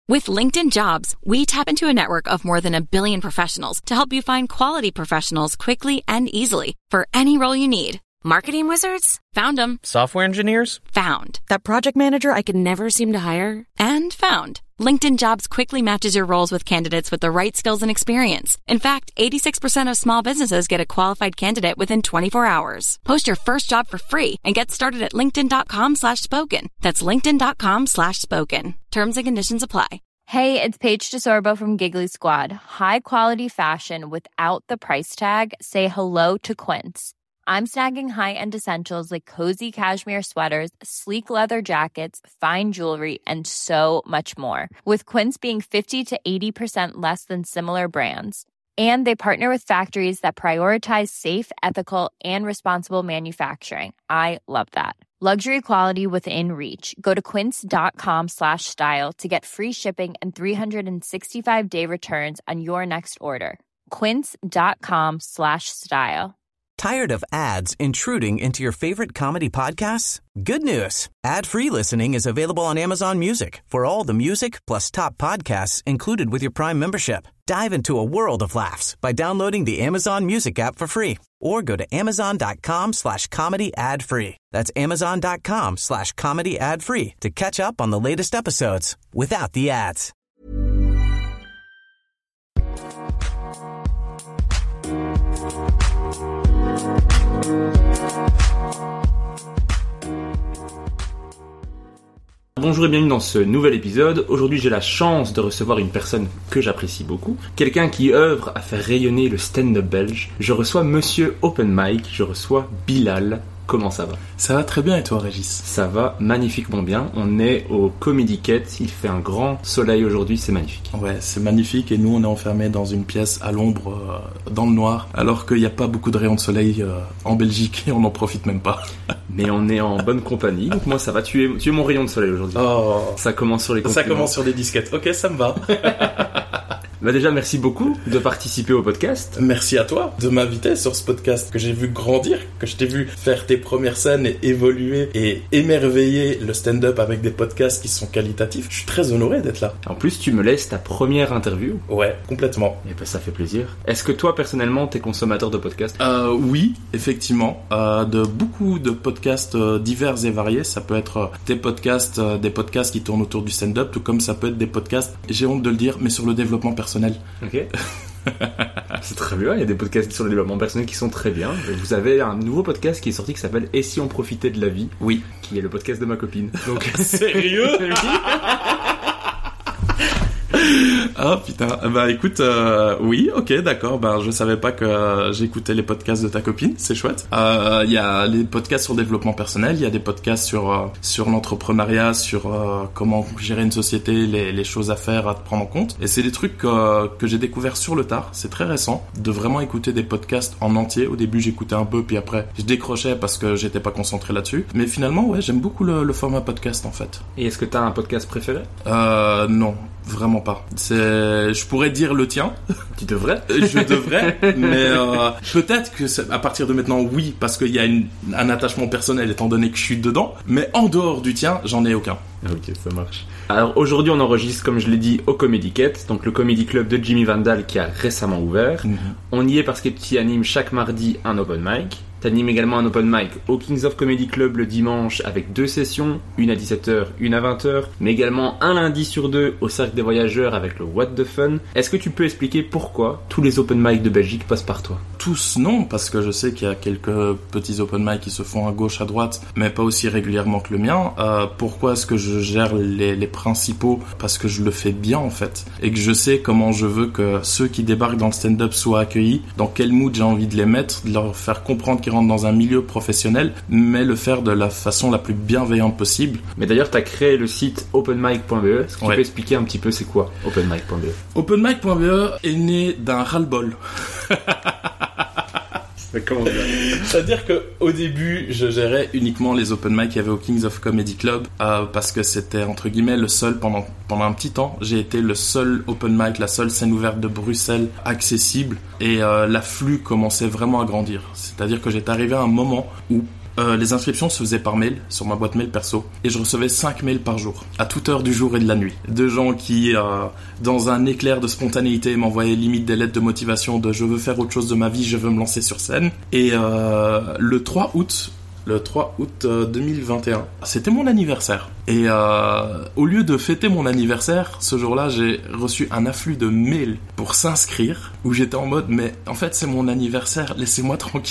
With LinkedIn Jobs, we tap into a network of more than 1 billion professionals to help you find quality professionals quickly and easily for any role you need. Marketing wizards? Found them. Software engineers? Found. That project manager I could never seem to hire? And found. LinkedIn Jobs quickly matches your roles with candidates with the right skills and experience. In fact, 86% of small businesses get a qualified candidate within 24 hours. Post your first job for free and get started at linkedin.com/spoken. That's linkedin.com/spoken. Terms and conditions apply. Hey, it's Paige DeSorbo from Giggly Squad. High quality fashion without the price tag. Say hello to Quince. I'm snagging high-end essentials like cozy cashmere sweaters, sleek leather jackets, fine jewelry, and so much more. With Quince being 50 to 80% less than similar brands. And they partner with factories that prioritize safe, ethical, and responsible manufacturing. I love that. Luxury quality within reach. Go to quince.com/style to get free shipping and 365-day returns on your next order. Quince.com/style. Tired of ads intruding into your favorite comedy podcasts? Good news. Ad-free listening is available on Amazon Music for all the music plus top podcasts included with your Prime membership. Dive into a world of laughs by downloading the Amazon Music app for free or go to amazon.com/comedy ad-free. That's amazon.com/comedy ad-free to catch up on the latest episodes without the ads. Bonjour et bienvenue dans ce nouvel épisode. Aujourd'hui, j'ai la chance de recevoir une personne que j'apprécie beaucoup, quelqu'un qui œuvre à faire rayonner le stand-up belge. Je reçois Monsieur Open Mic, je reçois Bilal. Comment ça va ? Ça va très bien et toi, Régis ? Ça va magnifiquement bien. On est au Comedy Cat. Il fait un grand soleil aujourd'hui, c'est magnifique. Ouais, c'est magnifique et nous on est enfermés dans une pièce à l'ombre, dans le noir, alors qu'il n'y a pas beaucoup de rayons de soleil en Belgique et on n'en profite même pas. Mais on est en bonne compagnie, donc moi ça va, tu es mon rayon de soleil aujourd'hui. Oh. Ça commence sur les compliments. Ça commence sur des disquettes, ok, ça me va. Bah déjà, merci beaucoup de participer au podcast. Merci à toi de m'inviter sur ce podcast que j'ai vu grandir, que je t'ai vu faire tes premières scènes et évoluer et émerveiller le stand-up avec des podcasts qui sont qualitatifs. Je suis très honoré d'être là. En plus, tu me laisses ta première interview. Ouais, complètement. Et bah ça fait plaisir. Est-ce que toi, personnellement, t'es consommateur de podcasts ? Oui, effectivement. De beaucoup de podcasts divers et variés. Ça peut être des podcasts qui tournent autour du stand-up, tout comme ça peut être des podcasts, j'ai honte de le dire, mais sur le développement personnel. Ok. C'est très bien, il y a des podcasts sur le développement personnel qui sont très bien. Vous avez un nouveau podcast qui est sorti qui s'appelle Et si on profitait de la vie ? Oui. Qui est le podcast de ma copine. Donc... Sérieux ? Ah putain, bah écoute, oui, ok, d'accord, bah je savais pas que j'écoutais les podcasts de ta copine, c'est chouette. Il y a les podcasts sur le développement personnel, il y a des podcasts sur l'entrepreneuriat, sur comment gérer une société, les choses à faire, à prendre en compte. Et c'est des trucs que j'ai découvert sur le tard, c'est très récent, de vraiment écouter des podcasts en entier. Au début j'écoutais un peu, puis après je décrochais parce que j'étais pas concentré là-dessus. Mais finalement, ouais, j'aime beaucoup le format podcast en fait. Et est-ce que t'as un podcast préféré ? Non. Vraiment pas. Je pourrais dire le tien. Tu devrais. Je devrais, mais peut-être que à partir de maintenant, oui, parce qu'il y a un attachement personnel étant donné que je suis dedans. Mais en dehors du tien, j'en ai aucun. Ok, ça marche. Alors aujourd'hui, on enregistre, comme je l'ai dit, au Comedy Cat, donc le comedy club de Jimmy Vandal qui a récemment ouvert. Mm-hmm. On y est parce que tu animes chaque mardi un open mic. T'animes également un open mic au Kings of Comedy Club le dimanche avec 2 sessions, une à 17h, une à 20h, mais également un lundi sur 2 au Cercle des Voyageurs avec le What the Fun. Est-ce que tu peux expliquer pourquoi tous les open mic de Belgique passent par toi ? Tous non, parce que je sais qu'il y a quelques petits open mic qui se font à gauche, à droite, mais pas aussi régulièrement que le mien. Pourquoi est-ce que je gère les principaux ? Parce que je le fais bien en fait, et que je sais comment je veux que ceux qui débarquent dans le stand-up soient accueillis, dans quel mood j'ai envie de les mettre, de leur faire comprendre qu'ils rentrent dans un milieu professionnel, mais le faire de la façon la plus bienveillante possible. Mais d'ailleurs, tu as créé le site openmic.be. Est-ce que tu peux expliquer un petit peu c'est quoi openmic.be ? Openmic.be est né d'un ras-le-bol. Comment dire ? C'est-à-dire qu'au début, je gérais uniquement les open mic qu'il y avait au Kings of Comedy Club, parce que c'était entre guillemets le seul, pendant un petit temps, j'ai été le seul open mic, la seule scène ouverte de Bruxelles accessible, et l'afflux commençait vraiment à grandir. C'est-à-dire que j'étais arrivé à un moment où Les inscriptions se faisaient par mail, sur ma boîte mail perso, et je recevais 5 mails par jour, à toute heure du jour et de la nuit, de gens qui, dans un éclair de spontanéité, m'envoyaient limite des lettres de motivation de « je veux faire autre chose de ma vie, je veux me lancer sur scène ». Et le 3 août 2021, c'était mon anniversaire. Et au lieu de fêter mon anniversaire, ce jour-là, j'ai reçu un afflux de mails pour s'inscrire, où j'étais en mode « mais en fait, c'est mon anniversaire, laissez-moi tranquille ».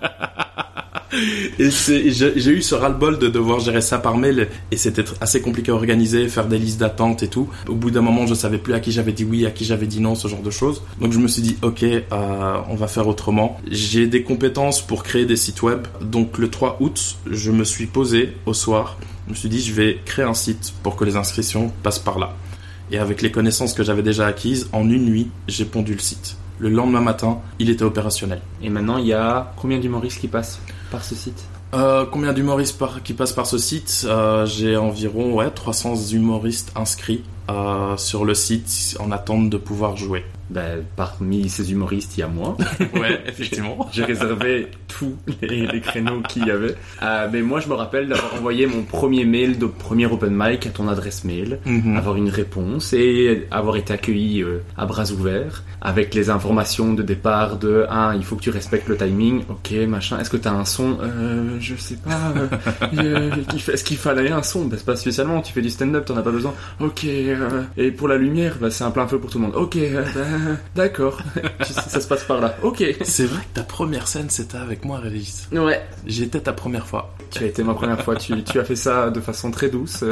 Et j'ai eu ce ras-le-bol de devoir gérer ça par mail, et c'était assez compliqué à organiser, faire des listes d'attente et tout. Au bout d'un moment, je savais plus à qui j'avais dit oui, à qui j'avais dit non, ce genre de choses. Donc je me suis dit ok, on va faire autrement. J'ai des compétences pour créer des sites web. Donc le 3 août, je me suis posé au soir. Je me suis dit je vais créer un site pour que les inscriptions passent par là. Et avec les connaissances que j'avais déjà acquises, en une nuit, j'ai pondu le site. Le lendemain matin, il était opérationnel. Et maintenant, il y a combien d'humoristes qui passent par ce site ? Combien d'humoristes qui passent par ce site ? J'ai environ 300 humoristes inscrits sur le site en attente de pouvoir jouer. Parmi ces humoristes, il y a moi. Ouais, effectivement. J'ai réservé tous les créneaux qu'il y avait. Mais moi, je me rappelle d'avoir envoyé mon premier mail de premier open mic à ton adresse mail, avoir une réponse et avoir été accueilli à bras ouverts avec les informations de départ de il faut que tu respectes le timing. Ok, machin. Est-ce que t'as un son ? Je sais pas. Est-ce qu'il fallait un son ? C'est pas spécialement. Tu fais du stand-up, t'en as pas besoin. Ok. Et pour la lumière, c'est un plein feu pour tout le monde. Ok. D'accord, ça se passe par là. Ok. C'est vrai que ta première scène c'était avec moi, Régis. Ouais. J'étais ta première fois. Tu as été ma première fois. Tu as fait ça de façon très douce.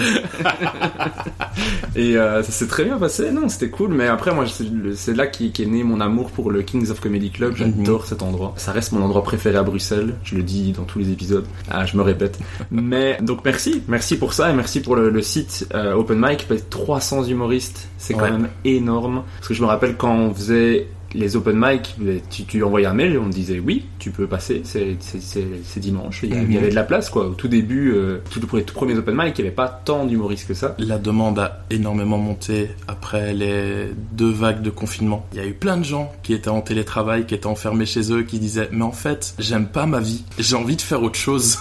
Et ça s'est très bien passé. Non, c'était cool. Mais après, moi, c'est là qu'est né mon amour pour le Kings of Comedy Club. J'adore cet endroit. Ça reste mon endroit préféré à Bruxelles. Je le dis dans tous les épisodes. Je me répète. Mais donc merci pour ça et merci pour le site Open Mic. 300 humoristes, c'est quand même énorme. Parce que je me rappelle quand on faisait les open mic, tu envoyais un mail et on te disait oui, tu peux passer, c'est dimanche. Il y avait de la place quoi. Au tout début, pour les tout premiers open mic, il n'y avait pas tant d'humoristes que ça. La demande a énormément monté après les 2 vagues de confinement. Il y a eu plein de gens qui étaient en télétravail, qui étaient enfermés chez eux, qui disaient mais en fait, j'aime pas ma vie, j'ai envie de faire autre chose.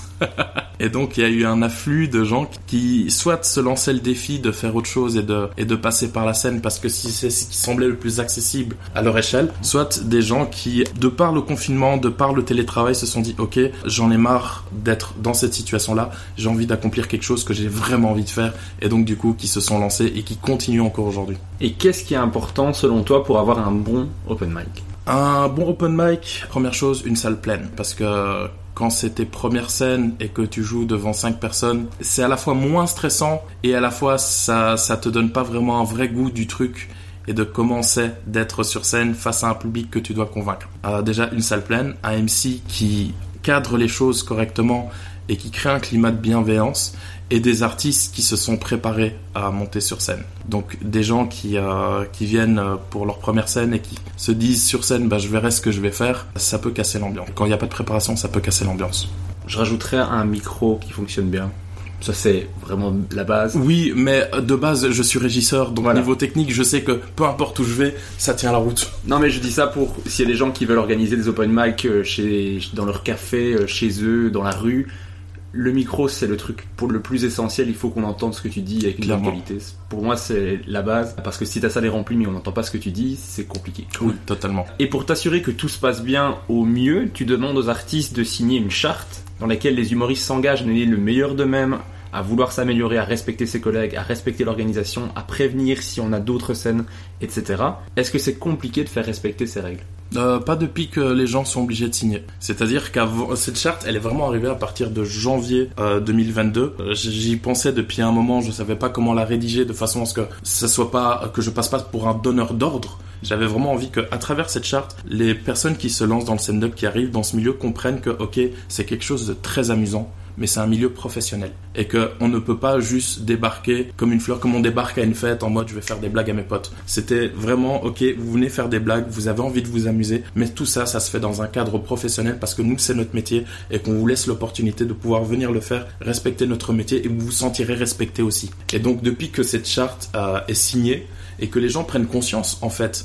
Et donc il y a eu un afflux de gens qui soit se lançaient le défi de faire autre chose et de passer par la scène parce que c'est ce qui semblait le plus accessible à leur échelle, soit des gens qui, de par le confinement, de par le télétravail, se sont dit ok, j'en ai marre d'être dans cette situation-là, j'ai envie d'accomplir quelque chose que j'ai vraiment envie de faire, et donc du coup qui se sont lancés et qui continuent encore aujourd'hui. Et qu'est-ce qui est important selon toi pour avoir un bon open mic ? Un bon open mic, première chose, une salle pleine, parce que quand c'est tes premières scènes et que tu joues devant 5 personnes, c'est à la fois moins stressant et à la fois ça te donne pas vraiment un vrai goût du truc et de comment c'est d'être sur scène face à un public que tu dois convaincre. Déjà une salle pleine, un MC qui cadre les choses correctement et qui crée un climat de bienveillance, et des artistes qui se sont préparés à monter sur scène. Donc des gens qui viennent pour leur première scène et qui se disent sur scène je verrai ce que je vais faire, ça peut casser l'ambiance. Quand il n'y a pas de préparation, ça peut casser l'ambiance. Je rajouterais un micro qui fonctionne bien. Ça c'est vraiment la base. Oui, mais de base je suis régisseur, donc niveau technique je sais que peu importe où je vais, ça tient la route. Non mais je dis ça pour s'il y a des gens qui veulent organiser des open mic dans leur café, chez eux, dans la rue. Le micro, c'est le truc pour le plus essentiel. Il faut qu'on entende ce que tu dis avec une bonne qualité. Pour moi, c'est la base. Parce que si ta salle est remplie mais on n'entend pas ce que tu dis, c'est compliqué. Oui, totalement. Et pour t'assurer que tout se passe bien au mieux, tu demandes aux artistes de signer une charte dans laquelle les humoristes s'engagent à donner le meilleur d'eux-mêmes, à vouloir s'améliorer, à respecter ses collègues, à respecter l'organisation, à prévenir si on a d'autres scènes, etc. Est-ce que c'est compliqué de faire respecter ces règles ? Pas depuis que les gens sont obligés de signer. C'est-à-dire qu'avant cette charte, elle est vraiment arrivée à partir de janvier 2022. J'y pensais depuis un moment, je savais pas comment la rédiger de façon à ce que ça soit pas que je passe pas pour un donneur d'ordre. J'avais vraiment envie que, à travers cette charte, les personnes qui se lancent dans le stand-up, qui arrivent dans ce milieu, comprennent que ok, c'est quelque chose de très amusant, mais c'est un milieu professionnel et que on ne peut pas juste débarquer comme une fleur, comme on débarque à une fête en mode je vais faire des blagues à mes potes. C'était vraiment ok, vous venez faire des blagues, vous avez envie de vous amuser, mais tout ça, ça se fait dans un cadre professionnel parce que nous c'est notre métier et qu'on vous laisse l'opportunité de pouvoir venir le faire, respecter notre métier et vous vous sentirez respecté aussi. Et donc depuis que cette charte est signée et que les gens prennent conscience en fait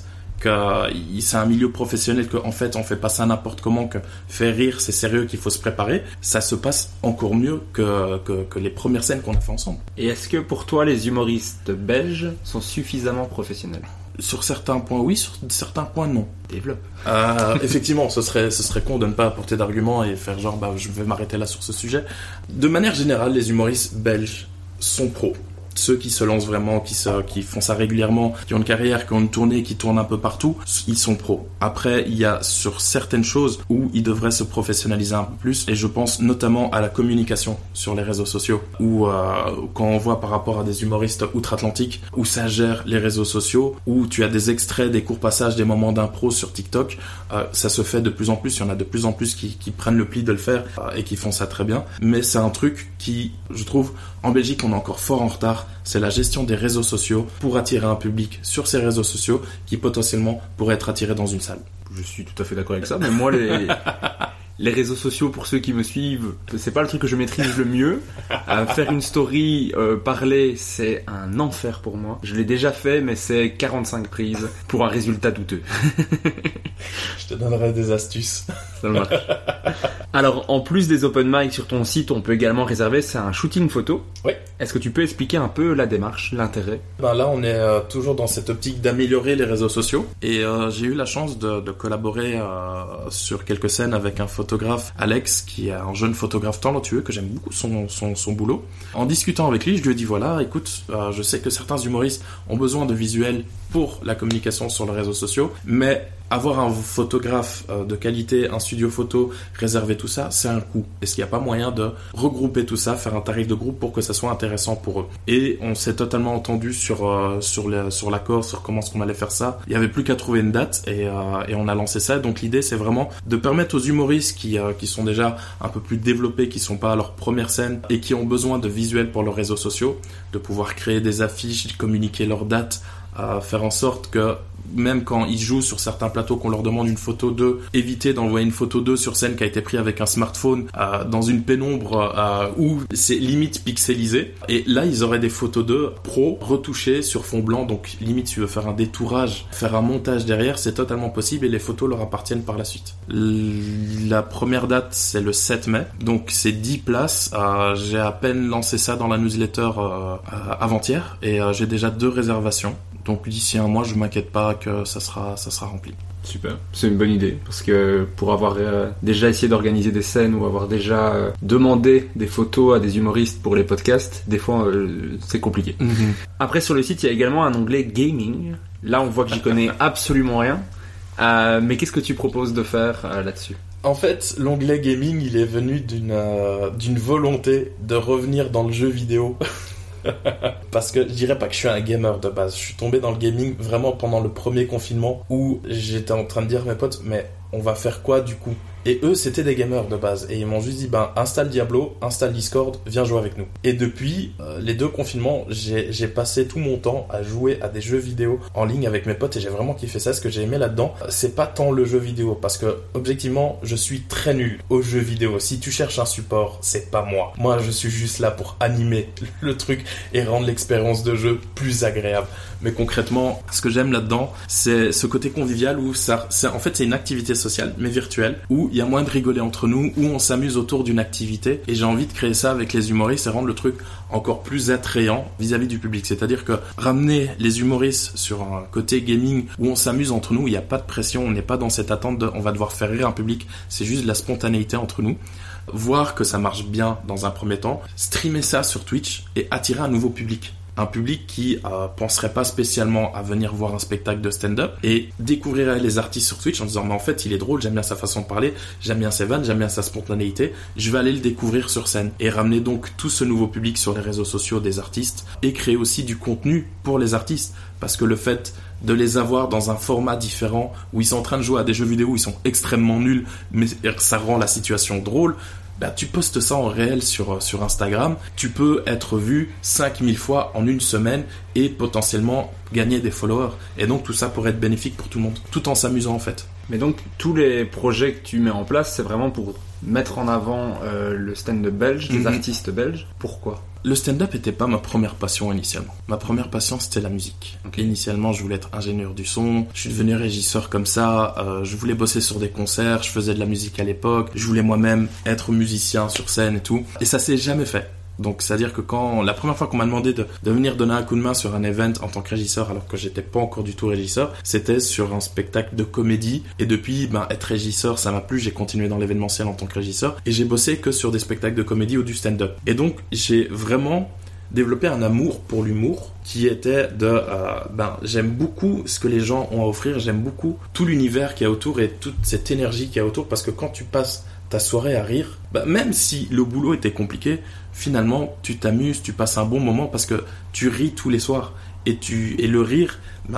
que c'est un milieu professionnel, qu'en fait on fait pas ça n'importe comment, que faire rire c'est sérieux, qu'il faut se préparer, ça se passe encore mieux que les premières scènes qu'on a fait ensemble. Et est-ce que pour toi les humoristes belges sont suffisamment professionnels ? Sur certains points oui, sur certains points non. Développe. Effectivement, ce serait con de ne pas apporter d'arguments et faire genre je vais m'arrêter là sur ce sujet. De manière générale, les humoristes belges sont pros. Ceux qui se lancent vraiment, qui font ça régulièrement, qui ont une carrière, qui ont une tournée, qui tournent un peu partout, ils sont pros. Après, il y a sur certaines choses où ils devraient se professionnaliser un peu plus, et je pense notamment à la communication sur les réseaux sociaux, où quand on voit par rapport à des humoristes outre-Atlantique, où ça gère les réseaux sociaux, où tu as des extraits, des courts passages, des moments d'impro sur TikTok, ça se fait de plus en plus, il y en a de plus en plus qui prennent le pli de le faire et qui font ça très bien, mais c'est un truc qui, je trouve, en Belgique, on est encore fort en retard. C'est la gestion des réseaux sociaux pour attirer un public sur ces réseaux sociaux qui potentiellement pourrait être attiré dans une salle. Je suis tout à fait d'accord avec ça, mais moi les réseaux sociaux, pour ceux qui me suivent, c'est pas le truc que je maîtrise le mieux. Faire une story, parler, c'est un enfer pour moi. Je l'ai déjà fait, mais c'est 45 prises pour un résultat douteux. Je te donnerai des astuces. Ça marche. Alors, en plus des open mic sur ton site, on peut également réserver, c'est un shooting photo. Oui. Est-ce que tu peux expliquer un peu la démarche, l'intérêt ? Là, on est toujours dans cette optique d'améliorer les réseaux sociaux. Et j'ai eu la chance de collaborer sur quelques scènes avec un photographe, Alex, qui est un jeune photographe talentueux, que j'aime beaucoup son boulot. En discutant avec lui, je lui ai dit, voilà, écoute, je sais que certains humoristes ont besoin de visuels pour la communication sur les réseaux sociaux, mais avoir un photographe de qualité, un studio photo, réserver tout ça, c'est un coût. Est-ce qu'il n'y a pas moyen de regrouper tout ça, faire un tarif de groupe pour que ça soit intéressant pour eux ? Et on s'est totalement entendu sur l'accord, sur comment est-ce qu'on allait faire ça. Il n'y avait plus qu'à trouver une date et on a lancé ça. Donc l'idée, c'est vraiment de permettre aux humoristes qui sont déjà un peu plus développés, qui sont pas à leur première scène et qui ont besoin de visuels pour leurs réseaux sociaux, de pouvoir créer des affiches, communiquer leurs dates, faire en sorte que même quand ils jouent sur certains plateaux, qu'on leur demande une photo d'eux, éviter d'envoyer une photo d'eux sur scène qui a été prise avec un smartphone dans une pénombre où c'est limite pixelisé. Et là, ils auraient des photos d'eux pro, retouchées sur fond blanc. Donc limite, si tu veux faire un détourage, faire un montage derrière, c'est totalement possible et les photos leur appartiennent par la suite. La première date, c'est le 7 mai. Donc c'est 10 places. J'ai à peine lancé ça dans la newsletter avant-hier et j'ai déjà 2 réservations. Donc d'ici un mois, je m'inquiète pas que ça sera rempli. Super, c'est une bonne idée parce que pour avoir déjà essayé d'organiser des scènes ou avoir déjà demandé des photos à des humoristes pour les podcasts, des fois c'est compliqué. Mm-hmm. Après sur le site, il y a également un onglet gaming. Là, on voit que j'y connais absolument rien. Mais qu'est-ce que tu proposes de faire là-dessus ? En fait, l'onglet gaming, il est venu d'une volonté de revenir dans le jeu vidéo. Parce que je dirais pas que je suis un gamer de base. Je suis tombé dans le gaming vraiment pendant le premier confinement où j'étais en train de dire à mes potes, mais on va faire quoi du coup ? Et eux, c'était des gamers de base. Et ils m'ont juste dit, installe Diablo, installe Discord, viens jouer avec nous. Et depuis les 2 confinements, j'ai passé tout mon temps à jouer à des jeux vidéo en ligne avec mes potes et j'ai vraiment kiffé ça. Ce que j'ai aimé là-dedans, c'est pas tant le jeu vidéo parce que, objectivement, je suis très nul aux jeux vidéo. Si tu cherches un support, c'est pas moi. Moi, je suis juste là pour animer le truc et rendre l'expérience de jeu plus agréable. Mais concrètement, ce que j'aime là-dedans, c'est ce côté convivial où en fait, c'est une activité sociale, mais virtuelle, où il y a moyen de rigoler entre nous, où on s'amuse autour d'une activité. Et j'ai envie de créer ça avec les humoristes et rendre le truc encore plus attrayant vis-à-vis du public. C'est-à-dire que ramener les humoristes sur un côté gaming où on s'amuse entre nous, il n'y a pas de pression, on n'est pas dans cette attente de on va devoir faire rire un public, c'est juste de la spontanéité entre nous. Voir que ça marche bien dans un premier temps, streamer ça sur Twitch et attirer un nouveau public. Un public qui penserait pas spécialement à venir voir un spectacle de stand-up et découvrirait les artistes sur Twitch en disant mais en fait il est drôle, j'aime bien sa façon de parler, j'aime bien ses vannes, j'aime bien sa spontanéité, je vais aller le découvrir sur scène et ramener donc tout ce nouveau public sur les réseaux sociaux des artistes et créer aussi du contenu pour les artistes parce que le fait de les avoir dans un format différent où ils sont en train de jouer à des jeux vidéo où ils sont extrêmement nuls mais ça rend la situation drôle. Tu postes ça en réel sur Instagram, tu peux être vu 5000 fois en une semaine et potentiellement gagner des followers. Et donc tout ça pourrait être bénéfique pour tout le monde, tout en s'amusant en fait. Mais donc, tous les projets que tu mets en place, c'est vraiment pour mettre en avant le stand-up belge, des artistes belges. Pourquoi ? Le stand-up n'était pas ma première passion initialement. Ma première passion, c'était la musique. Okay. Initialement, je voulais être ingénieur du son. Je suis devenu régisseur comme ça. Je voulais bosser sur des concerts. Je faisais de la musique à l'époque. Je voulais moi-même être musicien sur scène et tout. Et ça s'est jamais fait. Donc, c'est-à-dire que la première fois qu'on m'a demandé de venir donner un coup de main sur un event en tant que régisseur, alors que j'étais pas encore du tout régisseur, c'était sur un spectacle de comédie. Et depuis, être régisseur, ça m'a plu. J'ai continué dans l'événementiel en tant que régisseur. Et j'ai bossé que sur des spectacles de comédie ou du stand-up. Et donc, j'ai vraiment développé un amour pour l'humour qui était j'aime beaucoup ce que les gens ont à offrir. J'aime beaucoup tout l'univers qu'il y a autour et toute cette énergie qu'il y a autour, parce que quand tu passes ta soirée à rire, même si le boulot était compliqué, finalement tu t'amuses, tu passes un bon moment parce que tu ris tous les soirs et le rire,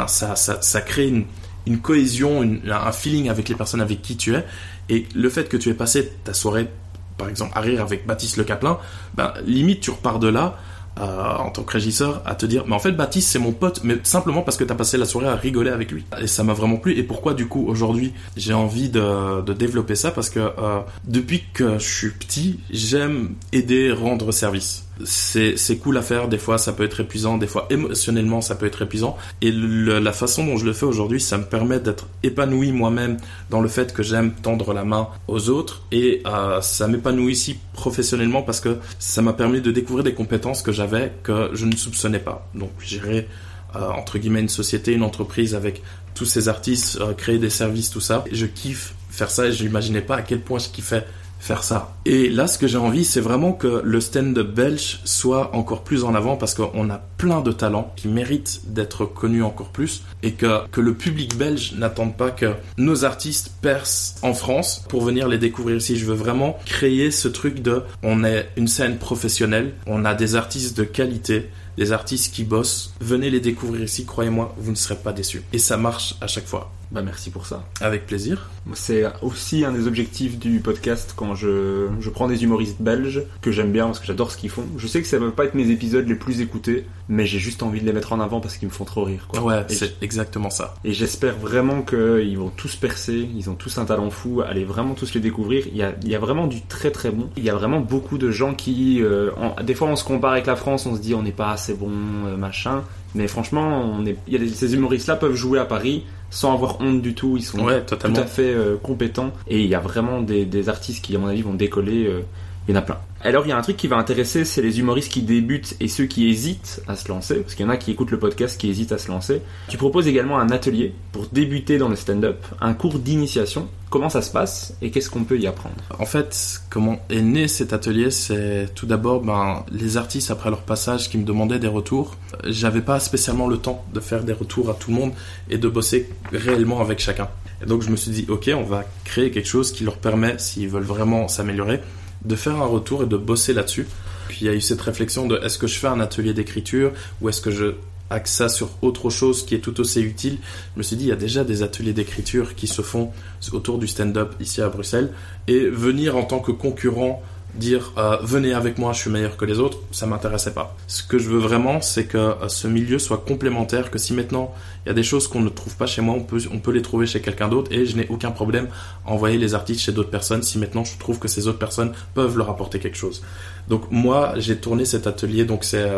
ça crée une cohésion, un feeling avec les personnes avec qui tu es. Et le fait que tu aies passé ta soirée par exemple à rire avec Baptiste Le Caplin, limite tu repars de là en tant que régisseur à te dire mais en fait Baptiste c'est mon pote, mais simplement parce que t'as passé la soirée à rigoler avec lui. Et ça m'a vraiment plu. Et pourquoi du coup aujourd'hui j'ai envie de développer ça, parce que depuis que je suis petit, j'aime aider, rendre service. C'est cool à faire, des fois ça peut être épuisant, des fois émotionnellement ça peut être épuisant, et la façon dont je le fais aujourd'hui, ça me permet d'être épanoui moi-même dans le fait que j'aime tendre la main aux autres, et ça m'épanouit ici professionnellement parce que ça m'a permis de découvrir des compétences que j'avais, que je ne soupçonnais pas. Donc gérer entre guillemets une société, une entreprise avec tous ces artistes, créer des services, tout ça, je kiffe faire ça et je n'imaginais pas à quel point je kiffais faire ça. Et là, ce que j'ai envie, c'est vraiment que le stand-up belge soit encore plus en avant, parce qu'on a plein de talents qui méritent d'être connus encore plus, et que le public belge n'attende pas que nos artistes percent en France pour venir les découvrir ici. Je veux vraiment créer ce truc on est une scène professionnelle, on a des artistes de qualité, des artistes qui bossent, venez les découvrir ici, croyez-moi, vous ne serez pas déçus. Et ça marche à chaque fois. Merci pour ça. Avec plaisir. C'est aussi un des objectifs du podcast quand je prends des humoristes belges que j'aime bien parce que j'adore ce qu'ils font. Je sais que ça va pas être mes épisodes les plus écoutés, mais j'ai juste envie de les mettre en avant parce qu'ils me font trop rire, quoi. Ouais, c'est exactement ça. Et j'espère vraiment qu'ils vont tous percer, ils ont tous un talent fou, allez vraiment tous les découvrir. Il y a vraiment du très très bon. Il y a vraiment beaucoup de gens qui... des fois on se compare avec la France, on se dit on n'est pas assez bon, machin. Mais franchement, ces humoristes-là peuvent jouer à Paris sans avoir honte du tout. Ils sont tout à fait compétents. Et il y a vraiment des artistes qui, à mon avis, vont décoller. Il y en a plein. Alors, il y a un truc qui va intéresser, c'est les humoristes qui débutent et ceux qui hésitent à se lancer. Parce qu'il y en a qui écoutent le podcast, qui hésitent à se lancer. Tu proposes également un atelier pour débuter dans le stand-up. Un cours d'initiation. Comment ça se passe et qu'est-ce qu'on peut y apprendre ? En fait, comment est né cet atelier, c'est tout d'abord les artistes après leur passage qui me demandaient des retours. J'avais pas spécialement le temps de faire des retours à tout le monde et de bosser réellement avec chacun. Et donc je me suis dit ok, on va créer quelque chose qui leur permet, s'ils veulent vraiment s'améliorer, de faire un retour et de bosser là-dessus. Puis il y a eu cette réflexion de est-ce que je fais un atelier d'écriture ou est-ce que je axe ça sur autre chose qui est tout aussi utile. Je me suis dit, il y a déjà des ateliers d'écriture qui se font autour du stand-up ici à Bruxelles, et venir en tant que concurrent dire venez avec moi, je suis meilleur que les autres, ça m'intéressait pas. Ce que je veux vraiment, c'est que ce milieu soit complémentaire, que si maintenant il y a des choses qu'on ne trouve pas chez moi, on peut les trouver chez quelqu'un d'autre, et je n'ai aucun problème à envoyer les artistes chez d'autres personnes si maintenant je trouve que ces autres personnes peuvent leur apporter quelque chose. Donc moi, j'ai tourné cet atelier, donc c'est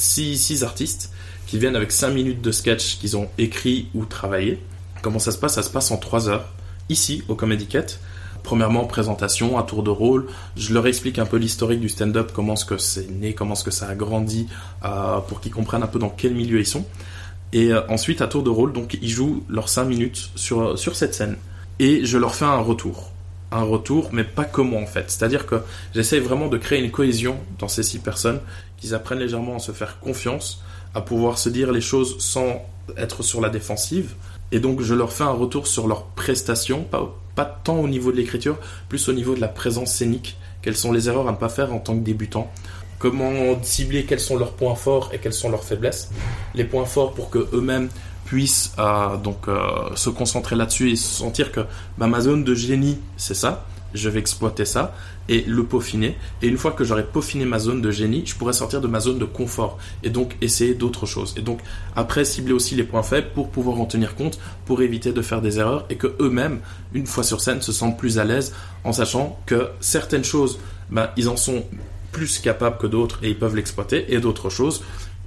6 artistes qui viennent avec 5 minutes de sketch qu'ils ont écrit ou travaillé. Comment ça se passe ? Ça se passe en 3 heures, ici, au Comedy Cat. Premièrement, présentation, un tour de rôle. Je leur explique un peu l'historique du stand-up, comment est-ce que c'est né, comment est-ce que ça a grandi, pour qu'ils comprennent un peu dans quel milieu ils sont. Et ensuite, à tour de rôle, donc ils jouent leurs 5 minutes sur cette scène. Et je leur fais un retour. Un retour, mais pas comment en fait. C'est-à-dire que j'essaye vraiment de créer une cohésion dans ces 6 personnes, qu'ils apprennent légèrement à se faire confiance, à pouvoir se dire les choses sans être sur la défensive. Et donc je leur fais un retour sur leurs prestations, pas tant au niveau de l'écriture, plus au niveau de la présence scénique. Quelles sont les erreurs à ne pas faire en tant que débutant ? Comment cibler quels sont leurs points forts et quelles sont leurs faiblesses ? Les points forts pour qu'eux-mêmes puissent se concentrer là-dessus et se sentir que ma zone de génie, c'est ça. je vais exploiter ça et le peaufiner. Et une fois que j'aurai peaufiné ma zone de génie, je pourrai sortir de ma zone de confort et donc essayer d'autres choses. Et donc après cibler aussi les points faibles pour pouvoir en tenir compte, pour éviter de faire des erreurs et que eux-mêmes, une fois sur scène, se sentent plus à l'aise en sachant que certaines choses, ils en sont plus capables que d'autres et ils peuvent l'exploiter, et d'autres choses,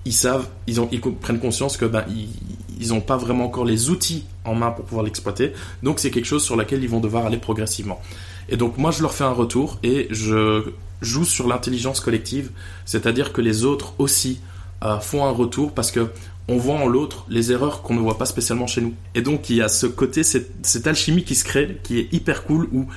ils prennent conscience que ils n'ont pas vraiment encore les outils en main pour pouvoir l'exploiter. Donc c'est quelque chose sur laquelle ils vont devoir aller progressivement. Et donc moi je leur fais un retour et je joue sur l'intelligence collective, c'est-à-dire que les autres aussi font un retour parce que on voit en l'autre les erreurs qu'on ne voit pas spécialement chez nous. Et donc il y a ce côté, cette alchimie qui se crée, qui est hyper cool, où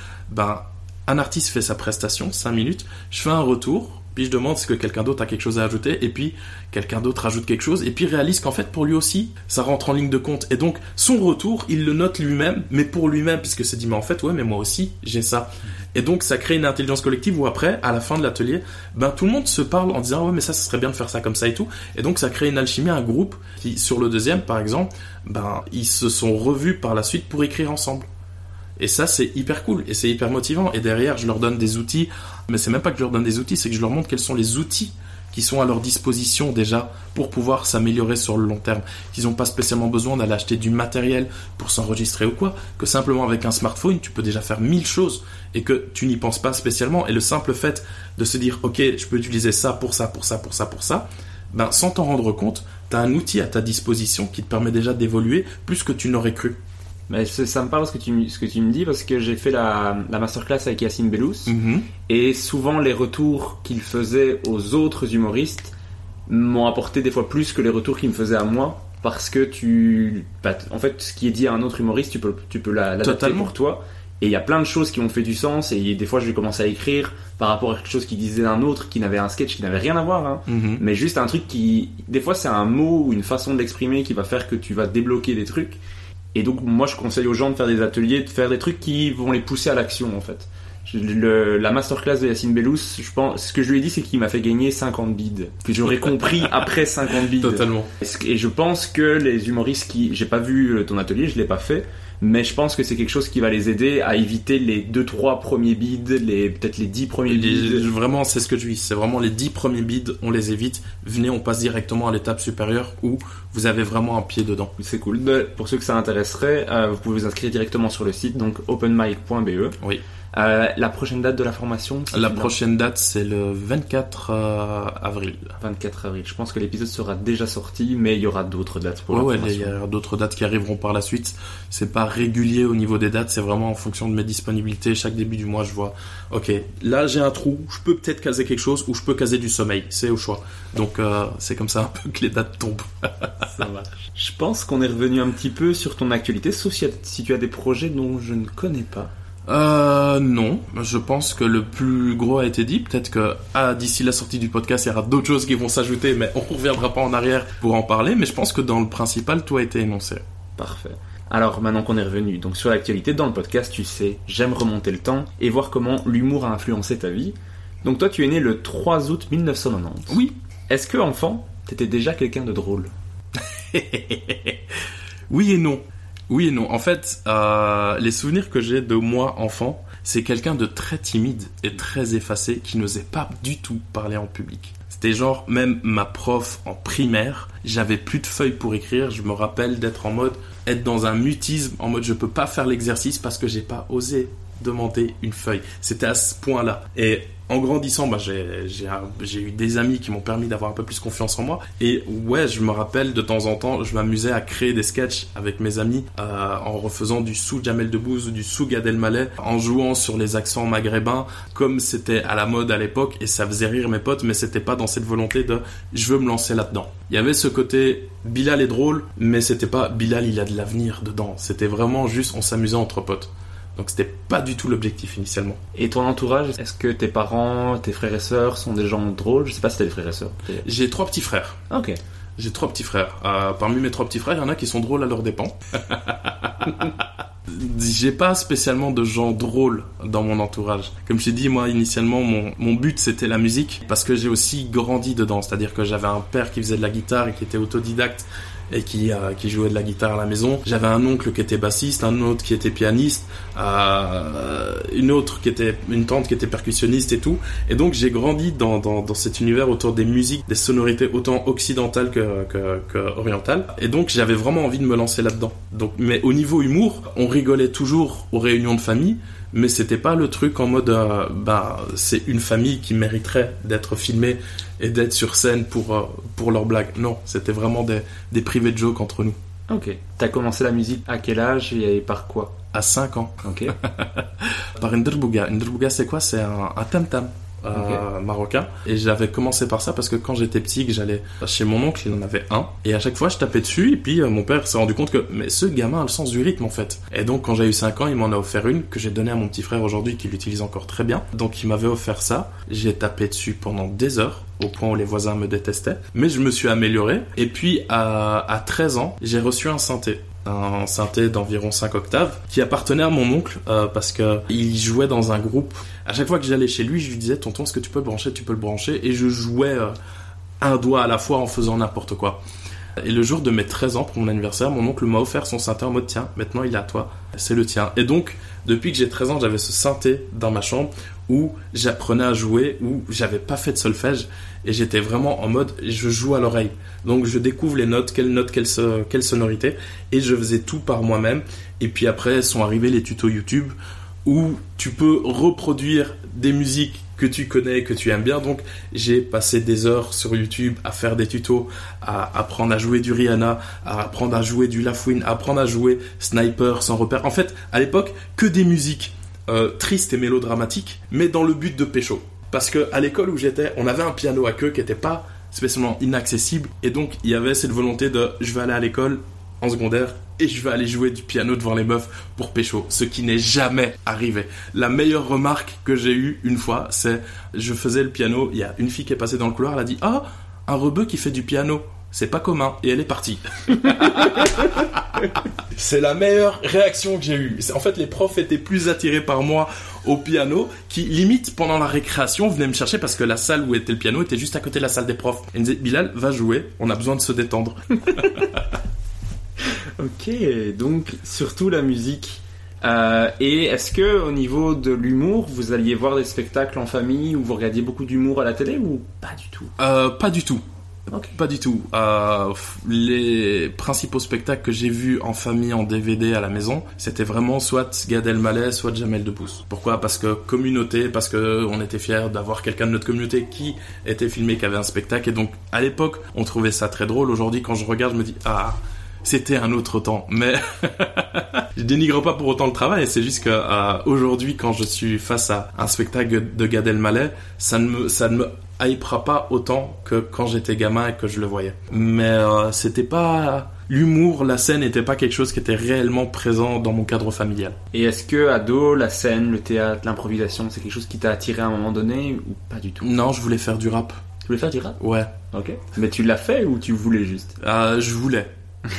un artiste fait sa prestation, 5 minutes, je fais un retour, puis je demande est-ce que quelqu'un d'autre a quelque chose à ajouter, et puis quelqu'un d'autre ajoute quelque chose, et puis réalise qu'en fait pour lui aussi, ça rentre en ligne de compte. Et donc son retour, il le note lui-même, mais pour lui-même, puisque c'est dit mais en fait ouais mais moi aussi j'ai ça. Et donc ça crée une intelligence collective où après, à la fin de l'atelier, tout le monde se parle en disant ouais mais ça serait bien de faire ça comme ça et tout. Et donc ça crée une alchimie, un groupe qui sur le deuxième par exemple, ils se sont revus par la suite pour écrire ensemble. Et ça, c'est hyper cool et c'est hyper motivant. Et derrière, je leur donne des outils. Mais c'est même pas que je leur donne des outils, c'est que je leur montre quels sont les outils qui sont à leur disposition déjà pour pouvoir s'améliorer sur le long terme. Qu'ils n'ont pas spécialement besoin d'aller acheter du matériel pour s'enregistrer ou quoi. Que simplement avec un smartphone, tu peux déjà faire 1000 choses et que tu n'y penses pas spécialement. Et le simple fait de se dire, ok, je peux utiliser ça pour ça, pour ça, pour ça, pour ça, sans t'en rendre compte, tu as un outil à ta disposition qui te permet déjà d'évoluer plus que tu n'aurais cru. Mais ça me parle ce que tu me dis, parce que j'ai fait la masterclass avec Yacine Bellous, et souvent les retours qu'il faisait aux autres humoristes m'ont apporté des fois plus que les retours qu'il me faisait à moi, parce que en fait ce qui est dit à un autre humoriste tu peux l'adapter pour toi, et il y a plein de choses qui ont fait du sens, et des fois je vais commencer à écrire par rapport à quelque chose qu'il disait d'un autre qui n'avait un sketch qui n'avait rien à voir, mais juste un truc qui, des fois c'est un mot ou une façon de l'exprimer qui va faire que tu vas débloquer des trucs. Et donc moi je conseille aux gens de faire des ateliers, de faire des trucs qui vont les pousser à l'action en fait. La masterclass de Yacine Bellous, je pense, ce que je lui ai dit c'est qu'il m'a fait gagner 50 bides, que j'aurais compris après 50 bides. Totalement. Et je pense que les humoristes j'ai pas vu ton atelier, je l'ai pas fait, mais je pense que c'est quelque chose qui va les aider à éviter les 2-3 premiers bides, peut-être les 10 premiers bides. Vraiment, c'est ce que je dis, c'est vraiment les 10 premiers bides, on les évite. Venez, on passe directement à l'étape supérieure où vous avez vraiment un pied dedans. C'est cool. Pour ceux que ça intéresserait, vous pouvez vous inscrire directement sur le site, donc openmic.be. Oui. La prochaine date de la formation, prochaine date, c'est le 24 avril. 24 avril. Je pense que l'épisode sera déjà sorti, mais il y aura d'autres dates pour la formation. Il y aura d'autres dates qui arriveront par la suite. C'est pas régulier au niveau des dates, c'est vraiment en fonction de mes disponibilités. Chaque début du mois, je vois, ok, là j'ai un trou, je peux peut-être caser quelque chose ou je peux caser du sommeil. C'est au choix. Donc c'est comme ça un peu que les dates tombent. Ça marche. Je pense qu'on est revenu un petit peu sur ton actualité, sauf si tu as des projets dont je ne connais pas. Non, je pense que le plus gros a été dit. Peut-être que d'ici la sortie du podcast, il y aura d'autres choses qui vont s'ajouter, mais on ne reviendra pas en arrière pour en parler. Mais je pense que dans le principal, tout a été énoncé. Parfait. Alors maintenant qu'on est revenu donc sur l'actualité, dans le podcast, tu sais, j'aime remonter le temps et voir comment l'humour a influencé ta vie. Donc toi, tu es né le 3 août 1990. Oui. Est-ce que, enfant, t'étais déjà quelqu'un de drôle? Oui et non. Oui et non. En fait, les souvenirs que j'ai de moi, enfant, c'est quelqu'un de très timide et très effacé qui n'osait pas du tout parler en public. C'était genre, même ma prof en primaire, j'avais plus de feuilles pour écrire. Je me rappelle être dans un mutisme, en mode je peux pas faire l'exercice parce que j'ai pas osé demander une feuille. C'était à ce point-là. Et en grandissant, j'ai eu des amis qui m'ont permis d'avoir un peu plus confiance en moi. Et ouais, je me rappelle de temps en temps, je m'amusais à créer des sketchs avec mes amis en refaisant du sous Jamel Debbouze ou du sous Gad Elmaleh, en jouant sur les accents maghrébins comme c'était à la mode à l'époque, et ça faisait rire mes potes, mais c'était pas dans cette volonté de je veux me lancer là-dedans. Il y avait ce côté Bilal est drôle, mais c'était pas Bilal il a de l'avenir dedans. C'était vraiment juste on s'amusait entre potes. Donc c'était pas du tout l'objectif initialement. Et ton entourage, est-ce que tes parents, tes frères et sœurs sont des gens drôles? Je sais pas si t'as des frères et sœurs. J'ai 3 petits frères. Ok. J'ai 3 petits frères. Parmi mes 3 petits frères, il y en a qui sont drôles à leurs dépens. J'ai pas spécialement de gens drôles dans mon entourage. Comme je t'ai dit, moi initialement mon but c'était la musique, parce que j'ai aussi grandi dedans. C'est-à-dire que j'avais un père qui faisait de la guitare et qui était autodidacte. et qui jouait de la guitare à la maison. J'avais un oncle qui était bassiste, un autre qui était pianiste, une tante qui était percussionniste et tout. Et donc j'ai grandi dans cet univers autour des musiques, des sonorités autant occidentales que orientales. Et donc j'avais vraiment envie de me lancer là-dedans. Donc, mais au niveau humour, on rigolait toujours aux réunions de famille, mais c'était pas le truc en mode c'est une famille qui mériterait d'être filmée et d'être sur scène pour leurs blagues. Non, c'était vraiment des private jokes entre nous. Ok. T'as commencé la musique à quel âge et par quoi? À 5 ans. Ok. Par une derbouga. Une derbouga, c'est quoi? C'est un tam-tam. Marocain, et j'avais commencé par ça parce que quand j'étais petit, que j'allais chez mon oncle, il en avait un, et à chaque fois je tapais dessus, et puis mon père s'est rendu compte que mais ce gamin a le sens du rythme en fait. Et donc quand j'ai eu 5 ans, il m'en a offert une que j'ai donnée à mon petit frère aujourd'hui, qui l'utilise encore très bien. Donc il m'avait offert ça, j'ai tapé dessus pendant des heures au point où les voisins me détestaient, mais je me suis amélioré. Et puis à 13 ans, j'ai reçu un synthé d'environ 5 octaves qui appartenait à mon oncle parce que il jouait dans un groupe. À chaque fois que j'allais chez lui, je lui disais tonton, est-ce que tu peux le brancher, et je jouais un doigt à la fois en faisant n'importe quoi. Et le jour de mes 13 ans, pour mon anniversaire, mon oncle m'a offert son synthé en mode tiens, maintenant il est à toi, c'est le tien. Et donc depuis que j'ai 13 ans, j'avais ce synthé dans ma chambre où j'apprenais à jouer, où j'avais pas fait de solfège, et j'étais vraiment en mode je joue à l'oreille. Donc je découvre les notes, quelle sonorité, et je faisais tout par moi-même. Et puis après sont arrivés les tutos YouTube où tu peux reproduire des musiques que tu connais, que tu aimes bien. Donc j'ai passé des heures sur YouTube à faire des tutos, à apprendre à jouer du Rihanna, à apprendre à jouer du Lafouine, à apprendre à jouer Sniper sans repère. En fait, à l'époque, que des musiques tristes et mélodramatiques, mais dans le but de pécho. Parce que à l'école où j'étais, on avait un piano à queue qui était pas spécialement inaccessible, et donc il y avait cette volonté de je vais aller à l'école en secondaire et je vais aller jouer du piano devant les meufs pour pécho, ce qui n'est jamais arrivé. La meilleure remarque que j'ai eue une fois, c'est je faisais le piano, il y a une fille qui est passée dans le couloir, elle a dit ah, un rebeu qui fait du piano, c'est pas commun, et elle est partie. C'est la meilleure réaction que j'ai eue. En fait, les profs étaient plus attirés par moi au piano, qui limite pendant la récréation venaient me chercher parce que la salle où était le piano était juste à côté de la salle des profs. Et ils me disaient Bilal, va jouer, on a besoin de se détendre. Ok, donc surtout la musique. Et est-ce que au niveau de l'humour, vous alliez voir des spectacles en famille ou vous regardiez beaucoup d'humour à la télé ou pas du tout? Pas du tout. Okay. Pas du tout. Les principaux spectacles que j'ai vus en famille en DVD à la maison, c'était vraiment soit Gad Elmaleh, soit Jamel Debbouze. Pourquoi ? Parce que communauté, parce que on était fiers d'avoir quelqu'un de notre communauté qui était filmé, qui avait un spectacle. Et donc, à l'époque, on trouvait ça très drôle. Aujourd'hui, quand je regarde, je me dis ah, c'était un autre temps. Mais je dénigre pas pour autant le travail. C'est juste que aujourd'hui, quand je suis face à un spectacle de Gad Elmaleh, ça ne me hypera pas autant que quand j'étais gamin et que je le voyais. Mais c'était pas l'humour, la scène n'était pas quelque chose qui était réellement présent dans mon cadre familial. Et est-ce que ado, la scène, le théâtre, l'improvisation, c'est quelque chose qui t'a attiré à un moment donné ou pas du tout ? Non, je voulais faire du rap. Tu voulais faire du rap ? Ouais. Ok. Mais tu l'as fait ou tu voulais juste ? Je voulais.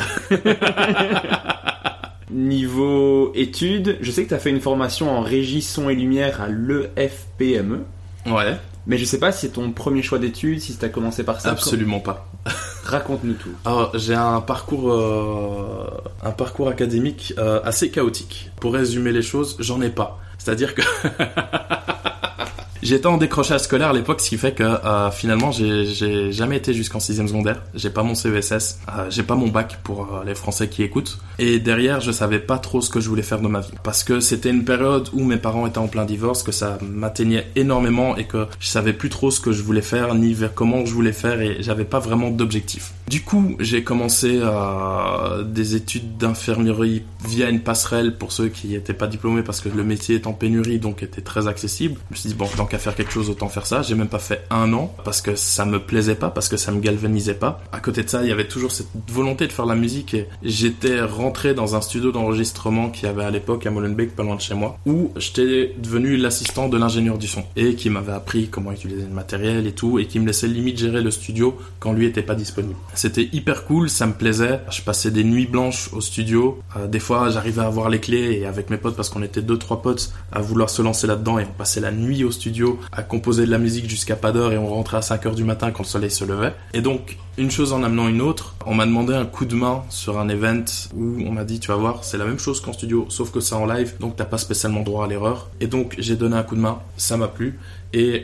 Niveau études, je sais que tu as fait une formation en régie son et lumière à l'EFPME. Ouais. Mais je sais pas si c'est ton premier choix d'études, si tu as commencé par ça. Absolument pas. Raconte-nous tout. Alors, j'ai un parcours académique assez chaotique. Pour résumer les choses, j'en ai pas. C'est-à-dire que j'étais en décrochage scolaire à l'époque, ce qui fait que finalement j'ai jamais été jusqu'en 6e secondaire. J'ai pas mon CESS, j'ai pas mon bac pour les Français qui écoutent. Et derrière, je savais pas trop ce que je voulais faire de ma vie. Parce que c'était une période où mes parents étaient en plein divorce, que ça m'atteignait énormément et que je savais plus trop ce que je voulais faire, ni vers comment je voulais faire, et j'avais pas vraiment d'objectif. Du coup, j'ai commencé des études d'infirmerie via une passerelle pour ceux qui étaient pas diplômés parce que le métier est en pénurie, donc était très accessible. Je me suis dit bon, tant qu'à faire quelque chose, autant faire ça. J'ai même pas fait 1 an parce que ça me plaisait pas, parce que ça me galvanisait pas. À côté de ça, il y avait toujours cette volonté de faire la musique, et j'étais rentré dans un studio d'enregistrement qu'il y avait à l'époque à Molenbeek, pas loin de chez moi, où j'étais devenu l'assistant de l'ingénieur du son et qui m'avait appris comment utiliser le matériel et tout, et qui me laissait limite gérer le studio quand lui était pas disponible. C'était hyper cool, ça me plaisait. Je passais des nuits blanches au studio. Des fois, j'arrivais à avoir les clés, et avec mes potes, parce qu'on était 2-3 potes à vouloir se lancer là-dedans, et on passait la nuit au studio à composer de la musique jusqu'à pas d'heure, et on rentrait à 5h du matin quand le soleil se levait. Et donc une chose en amenant une autre. On m'a demandé un coup de main sur un event où on m'a dit, tu vas voir, c'est la même chose qu'en studio, sauf que c'est en live, donc t'as pas spécialement droit à l'erreur. Et donc, j'ai donné un coup de main, ça m'a plu. Et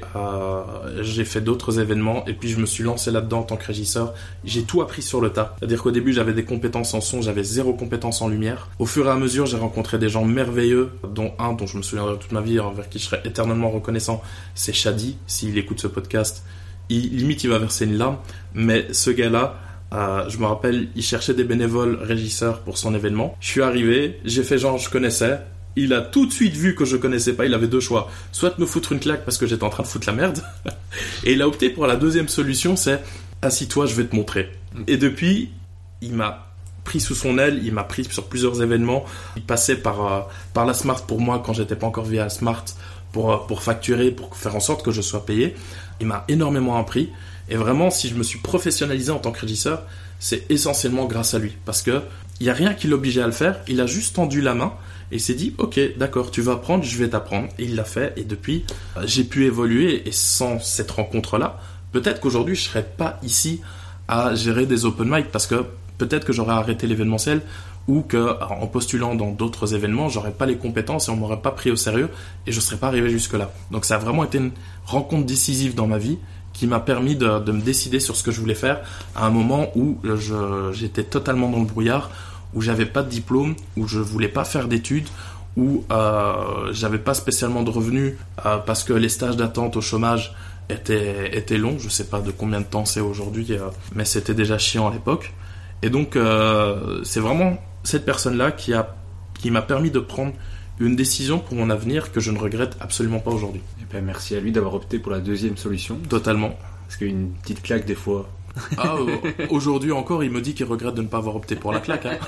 j'ai fait d'autres événements et puis je me suis lancé là-dedans en tant que régisseur. J'ai tout appris sur le tas. C'est-à-dire qu'au début, j'avais des compétences en son, j'avais 0 compétences en lumière. Au fur et à mesure, j'ai rencontré des gens merveilleux, dont un dont je me souviendrai toute ma vie, envers qui je serai éternellement reconnaissant, c'est Shadi. S'il écoute ce podcast, limite il va verser une larme. Mais ce gars-là, je me rappelle, il cherchait des bénévoles régisseurs pour son événement. Je suis arrivé, j'ai fait genre je connaissais. Il a tout de suite vu que je connaissais pas, il avait 2 choix. Soit me foutre une claque parce que j'étais en train de foutre la merde. Et il a opté pour la deuxième solution, c'est assis-toi, je vais te montrer. Et depuis, il m'a pris sous son aile, il m'a pris sur plusieurs événements. Il passait par la Smart pour moi quand j'étais pas encore via Smart pour facturer, pour faire en sorte que je sois payé. Il m'a énormément appris. Et vraiment, si je me suis professionnalisé en tant que régisseur, c'est essentiellement grâce à lui. Parce que il y a rien qui l'obligeait à le faire, il a juste tendu la main. Et il s'est dit, ok, d'accord, tu vas apprendre, je vais t'apprendre. Et il l'a fait. Et depuis, j'ai pu évoluer. Et sans cette rencontre-là, peut-être qu'aujourd'hui, je ne serais pas ici à gérer des open mic. Parce que peut-être que j'aurais arrêté l'événementiel ou qu'en postulant dans d'autres événements, j'aurais pas les compétences et on m'aurait pas pris au sérieux. Et je ne serais pas arrivé jusque-là. Donc ça a vraiment été une rencontre décisive dans ma vie qui m'a permis de me décider sur ce que je voulais faire à un moment où j'étais totalement dans le brouillard, où j'avais pas de diplôme, où je voulais pas faire d'études, où j'avais pas spécialement de revenus parce que les stages d'attente au chômage étaient longs. Je sais pas de combien de temps c'est aujourd'hui, mais c'était déjà chiant à l'époque. Et donc c'est vraiment cette personne-là qui m'a permis de prendre une décision pour mon avenir que je ne regrette absolument pas aujourd'hui. Et ben merci à lui d'avoir opté pour la deuxième solution. Totalement. Parce qu'une petite claque des fois. Aujourd'hui encore, il me dit qu'il regrette de ne pas avoir opté pour la claque. Hein.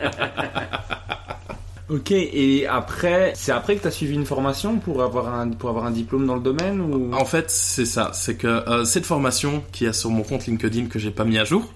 Ok, et après, c'est après que tu as suivi une formation pour avoir un diplôme dans le domaine ou... En fait, c'est ça. C'est que cette formation qui est sur mon compte LinkedIn que j'ai pas mis à jour,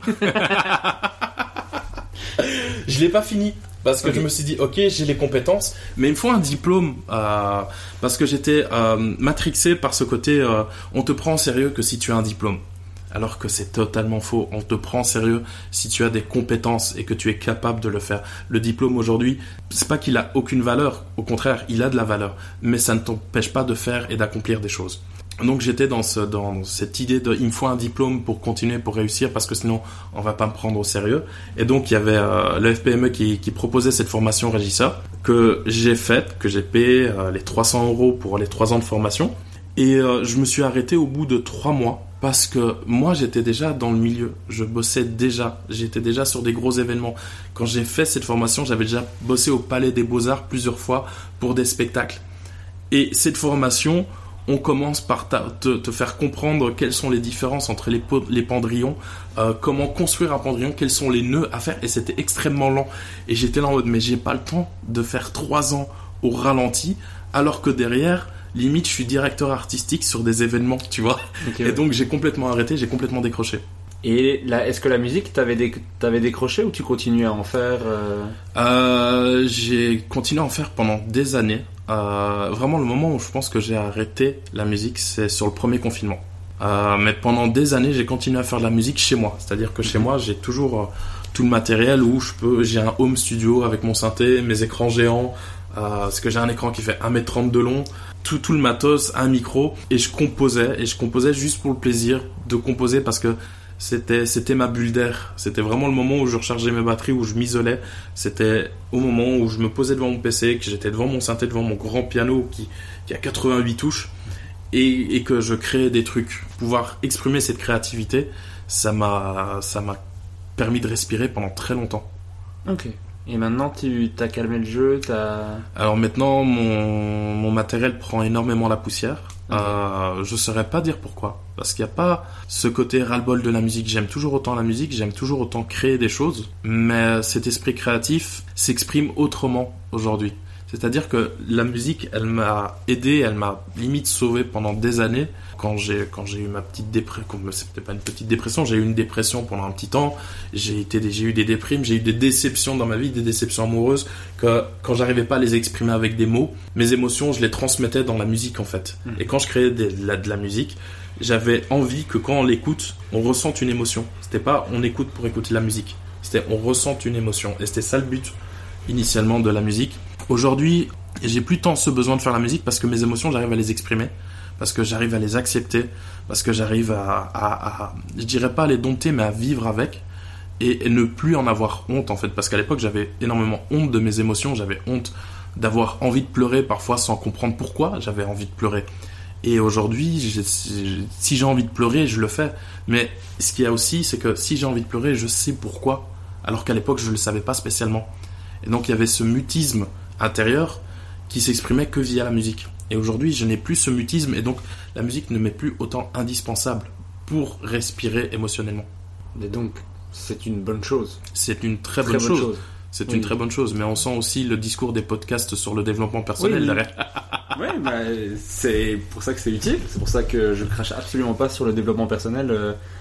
je l'ai pas fini. Parce que je me suis dit, ok, j'ai les compétences, mais il me faut un diplôme. Parce que j'étais matrixé par ce côté, on te prend en sérieux que si tu as un diplôme. Alors que c'est totalement faux. On te prend en sérieux si tu as des compétences et que tu es capable de le faire. Le diplôme aujourd'hui, c'est pas qu'il a aucune valeur. Au contraire, il a de la valeur. Mais ça ne t'empêche pas de faire et d'accomplir des choses. Donc j'étais dans cette idée de il me faut un diplôme pour continuer, pour réussir, parce que sinon on va pas me prendre au sérieux. Et donc il y avait le FPME qui proposait cette formation régisseur que j'ai faite, que j'ai payé les 300 € pour les 3 ans de formation. Et je me suis arrêté au bout de 3 mois parce que moi j'étais déjà dans le milieu, je bossais déjà, j'étais déjà sur des gros événements. Quand j'ai fait cette formation, j'avais déjà bossé au Palais des Beaux-Arts plusieurs fois pour des spectacles. Et cette formation, on commence par te faire comprendre quelles sont les différences entre les pendrillons, comment construire un pendrillon, quels sont les nœuds à faire, et c'était extrêmement lent. Et j'étais là en mode, mais j'ai pas le temps de faire 3 ans au ralenti, alors que derrière, limite, je suis directeur artistique sur des événements, tu vois. Okay, et donc, j'ai complètement arrêté, j'ai complètement décroché. Et là, est-ce que la musique, t'avais décroché ou tu continuais à en faire J'ai continué à en faire pendant des années. Vraiment, le moment où je pense que j'ai arrêté la musique, c'est sur le premier confinement. Mais pendant des années, j'ai continué à faire de la musique chez moi. C'est-à-dire que chez moi, j'ai toujours tout le matériel où j'ai un home studio avec mon synthé, mes écrans géants, parce que j'ai un écran qui fait 1m30 de long, tout le matos, un micro, et je composais juste pour le plaisir de composer parce que c'était ma bulle d'air. C'était vraiment le moment où je rechargeais mes batteries, où je m'isolais. C'était au moment où je me posais devant mon PC, que j'étais devant mon synthé, devant mon grand piano qui a 88 touches, et que je créais des trucs. Pouvoir exprimer cette créativité, ça m'a permis de respirer pendant très longtemps. Ok. Et maintenant, tu t'as calmé le jeu, Alors maintenant, mon matériel prend énormément la poussière. Je saurais pas dire pourquoi. Parce qu'il n'y a pas ce côté ras-le-bol de la musique. J'aime toujours autant la musique, j'aime toujours autant créer des choses. Mais cet esprit créatif s'exprime autrement aujourd'hui. C'est-à-dire que la musique, elle m'a aidé, elle m'a limite sauvé pendant des années. Quand j'ai eu ma petite dépression, c'était pas une petite dépression, j'ai eu une dépression pendant un petit temps. J'ai eu des déprimes, j'ai eu des déceptions dans ma vie, des déceptions amoureuses, que quand j'arrivais pas à les exprimer avec des mots, mes émotions, je les transmettais dans la musique en fait. Et quand je créais de la musique, j'avais envie que quand on l'écoute, on ressente une émotion. C'était pas on écoute pour écouter la musique. C'était on ressente une émotion. Et c'était ça le but initialement de la musique. Aujourd'hui, j'ai plus tant ce besoin de faire la musique parce que mes émotions, j'arrive à les exprimer, parce que j'arrive à les accepter, parce que j'arrive à je dirais pas à les dompter, mais à vivre avec et ne plus en avoir honte en fait. Parce qu'à l'époque, j'avais énormément honte de mes émotions, j'avais honte d'avoir envie de pleurer parfois sans comprendre pourquoi j'avais envie de pleurer. Et aujourd'hui, si j'ai envie de pleurer, je le fais. Mais ce qu'il y a aussi, c'est que si j'ai envie de pleurer, je sais pourquoi, alors qu'à l'époque, je ne le savais pas spécialement. Et donc, il y avait ce mutisme intérieur qui s'exprimait que via la musique. Et aujourd'hui, je n'ai plus ce mutisme, et donc la musique ne m'est plus autant indispensable pour respirer émotionnellement. Et donc, c'est une bonne chose. C'est une très bonne chose. C'est une très bonne chose, mais on sent aussi le discours des podcasts sur le développement personnel derrière. Oui, bah, c'est pour ça que c'est utile. C'est pour ça que je crache absolument pas sur le développement personnel.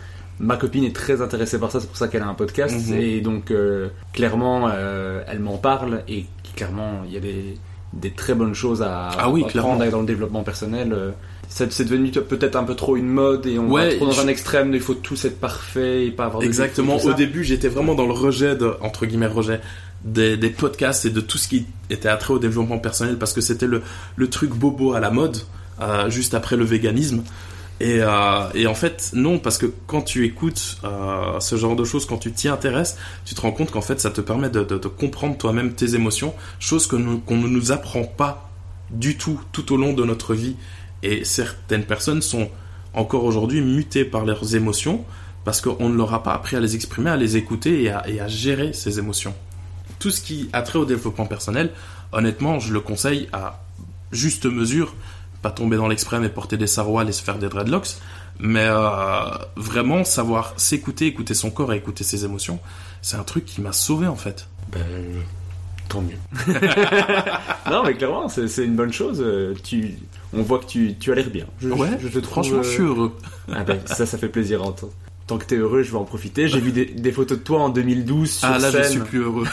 Ma copine est très intéressée par ça, c'est pour ça qu'elle a un podcast. Et donc, clairement, elle m'en parle. Et clairement, il y a des très bonnes choses à apprendre dans le développement personnel. C'est devenu peut-être un peu trop une mode et on va trop dans un extrême, il faut tous être parfait et pas avoir de Exactement, au début j'étais vraiment dans le rejet entre guillemets rejet des podcasts et de tout ce qui était attrait au développement personnel parce que c'était le truc bobo à la mode juste après le véganisme et en fait non, parce que quand tu écoutes ce genre de choses, quand tu t'y intéresses, tu te rends compte qu'en fait ça te permet de comprendre toi-même tes émotions, chose qu'on ne nous apprend pas du tout au long de notre vie. Et certaines personnes sont encore aujourd'hui mutées par leurs émotions parce qu'on ne leur a pas appris à les exprimer, à les écouter et à gérer ces émotions. Tout ce qui a trait au développement personnel, honnêtement, je le conseille à juste mesure, pas tomber dans l'extrême et porter des sarouals et se faire des dreadlocks, mais vraiment savoir s'écouter, écouter son corps et écouter ses émotions, c'est un truc qui m'a sauvé en fait. Tant mieux. Non, mais clairement, c'est une bonne chose. On voit que tu as l'air bien. Je te trouve, franchement, je suis heureux. Ah ben, ça fait plaisir à entendre. Tant que t'es heureux, je vais en profiter. J'ai vu des photos de toi en 2012 sur scène. Ah là, je suis plus heureux.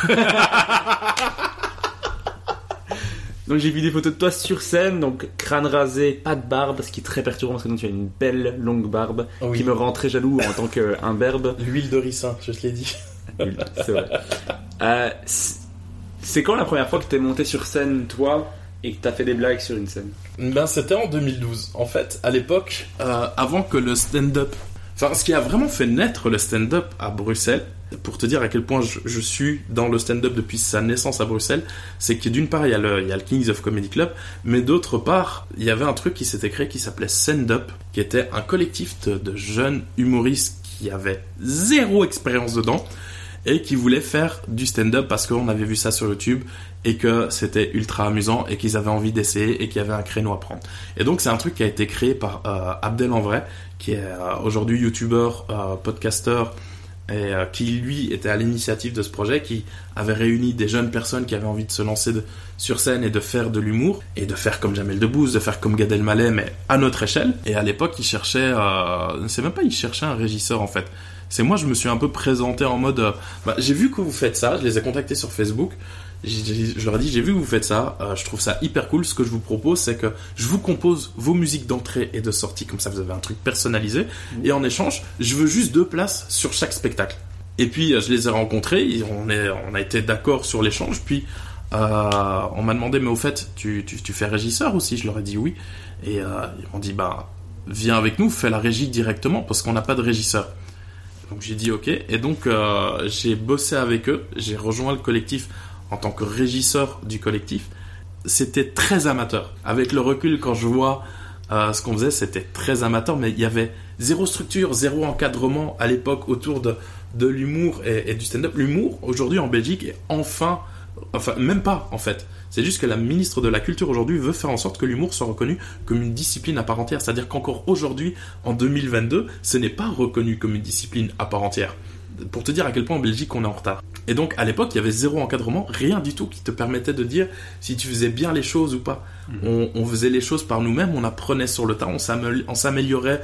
Donc j'ai vu des photos de toi sur scène, donc crâne rasé, pas de barbe, ce qui est très perturbant parce que donc tu as une belle longue barbe qui me rend très jaloux en tant qu'imberbe. L'huile de ricin, je te l'ai dit. C'est vrai. C'est quand la première fois que t'es monté sur scène, toi, et que t'as fait des blagues sur une scène ? C'était en 2012. En fait, à l'époque, avant que le stand-up... Enfin, ce qui a vraiment fait naître le stand-up à Bruxelles, pour te dire à quel point je suis dans le stand-up depuis sa naissance à Bruxelles, c'est que d'une part, il y a le Kings of Comedy Club, mais d'autre part, il y avait un truc qui s'était créé qui s'appelait Stand-up, qui était un collectif de jeunes humoristes qui avaient zéro expérience dedans, et qui voulaient faire du stand-up parce qu'on avait vu ça sur YouTube et que c'était ultra amusant et qu'ils avaient envie d'essayer et qu'il y avait un créneau à prendre. Et donc c'est un truc qui a été créé par Abdel en vrai, qui est aujourd'hui youtubeur, podcasteur et qui lui était à l'initiative de ce projet, qui avait réuni des jeunes personnes qui avaient envie de se lancer sur scène et de faire de l'humour et de faire comme Jamel Debbouze, de faire comme Gad Elmaleh mais à notre échelle. Et à l'époque il cherchait il cherchait un régisseur en fait. C'est moi, je me suis un peu présenté en mode j'ai vu que vous faites ça, je les ai contactés sur Facebook, je leur ai dit j'ai vu que vous faites ça, je trouve ça hyper cool, ce que je vous propose c'est que je vous compose vos musiques d'entrée et de sortie, comme ça vous avez un truc personnalisé, et en échange je veux juste 2 places sur chaque spectacle. Et puis je les ai rencontrés, on a été d'accord sur l'échange, puis on m'a demandé mais au fait tu fais régisseur aussi, je leur ai dit oui, et ils m'ont dit viens avec nous, fais la régie directement parce qu'on n'a pas de régisseur. Donc j'ai dit ok, et donc j'ai bossé avec eux, j'ai rejoint le collectif en tant que régisseur du collectif. C'était très amateur. Avec le recul, quand je vois ce qu'on faisait, c'était très amateur, mais il y avait zéro structure, zéro encadrement à l'époque autour de l'humour et du stand-up. L'humour, aujourd'hui en Belgique, est enfin même pas en fait. C'est juste que la ministre de la Culture aujourd'hui veut faire en sorte que l'humour soit reconnu comme une discipline à part entière. C'est-à-dire qu'encore aujourd'hui, en 2022, ce n'est pas reconnu comme une discipline à part entière. Pour te dire à quel point en Belgique on est en retard. Et donc à l'époque, il y avait zéro encadrement, rien du tout qui te permettait de dire si tu faisais bien les choses ou pas. On faisait les choses par nous-mêmes, on apprenait sur le tas, on s'améliorait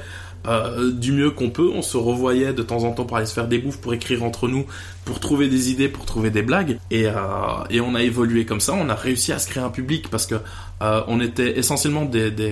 du mieux qu'on peut, on se revoyait de temps en temps pour aller se faire des bouffes, pour écrire entre nous, pour trouver des idées, pour trouver des blagues, et on a évolué comme ça. On a réussi à se créer un public parce que on était essentiellement des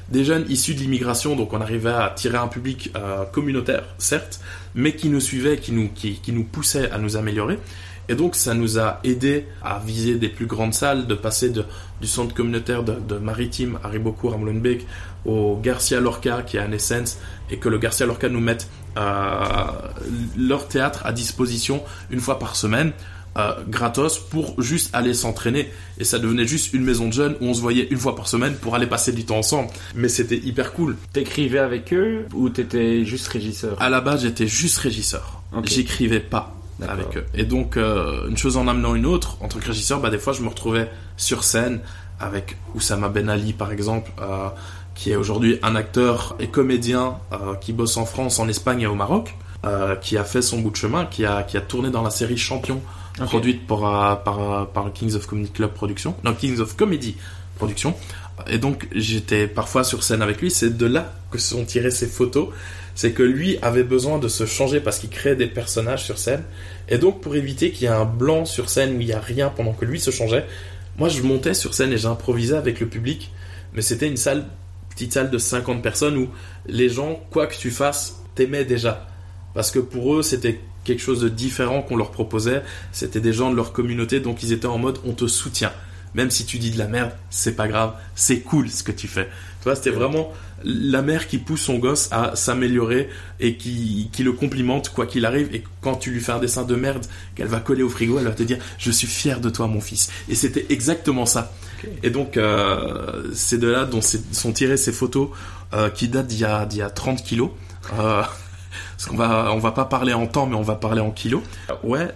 des jeunes issus de l'immigration, donc on arrivait à attirer un public communautaire, certes, mais qui nous suivait, qui nous poussait à nous améliorer. Et donc ça nous a aidé à viser des plus grandes salles, de passer du centre communautaire de Maritime à Ribeaucourt, à Molenbeek, au Garcia Lorca qui est à Essence, et que le Garcia Lorca nous mette leur théâtre à disposition une fois par semaine, gratos, pour juste aller s'entraîner. Et ça devenait juste une maison de jeunes où on se voyait une fois par semaine pour aller passer du temps ensemble. Mais c'était hyper cool. T'écrivais avec eux ou t'étais juste régisseur? À la base, j'étais juste régisseur. Okay. J'écrivais pas. D'accord. Avec eux. Et donc, une chose en amenant une autre, en tant que régisseur, des fois, je me retrouvais sur scène avec Oussama Ben Ali, par exemple, qui est aujourd'hui un acteur et comédien qui bosse en France, en Espagne et au Maroc, qui a fait son bout de chemin, qui a tourné dans la série Champion, okay, produite par Kings of Comedy Club Production, non, Kings of Comedy Production. Et donc, j'étais parfois sur scène avec lui. C'est de là que sont tirées ces photos. C'est que lui avait besoin de se changer parce qu'il créait des personnages sur scène. Et donc, pour éviter qu'il y ait un blanc sur scène où il n'y a rien pendant que lui se changeait, moi, je montais sur scène et j'improvisais avec le public. Mais c'était une petite salle de 50 personnes où les gens, quoi que tu fasses, t'aimaient déjà. Parce que pour eux, c'était quelque chose de différent qu'on leur proposait. C'était des gens de leur communauté, donc ils étaient en mode « on te soutient ». Même si tu dis de la merde, c'est pas grave, c'est cool ce que tu fais. Tu vois, c'était vraiment la mère qui pousse son gosse à s'améliorer et qui le complimente quoi qu'il arrive. Et quand tu lui fais un dessin de merde qu'elle va coller au frigo, elle va te dire « je suis fier de toi mon fils ». Et c'était exactement ça. Okay. Et donc, c'est de là dont sont tirées ces photos qui datent d'il y a 30 kilos. Parce qu'on va pas parler en temps, mais on va parler en kilos. Ouais,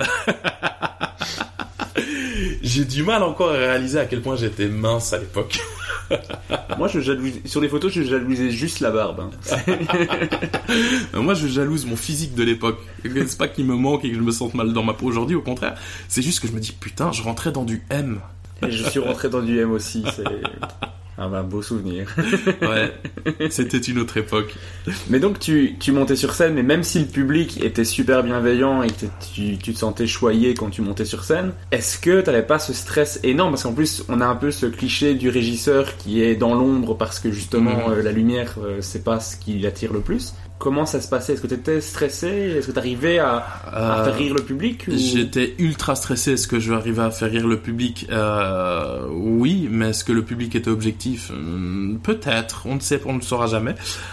j'ai du mal encore à réaliser à quel point j'étais mince à l'époque. Moi, sur les photos, je jalousais juste la barbe. Moi, je jalouse mon physique de l'époque. C'est pas qu'il me manque et que je me sente mal dans ma peau aujourd'hui, au contraire. C'est juste que je me dis, putain, je rentrais dans du M. Et je suis rentré dans du M aussi, c'est... un beau souvenir. Ouais, c'était une autre époque. Mais donc tu montais sur scène, mais même si le public était super bienveillant et que tu te sentais choyé quand tu montais sur scène, est-ce que t'avais pas ce stress énorme? Parce qu'en plus, on a un peu ce cliché du régisseur qui est dans l'ombre parce que justement la lumière, c'est pas ce qui l'attire le plus. Comment ça se passait? Est-ce que tu étais stressé? Est-ce que tu arrivais à faire rire le public ou... J'étais ultra stressé. Est-ce que je arrivais à faire rire le public? Oui, mais est-ce que le public était objectif? Peut-être, on ne le saura jamais.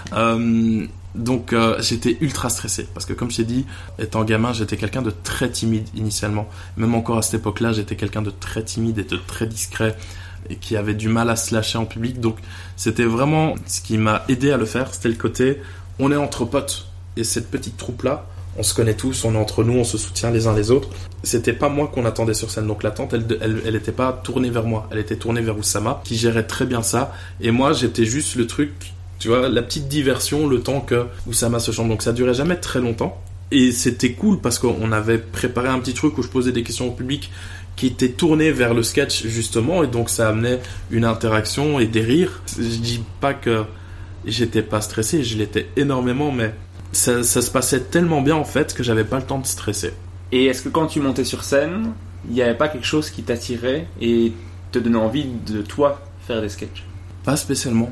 Donc j'étais ultra stressé parce que comme je t'ai dit, étant gamin, j'étais quelqu'un de très timide initialement. Même encore à cette époque-là, j'étais quelqu'un de très timide et de très discret et qui avait du mal à se lâcher en public. Donc c'était vraiment ce qui m'a aidé à le faire. C'était le côté... on est entre potes, et cette petite troupe-là, on se connaît tous, on est entre nous, on se soutient les uns les autres. C'était pas moi qu'on attendait sur scène, donc l'attente, elle était pas tournée vers moi, elle était tournée vers Oussama, qui gérait très bien ça, et moi, j'étais juste le truc, tu vois, la petite diversion, le temps que Oussama se chante, donc ça durait jamais très longtemps, et c'était cool, parce qu'on avait préparé un petit truc où je posais des questions au public, qui était tourné vers le sketch, justement, et donc ça amenait une interaction et des rires. Je dis pas que j'étais pas stressé, je l'étais énormément, mais ça se passait tellement bien en fait que j'avais pas le temps de stresser. Et est-ce que quand tu montais sur scène, il n'y avait pas quelque chose qui t'attirait et te donnait envie de toi faire des sketchs? Pas spécialement.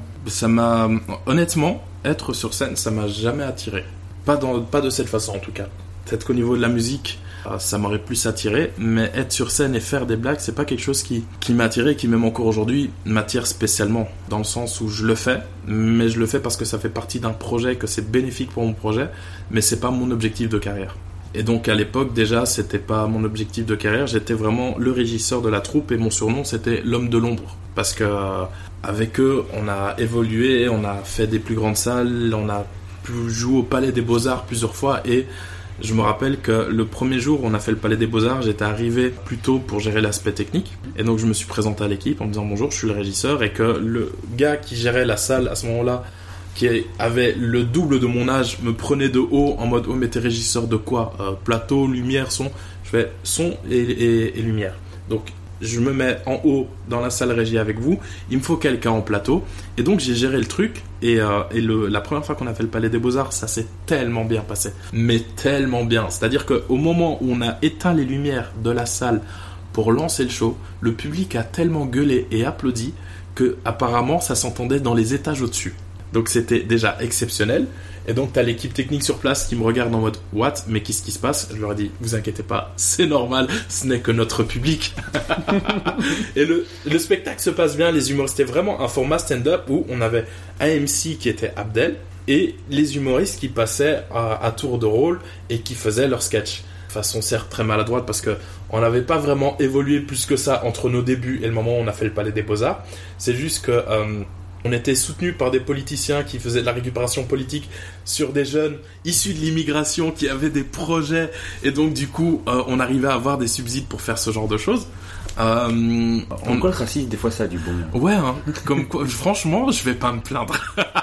Honnêtement, être sur scène, ça m'a jamais attiré. Pas de cette façon en tout cas. Peut-être qu'au niveau de la musique, ça m'aurait plus attiré, mais être sur scène et faire des blagues, c'est pas quelque chose qui m'a attiré, qui même encore aujourd'hui m'attire spécialement, dans le sens où je le fais, mais je le fais parce que ça fait partie d'un projet, que c'est bénéfique pour mon projet, mais c'est pas mon objectif de carrière. Et donc à l'époque déjà, c'était pas mon objectif de carrière, j'étais vraiment le régisseur de la troupe et mon surnom c'était l'homme de l'ombre, parce que avec eux, on a évolué, on a fait des plus grandes salles, on a pu jouer au Palais des Beaux-Arts plusieurs fois et je me rappelle que le premier jour où on a fait le Palais des Beaux-Arts, j'étais arrivé plus tôt pour gérer l'aspect technique. Et donc je me suis présenté à l'équipe en me disant bonjour, je suis le régisseur. Et que le gars qui gérait la salle à ce moment-là, qui avait le double de mon âge, me prenait de haut en mode « Oh mais t'es régisseur de quoi ? Plateau, lumière, son ?» Je fais « Son et lumière ». Donc je me mets en haut dans la salle régie avec vous, il me faut quelqu'un en plateau. Et donc j'ai géré le truc et la première fois qu'on a fait le Palais des Beaux-Arts, ça s'est tellement bien passé. Mais tellement bien. C'est-à-dire qu'au moment où on a éteint les lumières de la salle pour lancer le show. Le public a tellement gueulé et applaudi que apparemment ça s'entendait dans les étages au-dessus. Donc c'était déjà exceptionnel. Et donc t'as l'équipe technique sur place qui me regarde en mode « What ? Mais qu'est-ce qui se passe ?» Je leur ai dit « Vous inquiétez pas, c'est normal, ce n'est que notre public. » Et le spectacle se passe bien, les humoristes, c'était vraiment un format stand-up où on avait un MC qui était Abdel et les humoristes qui passaient à tour de rôle et qui faisaient leur sketch. De façon certes très maladroite parce que on n'avait pas vraiment évolué plus que ça entre nos débuts et le moment où on a fait le Palais des Beaux-Arts. C'est juste que on était soutenu par des politiciens qui faisaient de la récupération politique sur des jeunes issus de l'immigration qui avaient des projets et donc du coup on arrivait à avoir des subsides pour faire ce genre de choses. Comme quoi le racisme des fois ça a du bon. Ouais, hein, comme quoi, franchement je vais pas me plaindre.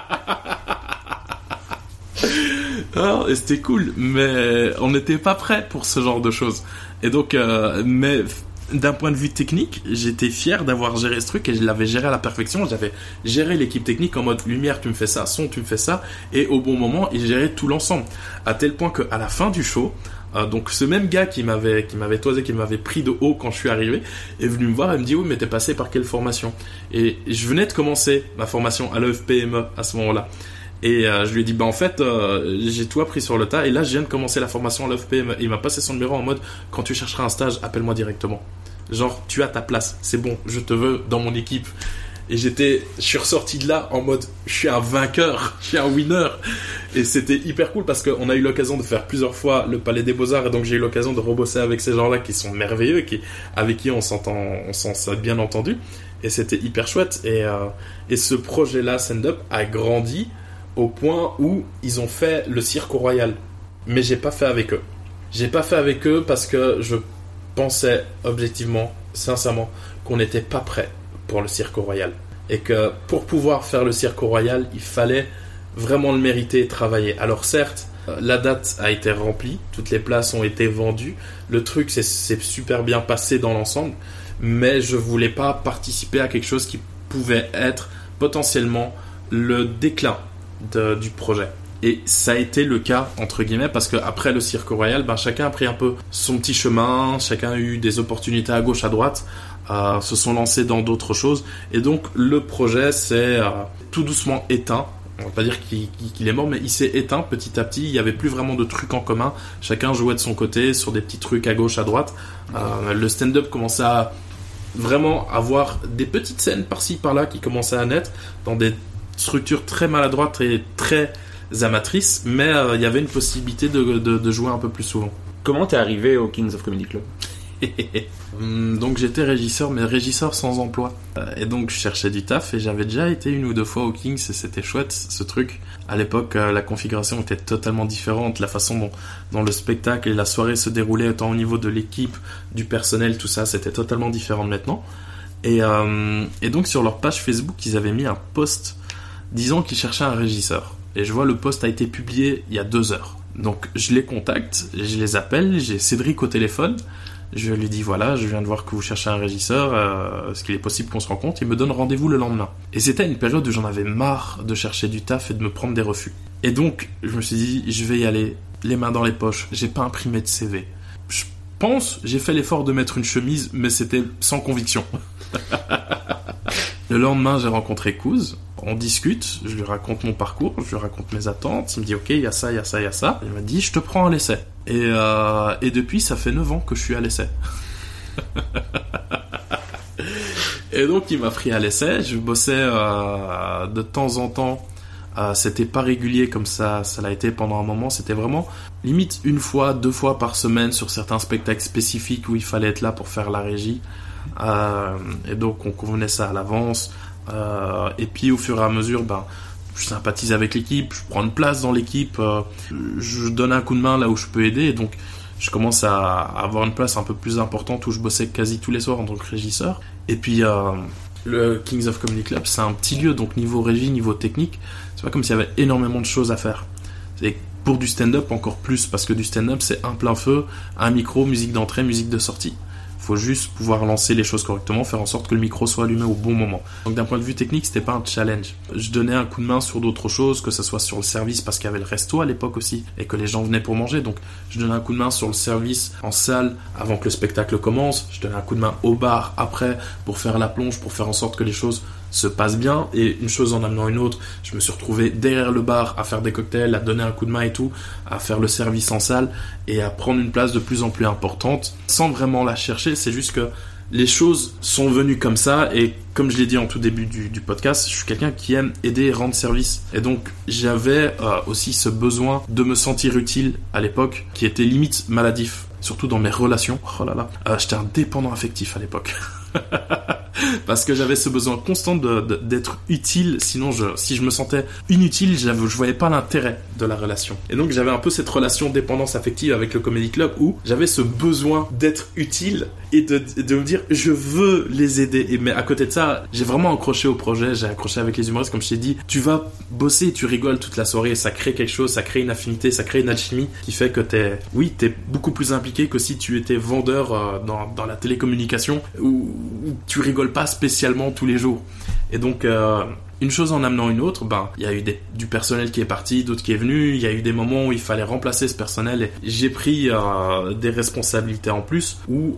Et c'était cool, mais on n'était pas prêt pour ce genre de choses. Et donc, mais d'un point de vue technique, j'étais fier d'avoir géré ce truc et je l'avais géré à la perfection. J'avais géré l'équipe technique en mode lumière, tu me fais ça, son, tu me fais ça, et au bon moment, et gérer tout l'ensemble. À tel point qu'à la fin du show, donc ce même gars qui m'avait toisé, qui m'avait pris de haut quand je suis arrivé, est venu me voir et me dit « Oui, mais t'es passé par quelle formation ?» Et je venais de commencer ma formation à l'EFPME à ce moment-là. Et je lui ai dit en fait j'ai tout appris sur le tas et là je viens de commencer la formation à l'EFPM. Il m'a passé son numéro en mode quand tu chercheras un stage appelle-moi directement, genre tu as ta place, c'est bon, je te veux dans mon équipe. Et je suis ressorti de là en mode je suis un vainqueur, je suis un winner. Et c'était hyper cool parce qu'on a eu l'occasion de faire plusieurs fois le Palais des Beaux-Arts et donc j'ai eu l'occasion de rebosser avec ces gens-là qui sont merveilleux, avec qui on s'est bien entendu et c'était hyper chouette. Et ce projet-là stand-up a grandi au point où ils ont fait le Cirque Royal. Mais j'ai pas fait avec eux. J'ai pas fait avec eux parce que je pensais objectivement, sincèrement, qu'on n'était pas prêt pour le Cirque Royal. Et que pour pouvoir faire le Cirque Royal, il fallait vraiment le mériter et travailler. Alors certes, la date a été remplie, toutes les places ont été vendues, le truc c'est super bien passé dans l'ensemble, mais je voulais pas participer à quelque chose qui pouvait être potentiellement le déclin du projet. Et ça a été le cas entre guillemets parce qu'après le Cirque Royal, chacun a pris un peu son petit chemin, chacun a eu des opportunités à gauche à droite, se sont lancés dans d'autres choses et donc le projet s'est tout doucement éteint. On va pas dire qu'il est mort, mais il s'est éteint petit à petit. Il y avait plus vraiment de trucs en commun, chacun jouait de son côté sur des petits trucs à gauche à droite. Le stand-up commençait à vraiment avoir des petites scènes par-ci par-là qui commençaient à naître dans des structure très maladroite et très amatrice, mais il y avait une possibilité de jouer un peu plus souvent. Comment t'es arrivé au Kings of Comedy Club ? Donc j'étais régisseur, mais régisseur sans emploi. Et donc je cherchais du taf et j'avais déjà été une ou deux fois au Kings et c'était chouette ce truc. À l'époque, la configuration était totalement différente, la façon dont le spectacle et la soirée se déroulaient, autant au niveau de l'équipe, du personnel, tout ça, c'était totalement différent de maintenant. Et donc sur leur page Facebook, ils avaient mis un post disant qu'ils cherchaient un régisseur. Et je vois le post a été publié il y a 2 heures. Donc je les contacte, je les appelle, j'ai Cédric au téléphone. Je lui dis voilà, je viens de voir que vous cherchez un régisseur, est-ce qu'il est possible qu'on se rencontre ? Il me donne rendez-vous le lendemain. Et c'était une période où j'en avais marre de chercher du taf et de me prendre des refus. Et donc je me suis dit je vais y aller, les mains dans les poches, j'ai pas imprimé de CV. Je pense, j'ai fait l'effort de mettre une chemise, mais c'était sans conviction. Le lendemain, j'ai rencontré Kouz. On discute, je lui raconte mon parcours, je lui raconte mes attentes. Il me dit ok, il y a ça, il y a ça, il y a ça. Il m'a dit je te prends à l'essai. Et depuis, ça fait 9 ans que je suis à l'essai. Et donc, il m'a pris à l'essai. Je bossais de temps en temps. C'était pas régulier comme ça l'a été pendant un moment. C'était vraiment limite 1 fois, 2 fois par semaine sur certains spectacles spécifiques où il fallait être là pour faire la régie. Et donc, on convenait ça à l'avance. Et puis au fur et à mesure, je sympathise avec l'équipe, je prends une place dans l'équipe, je donne un coup de main là où je peux aider, et donc je commence à avoir une place un peu plus importante où je bossais quasi tous les soirs en tant que régisseur. Et puis le Kings of Comedy Club, c'est un petit lieu, donc niveau régie, niveau technique, c'est pas comme s'il y avait énormément de choses à faire. Et pour du stand-up encore plus, parce que du stand-up c'est un plein feu, un micro, musique d'entrée, musique de sortie. faut juste pouvoir lancer les choses correctement, faire en sorte que le micro soit allumé au bon moment. Donc d'un point de vue technique, c'était pas un challenge. Je donnais un coup de main sur d'autres choses, que ce soit sur le service parce qu'il y avait le resto à l'époque aussi et que les gens venaient pour manger. Donc je donnais un coup de main sur le service en salle avant que le spectacle commence. Je donnais un coup de main au bar après pour faire la plonge, pour faire en sorte que les choses se passent bien. Et une chose en amenant une autre, je me suis retrouvé derrière le bar à faire des cocktails, à donner un coup de main et tout, à faire le service en salle et à prendre une place de plus en plus importante sans vraiment la chercher. C'est juste que les choses sont venues comme ça et comme je l'ai dit en tout début du podcast, je suis quelqu'un qui aime aider et rendre service. Et donc j'avais aussi ce besoin de me sentir utile à l'époque qui était limite maladif, surtout dans mes relations. Oh là là, j'étais un dépendant affectif à l'époque. Parce que j'avais ce besoin constant d'être utile, sinon si je me sentais inutile, je voyais pas l'intérêt de la relation. Et donc j'avais un peu cette relation dépendance affective avec le Comedy Club où j'avais ce besoin d'être utile et de me dire je veux les aider. Mais à côté de ça, j'ai vraiment accroché au projet, j'ai accroché avec les humoristes, comme je t'ai dit, tu vas bosser et tu rigoles toute la soirée, ça crée quelque chose, ça crée une affinité, ça crée une alchimie qui fait que t'es beaucoup plus impliqué que si tu étais vendeur dans la télécommunication où tu rigoles pas spécialement tous les jours. Et donc une chose en amenant une autre, il y a eu du personnel qui est parti, d'autres qui est venu, il y a eu des moments où il fallait remplacer ce personnel et j'ai pris des responsabilités en plus où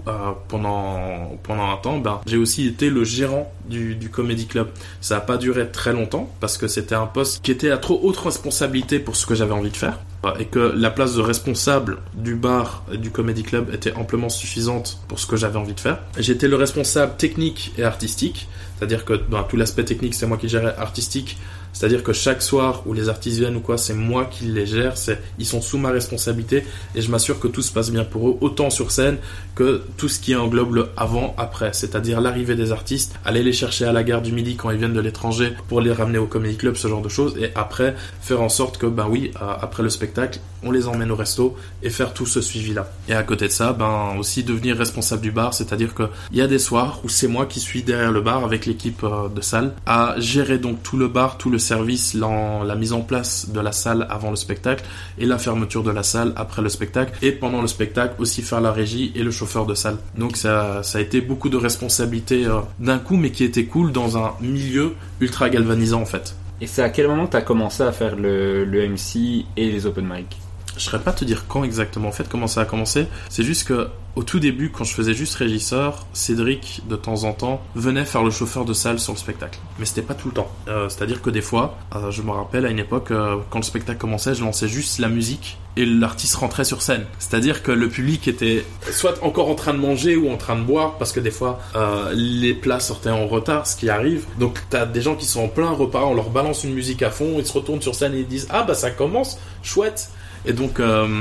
pendant un temps, j'ai aussi été le gérant du Comedy Club. Ça n'a pas duré très longtemps parce que c'était un poste qui était à trop haute responsabilité pour ce que j'avais envie de faire et que la place de responsable du bar et du Comedy Club était amplement suffisante pour ce que j'avais envie de faire. J'étais le responsable technique et artistique, c'est-à-dire que tout l'aspect technique c'est moi qui gérais, artistique c'est-à-dire que chaque soir où les artistes viennent ou quoi, c'est moi qui les gère, ils sont sous ma responsabilité et je m'assure que tout se passe bien pour eux, autant sur scène que tout ce qui englobe le avant-après, c'est-à-dire l'arrivée des artistes, aller les chercher à la gare du Midi quand ils viennent de l'étranger pour les ramener au Comedy Club, ce genre de choses, et après faire en sorte que après le spectacle, on les emmène au resto et faire tout ce suivi-là. Et à côté de ça, aussi devenir responsable du bar, c'est-à-dire que il y a des soirs où c'est moi qui suis derrière le bar avec l'équipe de salle à gérer donc tout le bar, tout le service, la mise en place de la salle avant le spectacle et la fermeture de la salle après le spectacle, et pendant le spectacle aussi faire la régie et le chauffeur de salle. Donc ça a été beaucoup de responsabilités d'un coup, mais qui était cool dans un milieu ultra galvanisant en fait. Et c'est à quel moment tu as commencé à faire le MC et les open mic? Je saurais pas te dire quand exactement en fait comment ça a commencé. C'est juste que au tout début, quand je faisais juste régisseur, Cédric de temps en temps venait faire le chauffeur de salle sur le spectacle, mais c'était pas tout le temps. C'est-à-dire que des fois, je me rappelle à une époque quand le spectacle commençait, je lançais juste la musique et l'artiste rentrait sur scène. C'est-à-dire que le public était soit encore en train de manger ou en train de boire, parce que des fois les plats sortaient en retard, ce qui arrive. Donc t'as des gens qui sont en plein repas, on leur balance une musique à fond, ils se retournent sur scène et ils disent ah bah ça commence, chouette. Et donc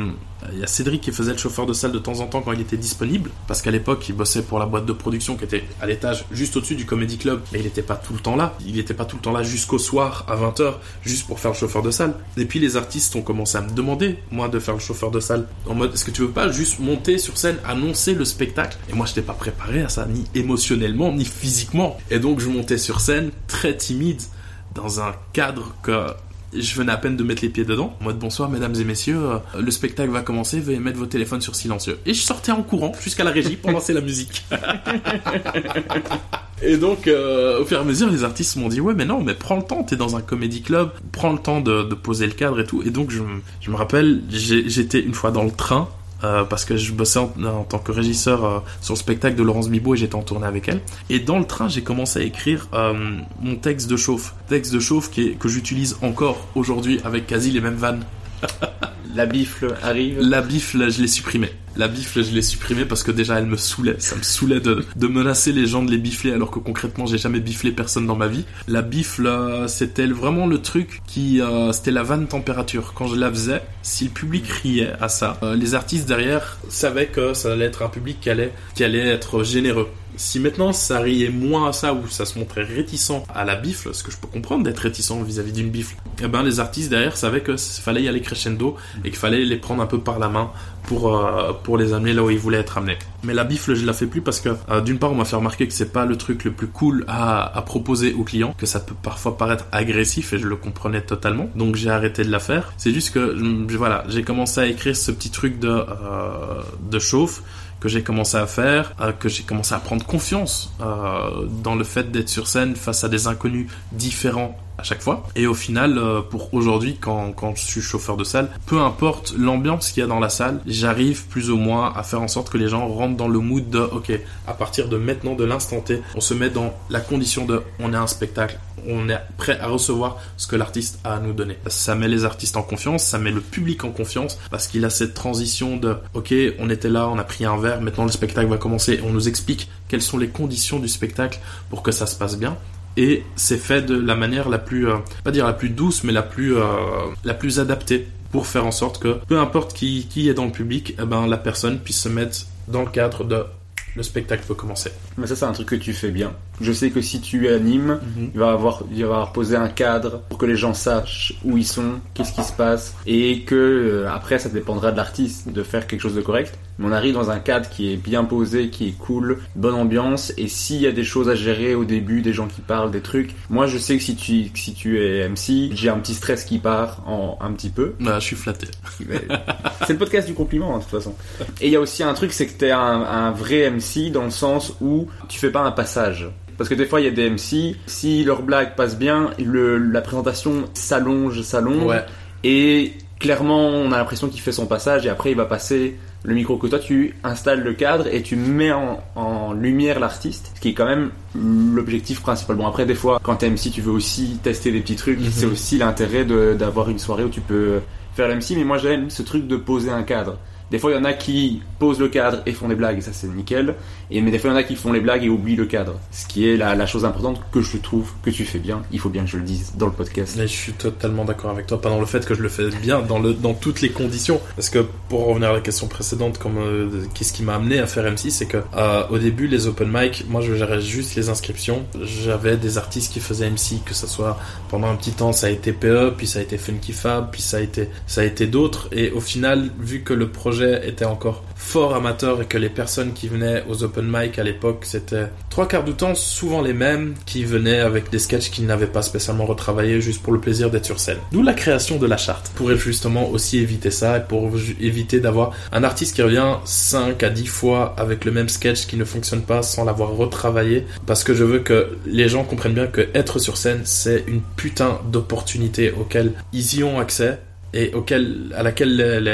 il y a Cédric qui faisait le chauffeur de salle de temps en temps quand il était disponible, parce qu'à l'époque il bossait pour la boîte de production qui était à l'étage juste au-dessus du Comedy Club, mais il n'était pas tout le temps là. Il n'était pas tout le temps là jusqu'au soir à 20h juste pour faire le chauffeur de salle. Et puis les artistes ont commencé à me demander moi de faire le chauffeur de salle, en mode est-ce que tu veux pas juste monter sur scène, annoncer le spectacle? Et moi j'étais pas préparé à ça, ni émotionnellement ni physiquement, et donc je montais sur scène très timide dans un cadre que je venais à peine de mettre les pieds dedans, en mode bonsoir mesdames et messieurs, le spectacle va commencer, veuillez mettre vos téléphones sur silencieux. Et je sortais en courant jusqu'à la régie pour lancer la musique. Et donc au fur et à mesure les artistes m'ont dit ouais mais non mais prends le temps, t'es dans un Comedy Club, prends le temps de poser le cadre et tout. Et donc je me rappelle, j'étais une fois dans le train, parce que je bossais en tant que régisseur sur le spectacle de Laurence Bibot et j'étais en tournée avec elle. Et dans le train, j'ai commencé à écrire mon texte de chauffe. Texte de chauffe que j'utilise encore aujourd'hui avec quasi les mêmes vannes. La bifle arrive. La bifle, je l'ai supprimée. La bifle, je l'ai supprimée parce que déjà elle me saoulait. Ça me saoulait de menacer les gens de les bifler alors que concrètement j'ai jamais biflé personne dans ma vie. La bifle, c'était vraiment le truc c'était la vanne température. Quand je la faisais, si le public riait à ça, les artistes derrière savaient que ça allait être un public qui allait être généreux. Si maintenant ça riait moins à ça ou ça se montrait réticent à la bifle, ce que je peux comprendre d'être réticent vis-à-vis d'une bifle, les artistes derrière savaient qu'il fallait y aller crescendo et qu'il fallait les prendre un peu par la main pour les amener là où ils voulaient être amenés. Mais la bifle, je la fais plus parce que d'une part on m'a fait remarquer que c'est pas le truc le plus cool à proposer aux clients, que ça peut parfois paraître agressif et je le comprenais totalement, donc j'ai arrêté de la faire. C'est juste que j'ai commencé à écrire ce petit truc de chauffe que j'ai commencé à faire, que j'ai commencé à prendre confiance dans le fait d'être sur scène face à des inconnus différents à chaque fois. Et au final, pour aujourd'hui, quand je suis chauffeur de salle, peu importe l'ambiance qu'il y a dans la salle, j'arrive plus ou moins à faire en sorte que les gens rentrent dans le mood de ok, à partir de maintenant, de l'instant T, on se met dans la condition de on est un spectacle, on est prêt à recevoir ce que l'artiste a à nous donner. Ça met les artistes en confiance, ça met le public en confiance, parce qu'il a cette transition de ok, on était là, on a pris un verre, maintenant le spectacle va commencer, on nous explique quelles sont les conditions du spectacle pour que ça se passe bien. Et c'est fait de la manière la plus, pas dire la plus douce, mais la plus adaptée, pour faire en sorte que peu importe qui est dans le public, eh ben, la personne puisse se mettre dans le cadre de le spectacle peut commencer. Mais ça, c'est un truc que tu fais bien. Je sais que si tu animes, il va avoir posé un cadre pour que les gens sachent où ils sont, qu'est-ce qui se passe, et que après, ça dépendra de l'artiste de faire quelque chose de correct. Mais on arrive dans un cadre qui est bien posé, qui est cool, bonne ambiance, et s'il y a des choses à gérer au début, des gens qui parlent, des trucs, moi je sais que si tu es MC, j'ai un petit stress qui part un petit peu. Bah, je suis flatté. C'est le podcast du compliment, hein, de toute façon. Et il y a aussi un truc, c'est que t'es un vrai MC dans le sens où tu fais pas un passage. Parce que des fois, il y a des MC, si leur blague passe bien, la présentation s'allonge, ouais. Et clairement, on a l'impression qu'il fait son passage, et après, il va passer le micro que toi, tu installes le cadre et tu mets en lumière l'artiste, ce qui est quand même l'objectif principal. Bon, après, des fois, quand t'es MC, tu veux aussi tester des petits trucs, c'est aussi l'intérêt d'avoir une soirée où tu peux faire l'MC, mais moi, j'aime ce truc de poser un cadre. Des fois, il y en a qui posent le cadre et font des blagues, et ça c'est nickel. Mais des fois, il y en a qui font les blagues et oublient le cadre. Ce qui est la chose importante que je trouve que tu fais bien. Il faut bien que je le dise dans le podcast. Mais je suis totalement d'accord avec toi, pas dans le fait que je le fais bien, dans toutes les conditions. Parce que pour revenir à la question précédente, qu'est-ce qui m'a amené à faire MC, c'est que au début, les open mic, moi je gérais juste les inscriptions. J'avais des artistes qui faisaient MC, que ce soit pendant un petit temps, ça a été PE, puis ça a été Funky Fab, puis ça a été d'autres. Et au final, vu que le projet était encore fort amateur et que les personnes qui venaient aux open mic à l'époque, c'était 3/4 du temps souvent les mêmes qui venaient avec des sketchs qu'ils n'avaient pas spécialement retravaillés juste pour le plaisir d'être sur scène. D'où la création de la charte, pour justement aussi éviter ça et pour éviter d'avoir un artiste qui revient 5 à 10 fois avec le même sketch qui ne fonctionne pas sans l'avoir retravaillé, parce que je veux que les gens comprennent bien que être sur scène, c'est une putain d'opportunité auquel ils y ont accès et à laquelle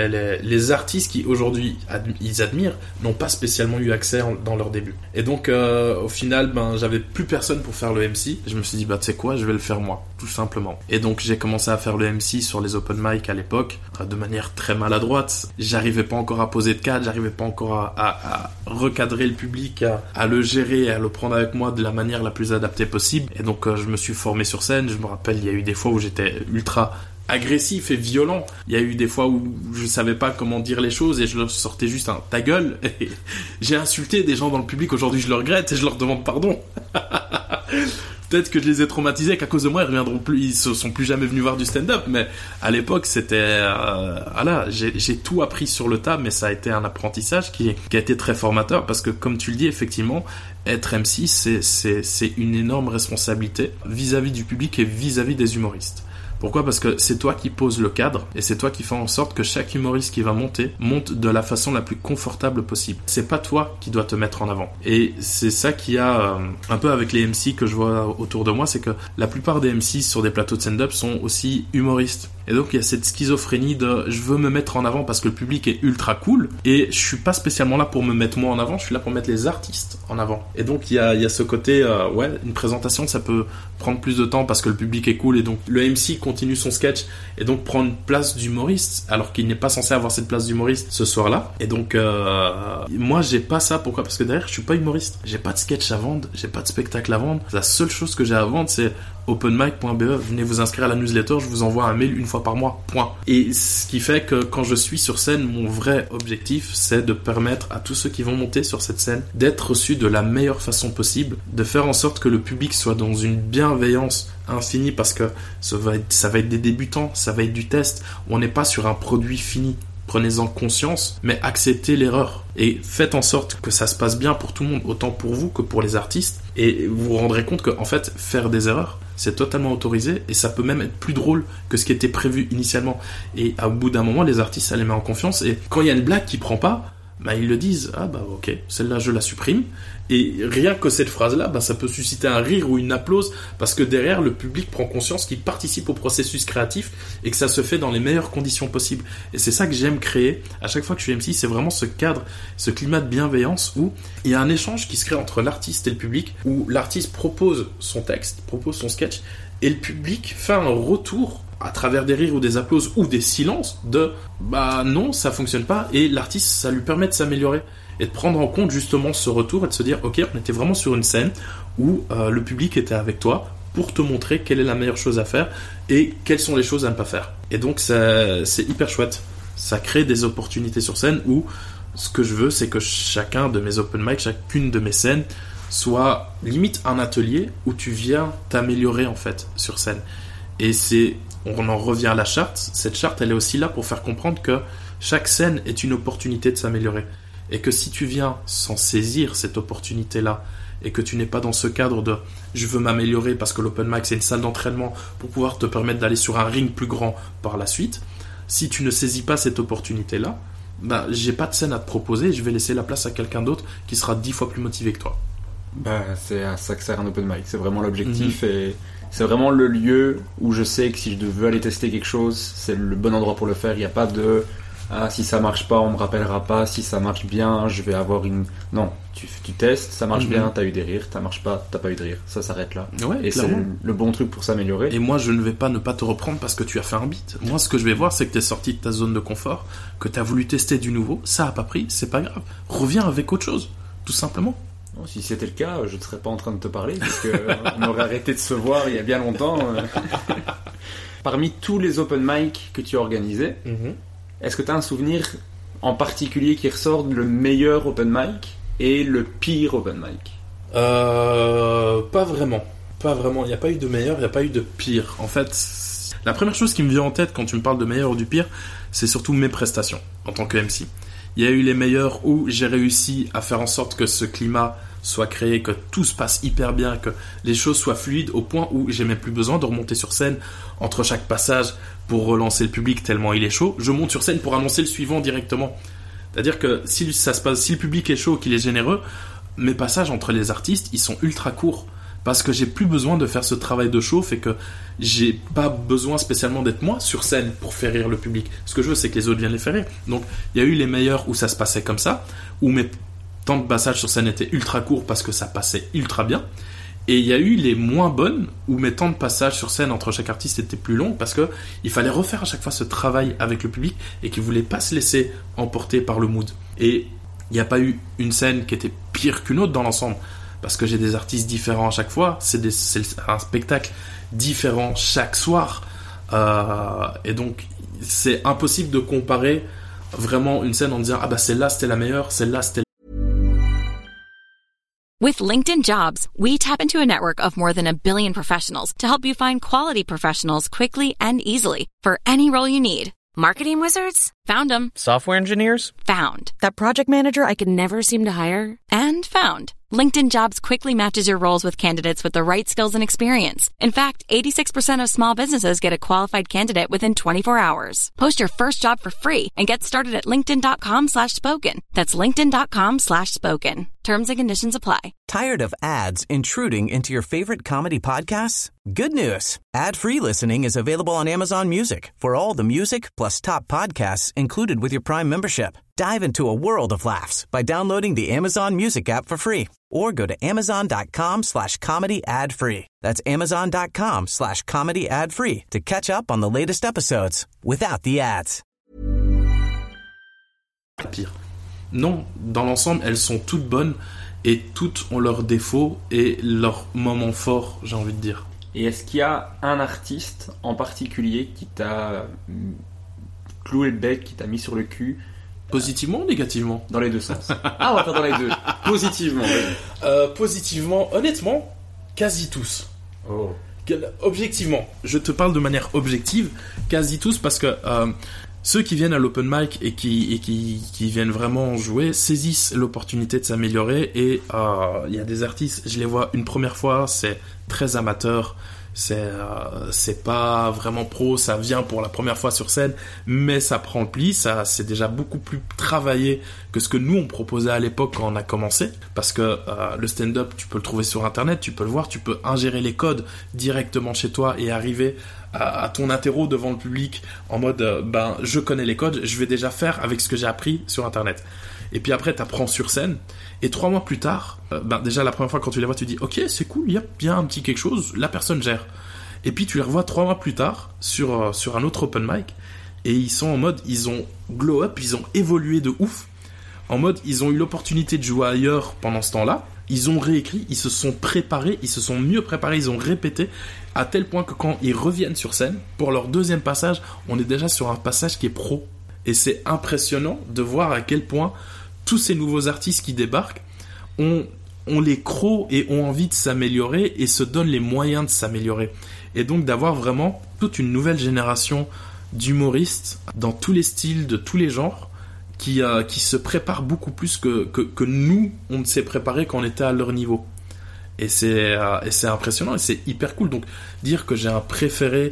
les artistes qui aujourd'hui ils admirent n'ont pas spécialement eu accès dans leur début. Et donc au final, j'avais plus personne pour faire le MC. Je me suis dit tu sais quoi, je vais le faire moi, tout simplement. Et donc j'ai commencé à faire le MC sur les open mic à l'époque de manière très maladroite. J'arrivais pas encore à poser de cadre, j'arrivais pas encore à recadrer le public, à le gérer, à le prendre avec moi de la manière la plus adaptée possible. Et donc je me suis formé sur scène. Je me rappelle, il y a eu des fois où j'étais ultra agressif et violent. Il y a eu des fois où je savais pas comment dire les choses et je leur sortais juste un ta gueule. Et j'ai insulté des gens dans le public. Aujourd'hui, je le regrette et je leur demande pardon. Peut-être que je les ai traumatisés, qu'à cause de moi, ils se sont plus jamais venus voir du stand-up. Mais à l'époque, c'était, j'ai tout appris sur le tas, mais ça a été un apprentissage qui a été très formateur parce que, comme tu le dis, effectivement, être MC, c'est une énorme responsabilité vis-à-vis du public et vis-à-vis des humoristes. Pourquoi ? Parce que c'est toi qui poses le cadre et c'est toi qui fais en sorte que chaque humoriste qui va monte de la façon la plus confortable possible. C'est pas toi qui dois te mettre en avant. Et c'est ça qu'il y a un peu avec les MC que je vois autour de moi, c'est que la plupart des MC sur des plateaux de stand-up sont aussi humoristes. Et donc il y a cette schizophrénie de je veux me mettre en avant parce que le public est ultra cool et je suis pas spécialement là pour me mettre moi en avant, je suis là pour mettre les artistes en avant. Et donc il y a ce côté une présentation ça peut prendre plus de temps parce que le public est cool et donc le MC continue son sketch et donc prend une place d'humoriste alors qu'il n'est pas censé avoir cette place d'humoriste ce soir-là. Et donc moi j'ai pas ça. Pourquoi ? Parce que derrière je suis pas humoriste, j'ai pas de sketch à vendre, j'ai pas de spectacle à vendre. La seule chose que j'ai à vendre c'est openmic.be, venez vous inscrire à la newsletter, je vous envoie un mail une fois par mois, point. Et ce qui fait que quand je suis sur scène, mon vrai objectif, c'est de permettre à tous ceux qui vont monter sur cette scène d'être reçus de la meilleure façon possible, de faire en sorte que le public soit dans une bienveillance infinie parce que ça va être des débutants, ça va être du test, on n'est pas sur un produit fini. Prenez-en conscience, mais acceptez l'erreur et faites en sorte que ça se passe bien pour tout le monde, autant pour vous que pour les artistes. Et vous vous rendrez compte que, en fait, faire des erreurs, c'est totalement autorisé et ça peut même être plus drôle que ce qui était prévu initialement. Et au bout d'un moment, les artistes, ça les met en confiance. Et quand il y a une blague qui prend pas, ils le disent, ok, celle-là je la supprime, et rien que cette phrase-là, ça peut susciter un rire ou une applause, parce que derrière, le public prend conscience qu'il participe au processus créatif, et que ça se fait dans les meilleures conditions possibles. Et c'est ça que j'aime créer, à chaque fois que je suis MC, c'est vraiment ce cadre, ce climat de bienveillance, où il y a un échange qui se crée entre l'artiste et le public, où l'artiste propose son texte, propose son sketch, et le public fait un retour à travers des rires ou des applauses ou des silences de non, ça fonctionne pas, et l'artiste, ça lui permet de s'améliorer et de prendre en compte justement ce retour et de se dire ok, on était vraiment sur une scène où le public était avec toi pour te montrer quelle est la meilleure chose à faire et quelles sont les choses à ne pas faire. Et donc c'est hyper chouette, ça crée des opportunités sur scène où ce que je veux, c'est que chacun de mes open mic, chacune de mes scènes soit limite un atelier où tu viens t'améliorer en fait sur scène. Et on en revient à la charte. Cette charte, elle est aussi là pour faire comprendre que chaque scène est une opportunité de s'améliorer. Et que si tu viens sans saisir cette opportunité-là, et que tu n'es pas dans ce cadre de « je veux m'améliorer parce que l'open mic, c'est une salle d'entraînement pour pouvoir te permettre d'aller sur un ring plus grand par la suite », si tu ne saisis pas cette opportunité-là, j'ai pas de scène à te proposer et je vais laisser la place à quelqu'un d'autre qui sera 10 fois plus motivé que toi. C'est à ça que sert un open mic. C'est vraiment l'objectif et... c'est vraiment le lieu où je sais que si je veux aller tester quelque chose, c'est le bon endroit pour le faire. Il n'y a pas de si ça marche pas, on me rappellera pas. Si ça marche bien, je vais avoir une. Non, tu testes, ça marche bien, t'as eu des rires. Ça marche pas, t'as pas eu de rire. Ça s'arrête là. Ouais, et clairement. C'est le bon truc pour s'améliorer. Et moi, je ne vais pas ne pas te reprendre parce que tu as fait un beat. Moi, ce que je vais voir, c'est que t'es sorti de ta zone de confort, que t'as voulu tester du nouveau. Ça a pas pris, c'est pas grave. Reviens avec autre chose, tout simplement. Non, si c'était le cas, je ne serais pas en train de te parler, parce qu'on aurait arrêté de se voir il y a bien longtemps. Parmi tous les open mic que tu as organisés, est-ce que tu as un souvenir en particulier qui ressort de le meilleur open mic et le pire open mic ? Pas vraiment. Il n'y a pas eu de meilleur, il n'y a pas eu de pire. En fait, la première chose qui me vient en tête quand tu me parles de meilleur ou du pire, c'est surtout mes prestations en tant que MC. Il y a eu les meilleurs où j'ai réussi à faire en sorte que ce climat soit créé, que tout se passe hyper bien, que les choses soient fluides au point où j'ai même plus besoin de remonter sur scène entre chaque passage pour relancer le public tellement il est chaud. Je monte sur scène pour annoncer le suivant directement. C'est-à-dire que si le public est chaud, qu'il est généreux, mes passages entre les artistes, ils sont ultra courts. Parce que j'ai plus besoin de faire ce travail de chauffe et que j'ai pas besoin spécialement d'être moi sur scène pour faire rire le public. Ce que je veux, c'est que les autres viennent les faire rire. Donc, il y a eu les meilleurs où ça se passait comme ça, où mes temps de passage sur scène étaient ultra courts parce que ça passait ultra bien. Et il y a eu les moins bonnes où mes temps de passage sur scène entre chaque artiste étaient plus longs parce que il fallait refaire à chaque fois ce travail avec le public et qu'ils voulaient pas se laisser emporter par le mood. Et il n'y a pas eu une scène qui était pire qu'une autre dans l'ensemble. Parce que j'ai des artistes différents à chaque fois, c'est un spectacle différent chaque soir, et donc c'est impossible de comparer vraiment une scène en disant celle-là c'était la meilleure, celle-là c'était. With LinkedIn Jobs, we tap into a network of more than 1 billion professionals to help you find quality professionals quickly and easily for any role you need. Marketing wizards? Found them. Software engineers? Found. That project manager I could never seem to hire? And found. LinkedIn Jobs quickly matches your roles with candidates with the right skills and experience. In fact, 86% of small businesses get a qualified candidate within 24 hours. Post your first job for free and get started at linkedin.com/spoken. That's linkedin.com/spoken. Terms and conditions apply. Tired of ads intruding into your favorite comedy podcasts? Good news. Ad-free listening is available on Amazon Music for all the music plus top podcasts included with your Prime membership. Dive into a world of laughs by downloading the Amazon Music app for free or go to amazon.com/comedy ad-free. That's amazon.com/comedy ad-free to catch up on the latest episodes without the ads. Pire. Non, dans l'ensemble, elles sont toutes bonnes et toutes ont leurs défauts et leurs moments forts, j'ai envie de dire. Et est-ce qu'il y a un artiste en particulier qui t'a cloué le bec, qui t'a mis sur le cul? Positivement ou négativement? Dans les deux sens. On va faire dans les deux. Positivement. Positivement, honnêtement, quasi tous. Oh. Objectivement, je te parle de manière objective, quasi tous, parce que ceux qui viennent à l'open mic et qui viennent vraiment jouer saisissent l'opportunité de s'améliorer. Et il y a des artistes, je les vois une première fois, c'est très amateur, c'est pas vraiment pro, ça vient pour la première fois sur scène, mais ça prend le pli, ça c'est déjà beaucoup plus travaillé que ce que nous on proposait à l'époque quand on a commencé, parce que le stand-up tu peux le trouver sur internet, tu peux le voir, tu peux ingérer les codes directement chez toi et arriver à ton interro devant le public en mode je connais les codes, je vais déjà faire avec ce que j'ai appris sur internet. Et puis après t'apprends sur scène, et 3 mois plus tard, déjà la première fois quand tu les vois tu dis ok c'est cool, il y a bien un petit quelque chose, la personne gère. Et puis tu les revois 3 mois plus tard sur un autre open mic, et ils sont en mode, ils ont glow up, ils ont évolué de ouf, en mode ils ont eu l'opportunité de jouer ailleurs pendant ce temps-là, ils ont réécrit, ils se sont préparés, ils se sont mieux préparés, ils ont répété, à tel point que quand ils reviennent sur scène, pour leur deuxième passage, on est déjà sur un passage qui est pro. Et c'est impressionnant de voir à quel point tous ces nouveaux artistes qui débarquent ont les crocs et ont envie de s'améliorer et se donnent les moyens de s'améliorer. Et donc d'avoir vraiment toute une nouvelle génération d'humoristes dans tous les styles, de tous les genres, qui se préparent beaucoup plus que nous, on s'est préparé quand on était à leur niveau. Et c'est impressionnant et c'est hyper cool. Donc dire que j'ai un préféré,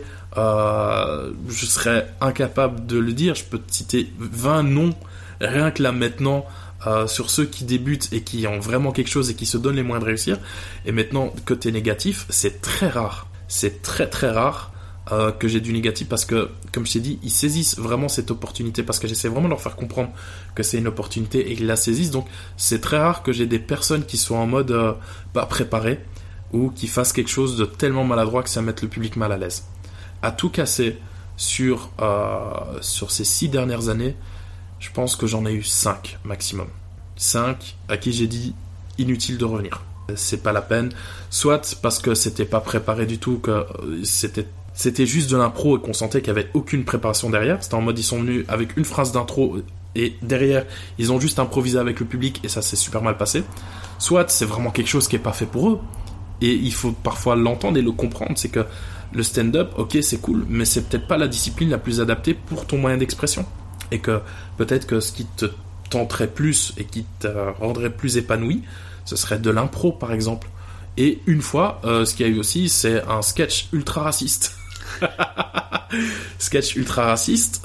je serais incapable de le dire. Je peux te citer 20 noms rien que là maintenant sur ceux qui débutent et qui ont vraiment quelque chose et qui se donnent les moyens de réussir. Et maintenant, côté négatif, c'est très rare. C'est très très rare que j'ai du négatif, parce que, comme je t'ai dit, ils saisissent vraiment cette opportunité, parce que j'essaie vraiment de leur faire comprendre que c'est une opportunité et qu'ils la saisissent. Donc c'est très rare que j'ai des personnes qui soient en mode pas préparées ou qui fassent quelque chose de tellement maladroit que ça mette le public mal à l'aise. À tout casser sur ces 6 dernières années, je pense que j'en ai eu 5 maximum. 5 à qui j'ai dit inutile de revenir. C'est pas la peine. Soit parce que c'était pas préparé du tout, que c'était juste de l'impro et qu'on sentait qu'il y avait aucune préparation derrière. C'était en mode ils sont venus avec une phrase d'intro et derrière ils ont juste improvisé avec le public et ça s'est super mal passé. Soit c'est vraiment quelque chose qui est pas fait pour eux et il faut parfois l'entendre et le comprendre. C'est que le stand-up, ok c'est cool, mais c'est peut-être pas la discipline la plus adaptée pour ton moyen d'expression. Et que peut-être que ce qui te tenterait plus et qui te rendrait plus épanoui, ce serait de l'impro par exemple. Et une fois, ce qu'il y a eu aussi, c'est un sketch ultra raciste. Sketch ultra raciste,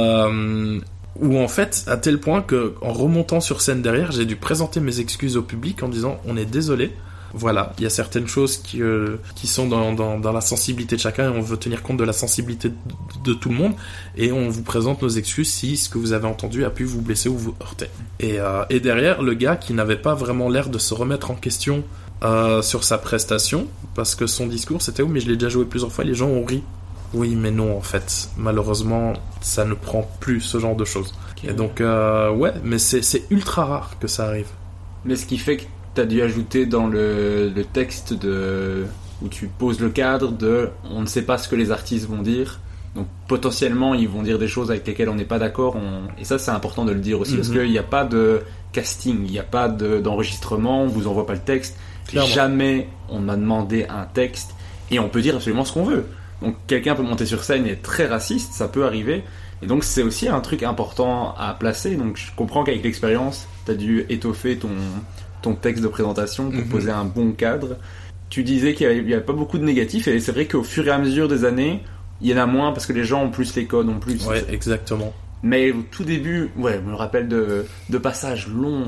où en fait, à tel point que, en remontant sur scène derrière, j'ai dû présenter mes excuses au public en disant on est désolé. Voilà, il y a certaines choses qui sont dans la sensibilité de chacun et on veut tenir compte de la sensibilité de tout le monde et on vous présente nos excuses si ce que vous avez entendu a pu vous blesser ou vous heurter. Et derrière, le gars qui n'avait pas vraiment l'air de se remettre en question sur sa prestation, parce que son discours c'était « Oui, mais je l'ai déjà joué plusieurs fois, les gens ont ri ». Oui, mais non, en fait. Malheureusement, ça ne prend plus ce genre de choses. Okay. Et donc, ouais, mais c'est ultra rare que ça arrive. Mais ce qui fait que t'as dû ajouter dans le texte où tu poses le cadre de « On ne sait pas ce que les artistes vont dire ». Donc, potentiellement, ils vont dire des choses avec lesquelles on n'est pas d'accord. Et ça, c'est important de le dire aussi, parce qu'il n'y a pas de casting, il n'y a pas d'enregistrement, on vous envoie pas le texte. Clairement. Jamais on m'a demandé un texte et on peut dire absolument ce qu'on veut. Donc quelqu'un peut monter sur scène et être très raciste, ça peut arriver. Et donc c'est aussi un truc important à placer. Donc je comprends qu'avec l'expérience, tu as dû étoffer ton texte de présentation pour poser un bon cadre. Tu disais qu'il n'y avait pas beaucoup de négatifs, et c'est vrai qu'au fur et à mesure des années, il y en a moins parce que les gens ont plus les codes, ont plus. Ouais, exactement. Mais au tout début, ouais, je me rappelle de passages longs.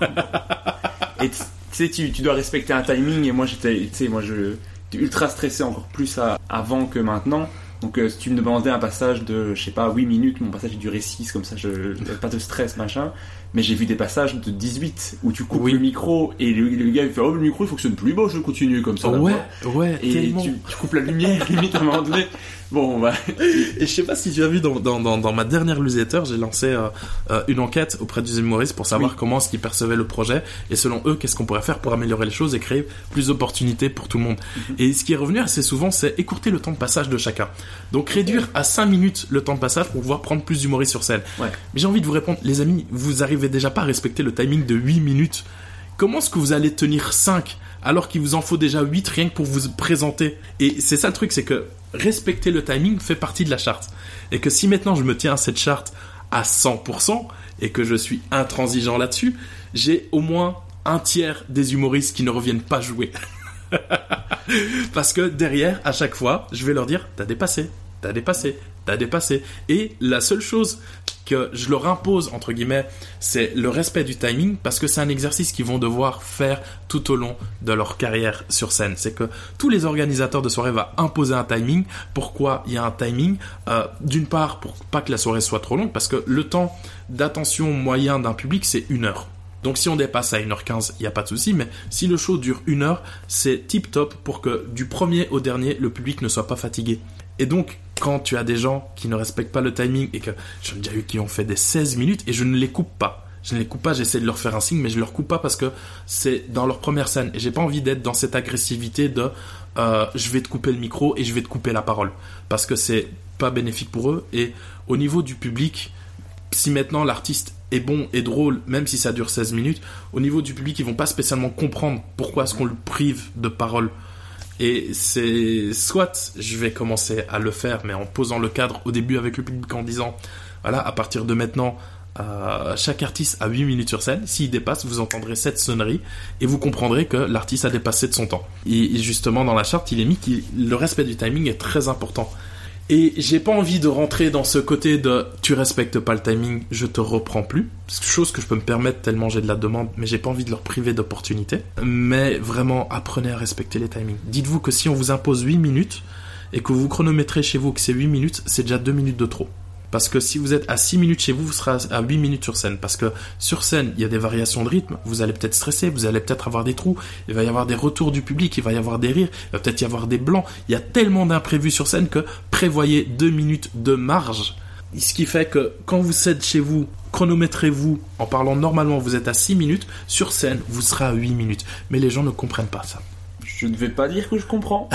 Et tu sais, tu dois respecter un timing, et moi j'étais ultra stressé encore plus avant que maintenant. Donc si tu me demandais un passage de, je sais pas, 8 minutes, mon passage est duré 6, comme ça j'avais pas de stress, machin. Mais j'ai vu des passages de 18 où tu coupes le micro et le gars il fait « Oh, le micro il fonctionne plus, bon je continue comme ça. » Ouais, et tellement. Tu coupes la lumière, limite à un moment donné. Bon, bah. Et je sais pas si tu as vu dans ma dernière newsletter, j'ai lancé une enquête auprès des humoristes pour savoir comment est-ce qu'ils percevaient le projet et selon eux, qu'est-ce qu'on pourrait faire pour améliorer les choses et créer plus d'opportunités pour tout le monde. Et ce qui est revenu assez souvent, c'est écourter le temps de passage de chacun. Donc réduire à 5 minutes le temps de passage pour pouvoir prendre plus d'humoristes sur scène. Ouais. Mais j'ai envie de vous répondre, les amis, vous arrivez déjà pas à respecter le timing de 8 minutes. Comment est-ce que vous allez tenir 5 alors qu'il vous en faut déjà 8 rien que pour vous présenter? Et c'est ça le truc, c'est que respecter le timing fait partie de la charte. Et que si maintenant je me tiens à cette charte à 100% et que je suis intransigeant là-dessus, j'ai au moins un tiers des humoristes qui ne reviennent pas jouer. Parce que derrière, à chaque fois, je vais leur dire, t'as dépassé. Et la seule chose que je leur impose, entre guillemets, c'est le respect du timing, parce que c'est un exercice qu'ils vont devoir faire tout au long de leur carrière sur scène. C'est que tous les organisateurs de soirée vont imposer un timing. Pourquoi il y a un timing? D'une part, pour pas que la soirée soit trop longue, parce que le temps d'attention moyen d'un public, c'est 1 heure. Donc si on dépasse à 1h15, il n'y a pas de souci, mais si le show dure 1 heure, c'est tip top pour que du premier au dernier, le public ne soit pas fatigué. Et donc, quand tu as des gens qui ne respectent pas le timing et que j'en ai déjà eu qui ont fait des 16 minutes et je ne les coupe pas. J'essaie de leur faire un signe, mais je leur coupe pas parce que c'est dans leur première scène. Et j'ai pas envie d'être dans cette agressivité de je vais te couper le micro et je vais te couper la parole. Parce que c'est pas bénéfique pour eux. Et au niveau du public, si maintenant l'artiste est bon et drôle, même si ça dure 16 minutes, au niveau du public, ils vont pas spécialement comprendre pourquoi est-ce qu'on le prive de parole. Et c'est soit je vais commencer à le faire, mais en posant le cadre au début avec le public en disant, voilà, à partir de maintenant, chaque artiste a 8 minutes sur scène. S'il dépasse, vous entendrez cette sonnerie et vous comprendrez que l'artiste a dépassé de son temps. Et justement, dans la charte, il est mis que le respect du timing est très important. Et j'ai pas envie de rentrer dans ce côté de tu respectes pas le timing, je te reprends plus. C'est chose que je peux me permettre tellement j'ai de la demande, mais j'ai pas envie de leur priver d'opportunités. Mais vraiment, apprenez à respecter les timings. Dites-vous que si on vous impose 8 minutes et que vous chronométrez chez vous que c'est 8 minutes, c'est déjà 2 minutes de trop. Parce que si vous êtes à 6 minutes chez vous, vous serez à 8 minutes sur scène. Parce que sur scène, il y a des variations de rythme. Vous allez peut-être stresser, vous allez peut-être avoir des trous. Il va y avoir des retours du public, il va y avoir des rires, il va peut-être y avoir des blancs. Il y a tellement d'imprévus sur scène que prévoyez 2 minutes de marge. Ce qui fait que quand vous êtes chez vous, chronométrez-vous en parlant normalement, vous êtes à 6 minutes. Sur scène, vous serez à 8 minutes. Mais les gens ne comprennent pas ça. Je ne vais pas dire que je comprends.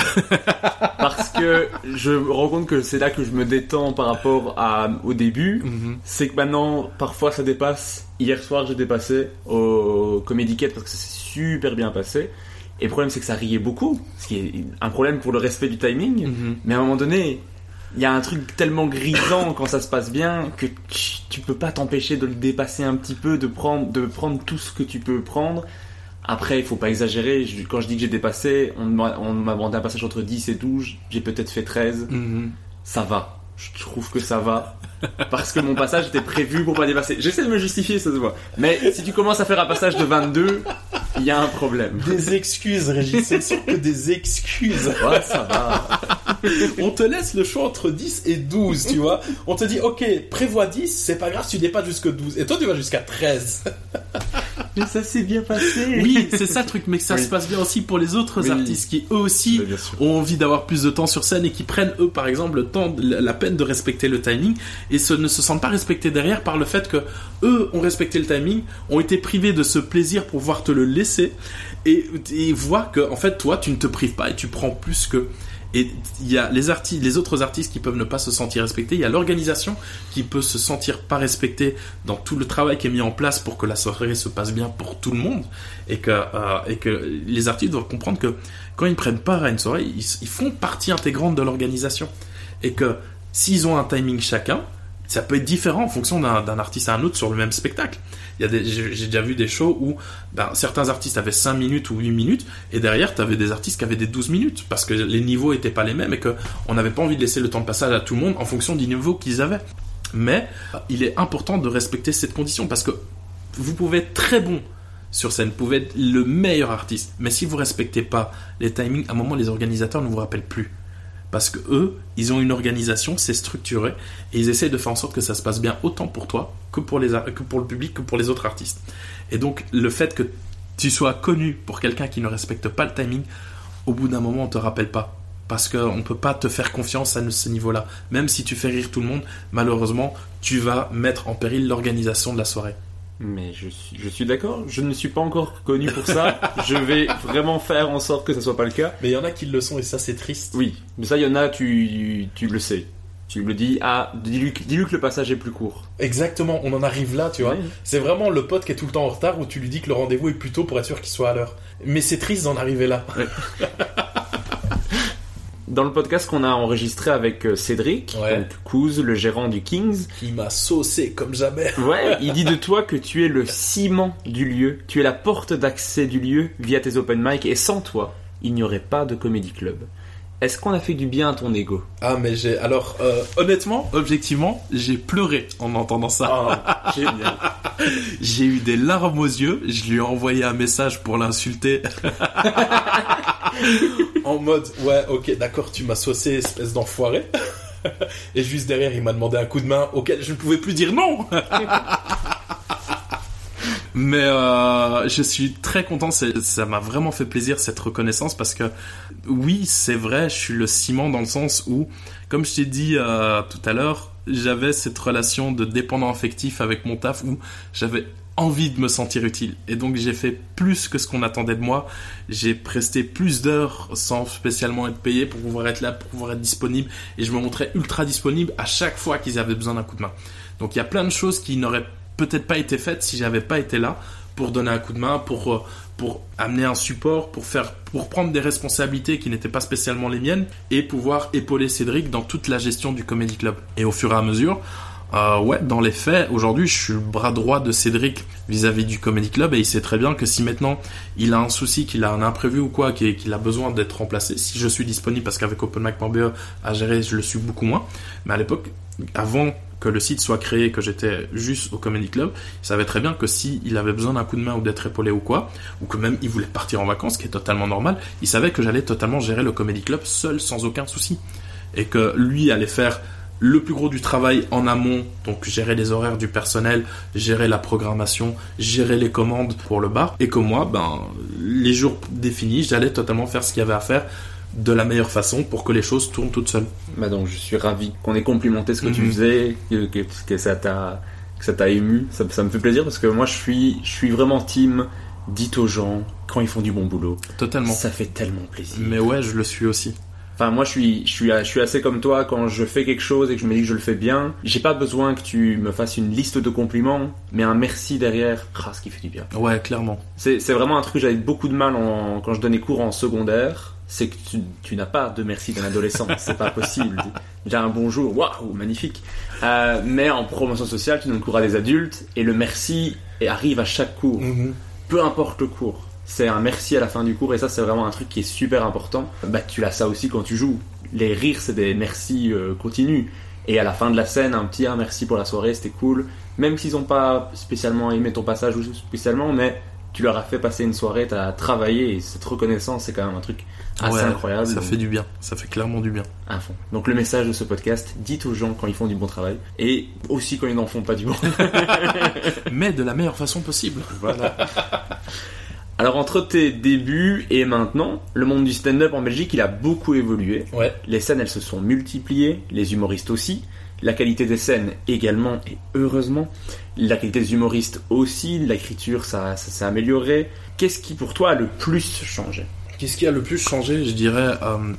Parce que je me rends compte que c'est là que je me détends par rapport au début. Mm-hmm. C'est que maintenant, parfois ça dépasse. Hier soir, j'ai dépassé au Comedy Cat parce que ça s'est super bien passé. Et le problème, c'est que ça riait beaucoup. Ce qui est un problème pour le respect du timing. Mm-hmm. Mais à un moment donné, il y a un truc tellement grisant quand ça se passe bien que tu peux pas t'empêcher de le dépasser un petit peu, de prendre tout ce que tu peux prendre. Après, il faut pas exagérer. Quand je dis que j'ai dépassé, on m'a demandé un passage entre 10 et 12. J'ai peut-être fait 13. Mm-hmm. Ça va. Je trouve que ça va. Parce que mon passage était prévu pour pas dépasser. J'essaie de me justifier, ça se voit. Mais si tu commences à faire un passage de 22, il y a un problème. Des excuses, Régis. C'est sûr que des excuses. Ouais, ça va. On te laisse le choix entre 10 et 12, tu vois. On te dit, ok, prévois 10, c'est pas grave si tu dépasses jusqu'à 12. Et toi, tu vas jusqu'à 13. Mais ça s'est bien passé. Oui, c'est ça le truc, mais que ça se passe bien aussi pour les autres artistes qui, eux aussi, ont envie d'avoir plus de temps sur scène et qui prennent, eux, par exemple, le temps, la peine de respecter le timing et ne se sentent pas respectés derrière par le fait que eux ont respecté le timing, ont été privés de ce plaisir pour pouvoir te le laisser et voir que, en fait, toi, tu ne te prives pas et tu prends plus que... Et il y a les autres artistes qui peuvent ne pas se sentir respectés, il y a l'organisation qui peut se sentir pas respectée dans tout le travail qui est mis en place pour que la soirée se passe bien pour tout le monde et que les artistes doivent comprendre que quand ils prennent part à une soirée, ils font partie intégrante de l'organisation et que s'ils ont un timing chacun, ça peut être différent en fonction d'un artiste à un autre sur le même spectacle. J'ai déjà vu des shows où certains artistes avaient 5 minutes ou 8 minutes et derrière tu avais des artistes qui avaient des 12 minutes parce que les niveaux étaient pas les mêmes et qu'on n'avait pas envie de laisser le temps de passage à tout le monde en fonction du niveau qu'ils avaient. Mais il est important de respecter cette condition parce que vous pouvez être très bon sur scène, vous pouvez être le meilleur artiste, mais si vous respectez pas les timings, à un moment les organisateurs ne vous rappellent plus. Parce que eux, ils ont une organisation, c'est structuré, et ils essayent de faire en sorte que ça se passe bien autant pour toi que pour le public, que pour les autres artistes. Et donc, le fait que tu sois connu pour quelqu'un qui ne respecte pas le timing, au bout d'un moment, on te rappelle pas. Parce qu'on ne peut pas te faire confiance à ce niveau-là. Même si tu fais rire tout le monde, malheureusement, tu vas mettre en péril l'organisation de la soirée. Mais je suis d'accord, je ne suis pas encore connu pour ça. Je vais vraiment faire en sorte que ça soit pas le cas. Mais il y en a qui le sont et ça c'est triste. Oui, mais ça il y en a, tu le sais. Tu me dis, dis-lui que le passage est plus court. Exactement, on en arrive là, tu vois. Oui. C'est vraiment le pote qui est tout le temps en retard où tu lui dis que le rendez-vous est plus tôt pour être sûr qu'il soit à l'heure. Mais c'est triste d'en arriver là. Oui. Dans le podcast qu'on a enregistré avec Cédric, donc Kouz, le gérant du Kings, il m'a saucé comme jamais. Ouais, il dit de toi que tu es le ciment du lieu, tu es la porte d'accès du lieu via tes open mic, et sans toi, il n'y aurait pas de Comedy Club. Est-ce qu'on a fait du bien à ton ego? Ah, mais honnêtement, objectivement, j'ai pleuré en entendant ça. Oh, génial. J'ai eu des larmes aux yeux, je lui ai envoyé un message pour l'insulter. En mode, ouais, ok, d'accord, tu m'as saucé, espèce d'enfoiré. Et juste derrière, il m'a demandé un coup de main auquel je ne pouvais plus dire non. Mais je suis très content, ça m'a vraiment fait plaisir cette reconnaissance parce que oui, c'est vrai, je suis le ciment dans le sens où, comme je t'ai dit tout à l'heure, j'avais cette relation de dépendant affectif avec mon taf où j'avais envie de me sentir utile. Et donc j'ai fait plus que ce qu'on attendait de moi. J'ai presté plus d'heures sans spécialement être payé pour pouvoir être là, pour pouvoir être disponible. Et je me montrais ultra disponible à chaque fois qu'ils avaient besoin d'un coup de main. Donc il y a plein de choses qui n'auraient peut-être pas été faites si j'avais pas été là pour donner un coup de main, pour amener un support, pour prendre des responsabilités qui n'étaient pas spécialement les miennes et pouvoir épauler Cédric dans toute la gestion du Comedy Club. Et au fur et à mesure, dans les faits, aujourd'hui, je suis le bras droit de Cédric vis-à-vis du Comedy Club et il sait très bien que si maintenant il a un souci, qu'il a un imprévu ou quoi, qu'il a besoin d'être remplacé, si je suis disponible, parce qu'avec OpenMic.be à gérer, je le suis beaucoup moins, mais à l'époque, avant que le site soit créé, que j'étais juste au Comedy Club, il savait très bien que s'il avait besoin d'un coup de main ou d'être épaulé ou quoi, ou que même il voulait partir en vacances, ce qui est totalement normal, il savait que j'allais totalement gérer le Comedy Club seul, sans aucun souci. Et que lui allait faire le plus gros du travail en amont, donc gérer les horaires du personnel, gérer la programmation, gérer les commandes pour le bar, et que moi, les jours définis, j'allais totalement faire ce qu'il y avait à faire de la meilleure façon pour que les choses tournent toutes seules. Donc je suis ravi qu'on ait complimenté ce que tu faisais, que ça t'a ému. Ça me fait plaisir parce que moi je suis vraiment team. Dites aux gens quand ils font du bon boulot. Totalement. Ça fait tellement plaisir. Mais ouais, je le suis aussi. Enfin, moi, je suis assez comme toi quand je fais quelque chose et que je me dis que je le fais bien. J'ai pas besoin que tu me fasses une liste de compliments, mais un merci derrière, ce qui fait du bien. Ouais, clairement. C'est vraiment un truc que j'avais beaucoup de mal quand je donnais cours en secondaire. C'est que tu n'as pas de merci d'un adolescent. C'est pas possible. J'ai un bonjour, waouh, magnifique. Mais en promotion sociale, tu donnes cours à des adultes et le merci arrive à chaque cours. Peu importe le cours. C'est un merci à la fin du cours et ça c'est vraiment un truc qui est super important. Tu l'as ça aussi quand tu joues. Les rires c'est des merci continus. Et à la fin de la scène, un petit merci pour la soirée, c'était cool. Même s'ils n'ont pas spécialement aimé ton passage ou spécialement, mais tu leur as fait passer une soirée, tu as travaillé et cette reconnaissance c'est quand même un truc assez incroyable. Ça fait du bien, ça fait clairement du bien. À fond. Donc le message de ce podcast, dites aux gens quand ils font du bon travail et aussi quand ils n'en font pas du bon. Mais de la meilleure façon possible. Voilà. Alors entre tes débuts et maintenant, le monde du stand-up en Belgique, il a beaucoup évolué. Ouais. Les scènes, elles se sont multipliées, les humoristes aussi. La qualité des scènes également, et heureusement. La qualité des humoristes aussi, l'écriture, ça s'est amélioré. Qu'est-ce qui, pour toi, a le plus changé ? Qu'est-ce qui a le plus changé ? Je dirais,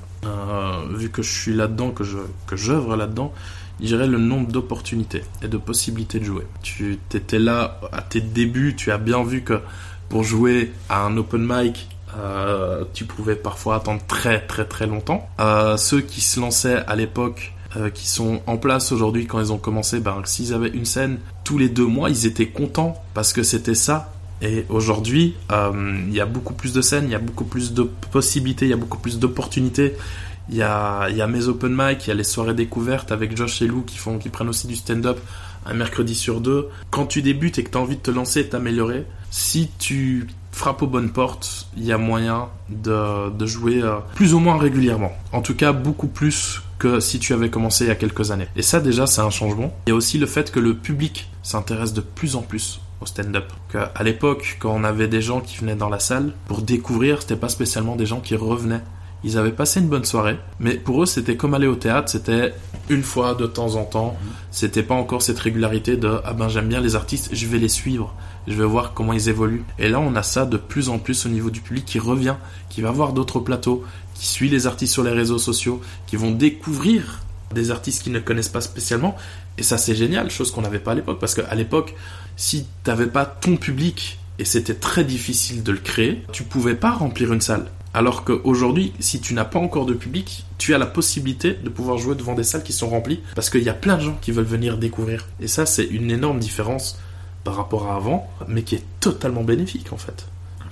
vu que je suis là-dedans, que j'œuvre là-dedans, je dirais le nombre d'opportunités et de possibilités de jouer. Tu étais là à tes débuts, tu as bien vu que pour jouer à un open mic, tu pouvais parfois attendre très très très longtemps. Ceux qui se lançaient à l'époque, qui sont en place aujourd'hui quand ils ont commencé, s'ils avaient une scène tous les 2 mois, ils étaient contents parce que c'était ça. Et aujourd'hui, il y a beaucoup plus de scènes, il y a beaucoup plus de possibilités, il y a beaucoup plus d'opportunités. Il y a mes open mic, il y a les soirées découvertes avec Josh et Lou qui prennent aussi du stand-up un mercredi sur 2. Quand tu débutes et que tu as envie de te lancer et de t'améliorer, si tu frappes aux bonnes portes, il y a moyen de jouer plus ou moins régulièrement. En tout cas, beaucoup plus que si tu avais commencé il y a quelques années. Et ça, déjà, c'est un changement. Il y a aussi le fait que le public s'intéresse de plus en plus au stand-up. À l'époque, quand on avait des gens qui venaient dans la salle, pour découvrir, c'était pas spécialement des gens qui revenaient. Ils avaient passé une bonne soirée, mais pour eux, c'était comme aller au théâtre, c'était une fois de temps en temps. C'était pas encore cette régularité de « Ah ben, j'aime bien les artistes, je vais les suivre, je vais voir comment ils évoluent. » Et là, on a ça de plus en plus au niveau du public qui revient, qui va voir d'autres plateaux, qui suit les artistes sur les réseaux sociaux, qui vont découvrir des artistes qu'ils ne connaissent pas spécialement. Et ça, c'est génial, chose qu'on n'avait pas à l'époque, parce qu'à l'époque, si t'avais pas ton public, et c'était très difficile de le créer, tu pouvais pas remplir une salle. Alors qu'aujourd'hui, si tu n'as pas encore de public, tu as la possibilité de pouvoir jouer devant des salles qui sont remplies parce qu'il y a plein de gens qui veulent venir découvrir. Et ça, c'est une énorme différence par rapport à avant, mais qui est totalement bénéfique en fait.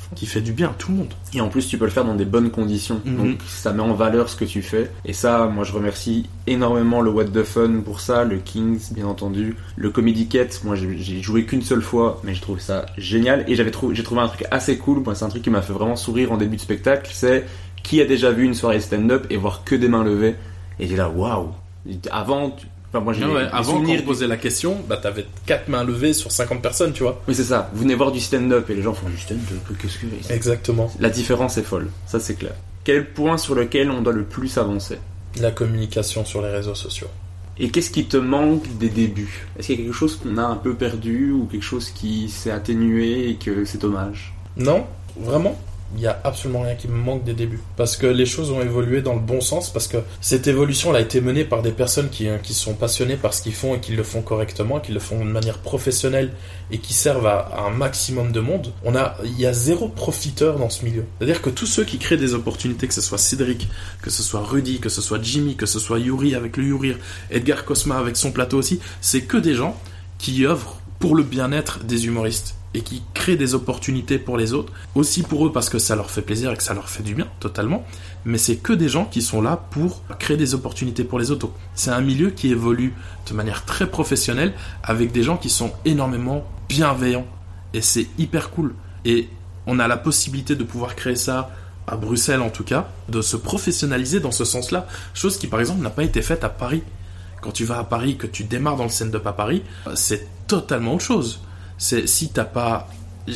qui fait du bien à tout le monde. Et en plus, tu peux le faire dans des bonnes conditions. Donc, ça met en valeur ce que tu fais. Et ça, moi, je remercie énormément le What the Fun pour ça, le Kings, bien entendu. Le Comedy Cat, moi, j'ai joué qu'une seule fois, mais j'ai trouvé ça génial. Et j'ai trouvé un truc assez cool. Moi, c'est un truc qui m'a fait vraiment sourire en début de spectacle. C'est qui a déjà vu une soirée stand-up et voir que des mains levées. Et j'ai là, waouh. Avant, moi, avant qu'on posait la question, t'avais 4 mains levées sur 50 personnes, tu vois. Oui, c'est ça. Vous venez voir du stand-up et les gens font du stand-up. Qu'est-ce que c'est ? Exactement. La différence est folle. Ça, c'est clair. Quel est le point sur lequel on doit le plus avancer ? La communication sur les réseaux sociaux. Et qu'est-ce qui te manque des débuts ? Est-ce qu'il y a quelque chose qu'on a un peu perdu ou quelque chose qui s'est atténué et que c'est dommage ? Non, vraiment. Il n'y a absolument rien qui me manque des débuts. Parce que les choses ont évolué dans le bon sens, parce que cette évolution elle a été menée par des personnes qui sont passionnées par ce qu'ils font et qui le font correctement, qui le font de manière professionnelle et qui servent à un maximum de monde. Il y a zéro profiteur dans ce milieu. C'est-à-dire que tous ceux qui créent des opportunités, que ce soit Cédric, que ce soit Rudy, que ce soit Jimmy, que ce soit Yuri avec le Yurir, Edgar Cosma avec son plateau aussi, c'est que des gens qui œuvrent pour le bien-être des humoristes et qui créent des opportunités pour les autres, aussi pour eux parce que ça leur fait plaisir et que ça leur fait du bien, totalement, mais c'est que des gens qui sont là pour créer des opportunités pour les autres. C'est un milieu qui évolue de manière très professionnelle, avec des gens qui sont énormément bienveillants, et c'est hyper cool. Et on a la possibilité de pouvoir créer ça à Bruxelles en tout cas, de se professionnaliser dans ce sens-là, chose qui par exemple n'a pas été faite à Paris. Quand tu vas à Paris, que tu démarres dans le stand-up à Paris, c'est totalement autre chose. Si t'as pas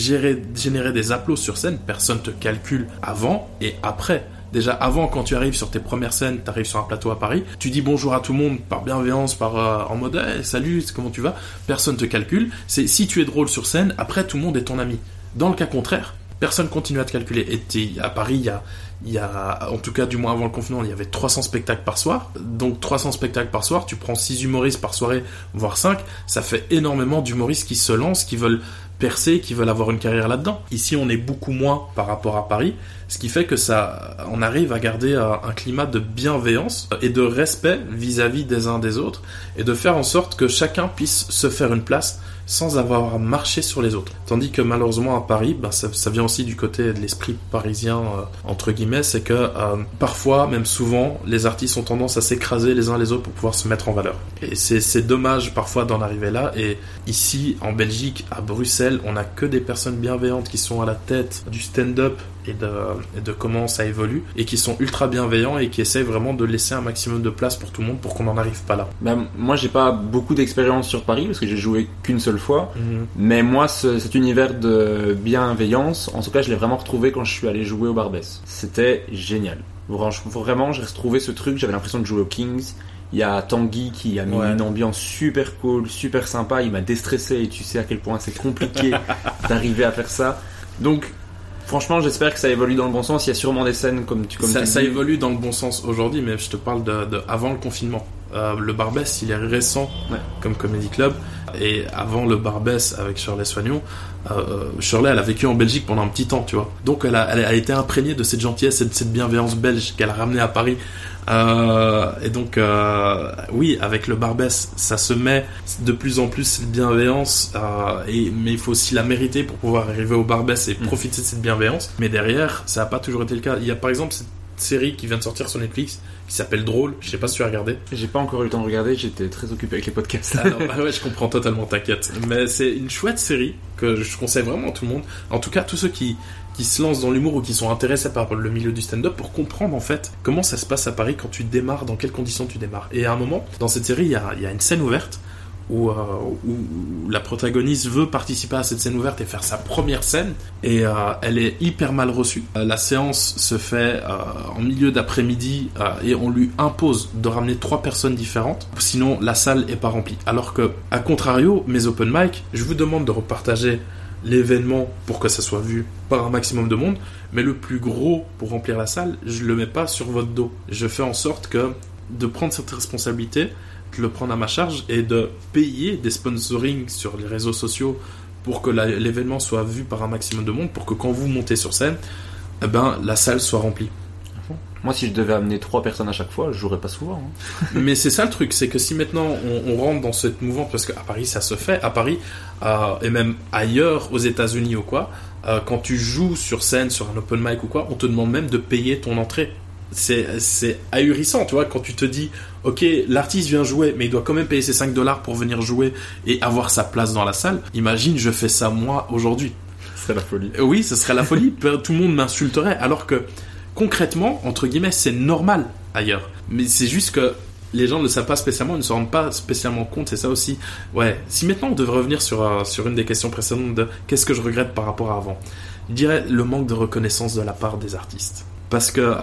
généré des applaudissements sur scène, personne te calcule avant et après. Déjà avant, quand tu arrives sur tes premières scènes, t'arrives sur un plateau à Paris, tu dis bonjour à tout le monde par bienveillance, en mode hey, salut, comment tu vas ? Personne te calcule. Si tu es drôle sur scène, après tout le monde est ton ami. Dans le cas contraire, personne continue à te calculer. Et à Paris, il y a, en tout cas du moins avant le confinement, il y avait 300 spectacles par soir. Donc 300 spectacles par soir, tu prends 6 humoristes par soirée, voire 5, ça fait énormément d'humoristes qui se lancent, qui veulent percer, qui veulent avoir une carrière là-dedans. Ici, on est beaucoup moins par rapport à Paris, ce qui fait que on arrive à garder un climat de bienveillance et de respect vis-à-vis des uns des autres, et de faire en sorte que chacun puisse se faire une place sans avoir à marcher sur les autres. Tandis que malheureusement à Paris, ça vient aussi du côté de l'esprit parisien, entre guillemets, c'est que parfois, même souvent, les artistes ont tendance à s'écraser les uns les autres pour pouvoir se mettre en valeur. Et c'est dommage parfois d'en arriver là. Et ici, en Belgique, à Bruxelles, on n'a que des personnes bienveillantes qui sont à la tête du stand-up et de comment ça évolue, et qui sont ultra bienveillants et qui essayent vraiment de laisser un maximum de place pour tout le monde pour qu'on n'en arrive pas là. Moi, j'ai pas beaucoup d'expérience sur Paris parce que j'ai joué qu'une seule fois, mais moi, cet univers de bienveillance, en tout cas, je l'ai vraiment retrouvé quand je suis allé jouer au Barbès. C'était génial. Vraiment, j'ai retrouvé ce truc, j'avais l'impression de jouer au Kings. Il y a Tanguy qui a mis une ambiance super cool, super sympa, il m'a déstressé, et tu sais à quel point c'est compliqué d'arriver à faire ça. Donc, franchement, j'espère que ça évolue dans le bon sens. Il y a sûrement des scènes comme tu dis. Ça évolue dans le bon sens aujourd'hui, mais je te parle de avant le confinement. Le Barbès, il est récent comme comedy club, et avant le Barbès avec Shirley Soignon, Shirley, elle a vécu en Belgique pendant un petit temps, tu vois. Donc elle a été imprégnée de cette gentillesse et de cette bienveillance belge qu'elle a ramenée à Paris. Et donc oui, avec le Barbès, ça se met de plus en plus cette bienveillance, mais il faut aussi la mériter pour pouvoir arriver au Barbès et profiter de cette bienveillance. Mais derrière, ça n'a pas toujours été le cas. Il y a par exemple cette série qui vient de sortir sur Netflix qui s'appelle Drôle. Je sais pas si tu as regardé. J'ai pas encore eu le temps de regarder, j'étais très occupé avec les podcasts. Alors, je comprends totalement, t'inquiète. Mais c'est une chouette série que je conseille vraiment à tout le monde. En tout cas, tous ceux qui se lancent dans l'humour ou qui sont intéressés par le milieu du stand-up, pour comprendre en fait comment ça se passe à Paris quand tu démarres, dans quelles conditions tu démarres. Et à un moment, dans cette série, il y a une scène ouverte où la protagoniste veut participer à cette scène ouverte et faire sa première scène, et elle est hyper mal reçue. La séance se fait en milieu d'après-midi, et on lui impose de ramener 3 personnes différentes, sinon la salle est pas remplie. Alors que, à contrario, mes open mic, je vous demande de repartager l'événement pour que ça soit vu par un maximum de monde, mais le plus gros pour remplir la salle, je le mets pas sur votre dos. Je fais en sorte de prendre cette responsabilité, de le prendre à ma charge et de payer des sponsorings sur les réseaux sociaux pour que l'événement soit vu par un maximum de monde, pour que quand vous montez sur scène, la salle soit remplie. Moi, si je devais amener 3 personnes à chaque fois, je jouerais pas souvent. Mais c'est ça le truc, c'est que si maintenant on rentre dans cette mouvance, parce qu'à Paris ça se fait, à Paris et même ailleurs aux États-Unis ou quoi, quand tu joues sur scène, sur un open mic ou quoi, on te demande même de payer ton entrée. C'est ahurissant, tu vois, quand tu te dis, ok, l'artiste vient jouer, mais il doit quand même payer ses $5 pour venir jouer et avoir sa place dans la salle. Imagine, je fais ça moi aujourd'hui. Ce serait la folie. Oui, ce serait la folie. Tout le monde m'insulterait, alors que concrètement, entre guillemets, c'est normal ailleurs. Mais c'est juste que les gens ne le savent pas spécialement, ils ne se rendent pas spécialement compte, c'est ça aussi. Ouais, si maintenant on devait revenir sur une des questions précédentes de qu'est-ce que je regrette par rapport à avant, je dirais le manque de reconnaissance de la part des artistes. Parce que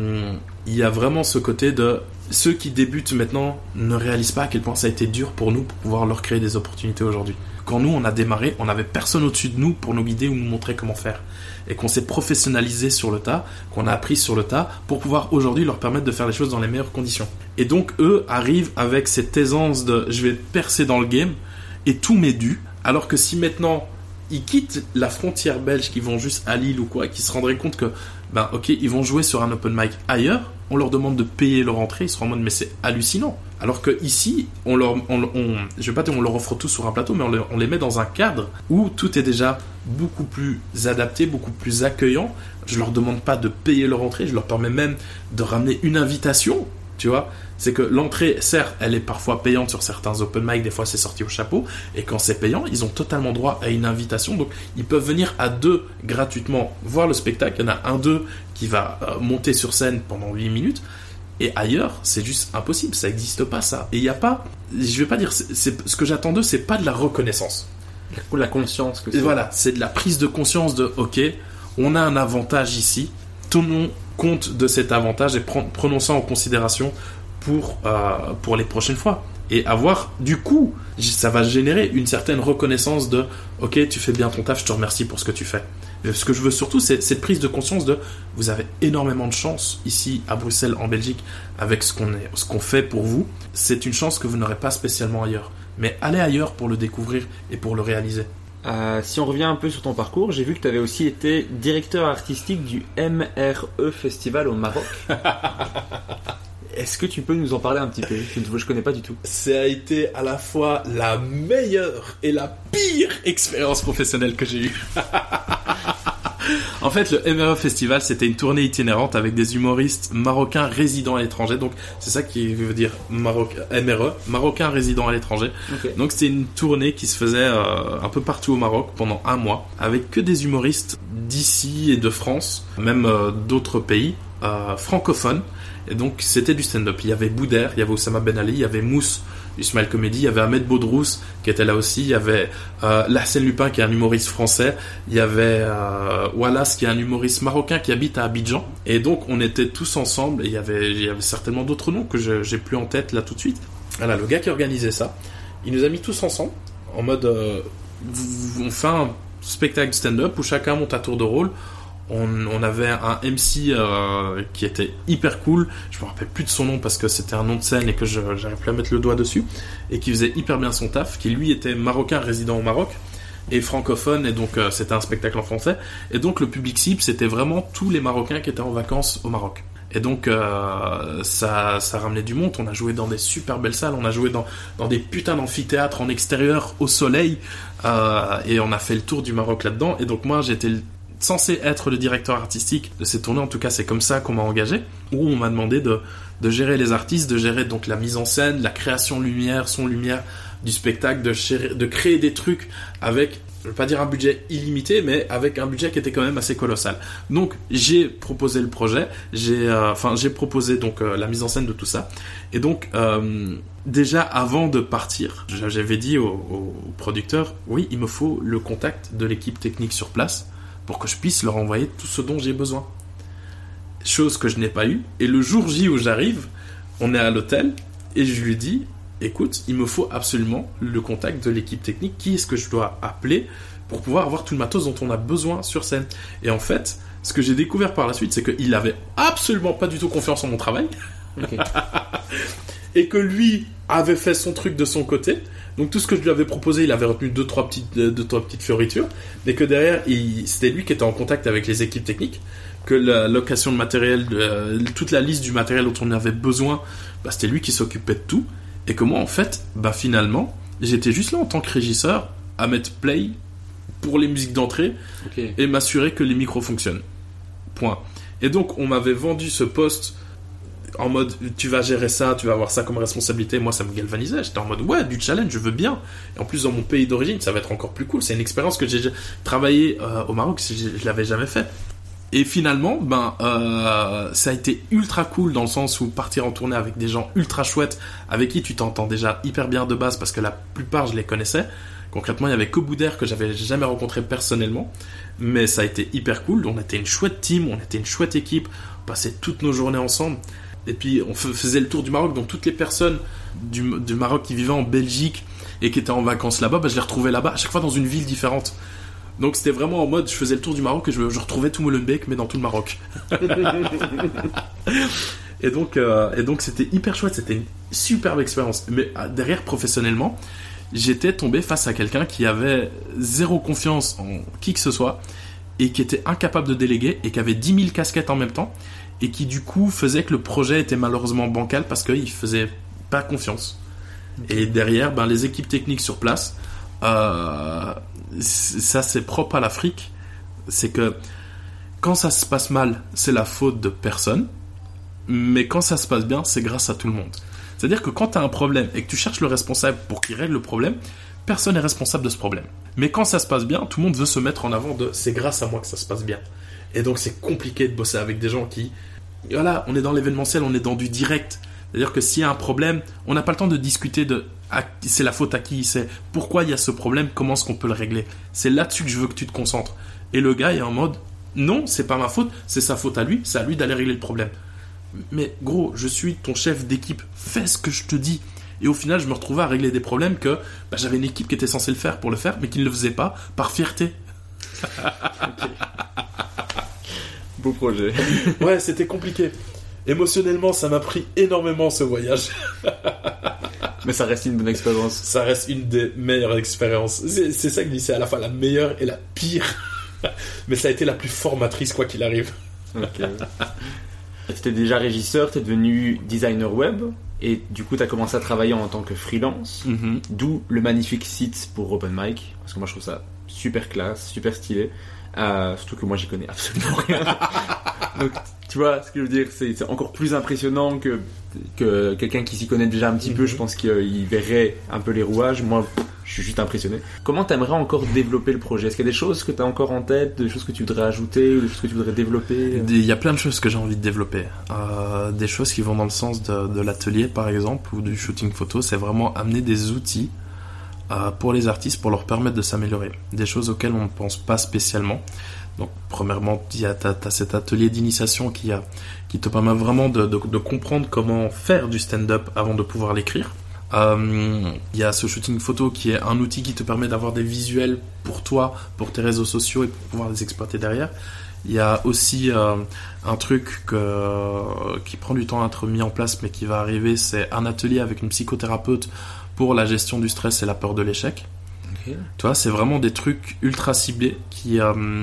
il y a vraiment ce côté de ceux qui débutent maintenant ne réalisent pas à quel point ça a été dur pour nous pour pouvoir leur créer des opportunités aujourd'hui. Quand nous on a démarré, on n'avait personne au-dessus de nous pour nous guider ou nous montrer comment faire. Et qu'on s'est professionnalisé sur le tas, qu'on a appris sur le tas pour pouvoir aujourd'hui leur permettre de faire les choses dans les meilleures conditions. Et donc eux arrivent avec cette aisance de je vais percer dans le game et tout m'est dû. Alors que si maintenant ils quittent la frontière belge, qui vont juste à Lille ou quoi, qui se rendraient compte que ok, ils vont jouer sur un open mic ailleurs, on leur demande de payer leur entrée, ils seront en mode mais c'est hallucinant. Alors que ici, je vais pas dire on leur offre tout sur un plateau, mais on les met dans un cadre où tout est déjà beaucoup plus adapté, beaucoup plus accueillant. Je leur demande pas de payer leur entrée, je leur permets même de ramener une invitation, tu vois. C'est que l'entrée, certes, elle est parfois payante sur certains open mic, des fois c'est sorti au chapeau, et quand c'est payant, ils ont totalement droit à une invitation, donc ils peuvent venir à deux gratuitement voir le spectacle. Il y en a un d'eux qui va monter sur scène pendant 8 minutes, et ailleurs, c'est juste impossible, ça n'existe pas ça. Et il n'y a pas, je vais pas dire, ce que j'attends d'eux, c'est pas de la reconnaissance. La conscience que c'est. Et voilà, c'est de la prise de conscience de, ok, on a un avantage ici, tenons compte de cet avantage et prenons ça en considération pour les prochaines fois. Et avoir, du coup, ça va générer une certaine reconnaissance de ok, tu fais bien ton taf, je te remercie pour ce que tu fais. Et ce que je veux surtout, c'est cette prise de conscience de vous avez énormément de chance ici à Bruxelles, en Belgique, avec ce qu'on fait pour vous. C'est une chance que vous n'aurez pas spécialement ailleurs. Mais allez ailleurs pour le découvrir et pour le réaliser. Si on revient un peu sur ton parcours, j'ai vu que tu avais aussi été directeur artistique du MRE Festival au Maroc. Est-ce que tu peux nous en parler un petit peu ? Je connais pas du tout. Ça a été à la fois la meilleure et la pire expérience professionnelle que j'ai eue. En fait, le MRE Festival, c'était une tournée itinérante avec des humoristes marocains résidant à l'étranger. Donc, c'est ça qui veut dire MRE, marocains résidant à l'étranger. Okay. Donc, c'était une tournée qui se faisait un peu partout au Maroc pendant 1 mois, avec que des humoristes d'ici et de France, même d'autres pays francophones. Et donc, c'était du stand-up. Il y avait Boudère, il y avait Oussama Ben Ali, il y avait Mousse, Ismaël Comédie, il y avait Ahmed Bodrous qui était là aussi, il y avait Larsen Lupin qui est un humoriste français, il y avait Wallace qui est un humoriste marocain qui habite à Abidjan. Et donc, on était tous ensemble, et il y avait certainement d'autres noms que j'ai plus en tête là tout de suite. Voilà, le gars qui organisait ça, il nous a mis tous ensemble, en mode, on fait un spectacle stand-up où chacun monte à tour de rôle. On avait un MC qui était hyper cool, je me rappelle plus de son nom parce que c'était un nom de scène et que j'arrive plus à mettre le doigt dessus, et qui faisait hyper bien son taf, qui lui était marocain résident au Maroc et francophone, et donc c'était un spectacle en français, et donc le public cible c'était vraiment tous les Marocains qui étaient en vacances au Maroc. Et donc ça ramenait du monde. On a joué dans des super belles salles, on a joué dans des putains d'amphithéâtres en extérieur au soleil, et on a fait le tour du Maroc là-dedans. Et donc moi j'étais censé être le directeur artistique de cette tournée, en tout cas c'est comme ça qu'on m'a engagé, où on m'a demandé de gérer les artistes, de gérer donc la mise en scène, la création lumière, son lumière du spectacle, de créer des trucs avec, je veux pas dire un budget illimité, mais avec un budget qui était quand même assez colossal. Donc j'ai proposé le projet, j'ai proposé donc la mise en scène de tout ça, et donc déjà avant de partir, j'avais dit au producteur, oui, il me faut le contact de l'équipe technique sur place pour que je puisse leur envoyer tout ce dont j'ai besoin. Chose que je n'ai pas eue. Et le jour J où j'arrive, on est à l'hôtel, et je lui dis, écoute, il me faut absolument le contact de l'équipe technique. Qui est-ce que je dois appeler pour pouvoir avoir tout le matos dont on a besoin sur scène ? Et en fait, ce que j'ai découvert par la suite, c'est qu'il avait absolument pas du tout confiance en mon travail. Okay. Et que lui avait fait son truc de son côté. Donc tout ce que je lui avais proposé, il avait retenu deux, trois petites fioritures, mais que derrière, c'était lui qui était en contact avec les équipes techniques, que la location de matériel, toute la liste du matériel dont on avait besoin, c'était lui qui s'occupait de tout, et que moi en fait, finalement, j'étais juste là en tant que régisseur à mettre play pour les musiques d'entrée et m'assurer que les micros fonctionnent. Point. Et donc, on m'avait vendu ce poste en mode, tu vas gérer ça, tu vas avoir ça comme responsabilité. Moi, ça me galvanisait. J'étais en mode, ouais, du challenge, je veux bien. Et en plus, dans mon pays d'origine, ça va être encore plus cool. C'est une expérience que j'ai travaillé au Maroc, je l'avais jamais fait. Et finalement, ça a été ultra cool dans le sens où partir en tournée avec des gens ultra chouettes, avec qui tu t'entends déjà hyper bien de base parce que la plupart, je les connaissais. Concrètement, il y avait que Boudère que j'avais jamais rencontré personnellement, mais ça a été hyper cool. On était une chouette team, on était une chouette équipe, on passait toutes nos journées ensemble. Et puis, on faisait le tour du Maroc, donc toutes les personnes du Maroc qui vivaient en Belgique et qui étaient en vacances là-bas, je les retrouvais là-bas, à chaque fois dans une ville différente. Donc c'était vraiment en mode, je faisais le tour du Maroc et je retrouvais tout Molenbeek, mais dans tout le Maroc. et donc c'était hyper chouette, c'était une superbe expérience. Mais derrière, professionnellement, j'étais tombé face à quelqu'un qui avait zéro confiance en qui que ce soit et qui était incapable de déléguer et qui avait 10 000 casquettes en même temps et qui du coup faisait que le projet était malheureusement bancal parce qu'il faisait pas confiance. Et derrière, les équipes techniques sur place, ça c'est propre à l'Afrique, c'est que quand ça se passe mal, c'est la faute de personne, mais quand ça se passe bien, c'est grâce à tout le monde. C'est-à-dire que quand tu as un problème et que tu cherches le responsable pour qu'il règle le problème, personne n'est responsable de ce problème. Mais quand ça se passe bien, tout le monde veut se mettre en avant de « c'est grâce à moi que ça se passe bien ». Et donc c'est compliqué de bosser avec des gens qui... Voilà, on est dans l'événementiel, on est dans du direct. C'est-à-dire que s'il y a un problème, on n'a pas le temps de discuter de c'est la faute à qui, c'est pourquoi il y a ce problème, comment est-ce qu'on peut le régler. C'est là-dessus que je veux que tu te concentres. Et le gars est en mode non, c'est pas ma faute, c'est sa faute à lui, c'est à lui d'aller régler le problème. Mais gros, je suis ton chef d'équipe, fais ce que je te dis. Et au final, je me retrouvais à régler des problèmes que j'avais une équipe qui était censée le faire pour le faire, mais qui ne le faisait pas par fierté. Beau projet. Ouais, c'était compliqué. Émotionnellement, ça m'a pris énormément ce voyage. Mais ça reste une bonne expérience. Ça reste une des meilleures expériences. C'est ça que je dis, c'est à la fois la meilleure et la pire. Mais ça a été la plus formatrice, quoi qu'il arrive. Ok. Tu étais déjà régisseur, tu es devenu designer web. Et du coup, tu as commencé à travailler en tant que freelance. Mm-hmm. D'où le magnifique site pour Open Mic. Parce que moi, je trouve ça super classe, super stylé. Surtout que moi, j'y connais absolument rien. Donc, tu vois, ce que je veux dire, c'est encore plus impressionnant que quelqu'un qui s'y connaît déjà un petit peu. Je pense qu'il verrait un peu les rouages. Moi, je suis juste impressionné. Comment t'aimerais encore développer le projet ? Est-ce qu'il y a des choses que t'as encore en tête, des choses que tu voudrais ajouter, ou des choses que tu voudrais développer ? Il y a plein de choses que j'ai envie de développer. Des choses qui vont dans le sens de l'atelier, par exemple, ou du shooting photo. C'est vraiment amener des outils pour les artistes, pour leur permettre de s'améliorer. Des choses auxquelles on ne pense pas spécialement. Donc, premièrement, t'as cet atelier d'initiation qui te permet vraiment de comprendre comment faire du stand-up avant de pouvoir l'écrire. Il y a ce shooting photo qui est un outil qui te permet d'avoir des visuels pour toi, pour tes réseaux sociaux et pour pouvoir les exploiter derrière. Il y a aussi un truc qui prend du temps à être mis en place mais qui va arriver, c'est un atelier avec une psychothérapeute pour la gestion du stress et la peur de l'échec. Okay. Tu vois, c'est vraiment des trucs ultra ciblés qui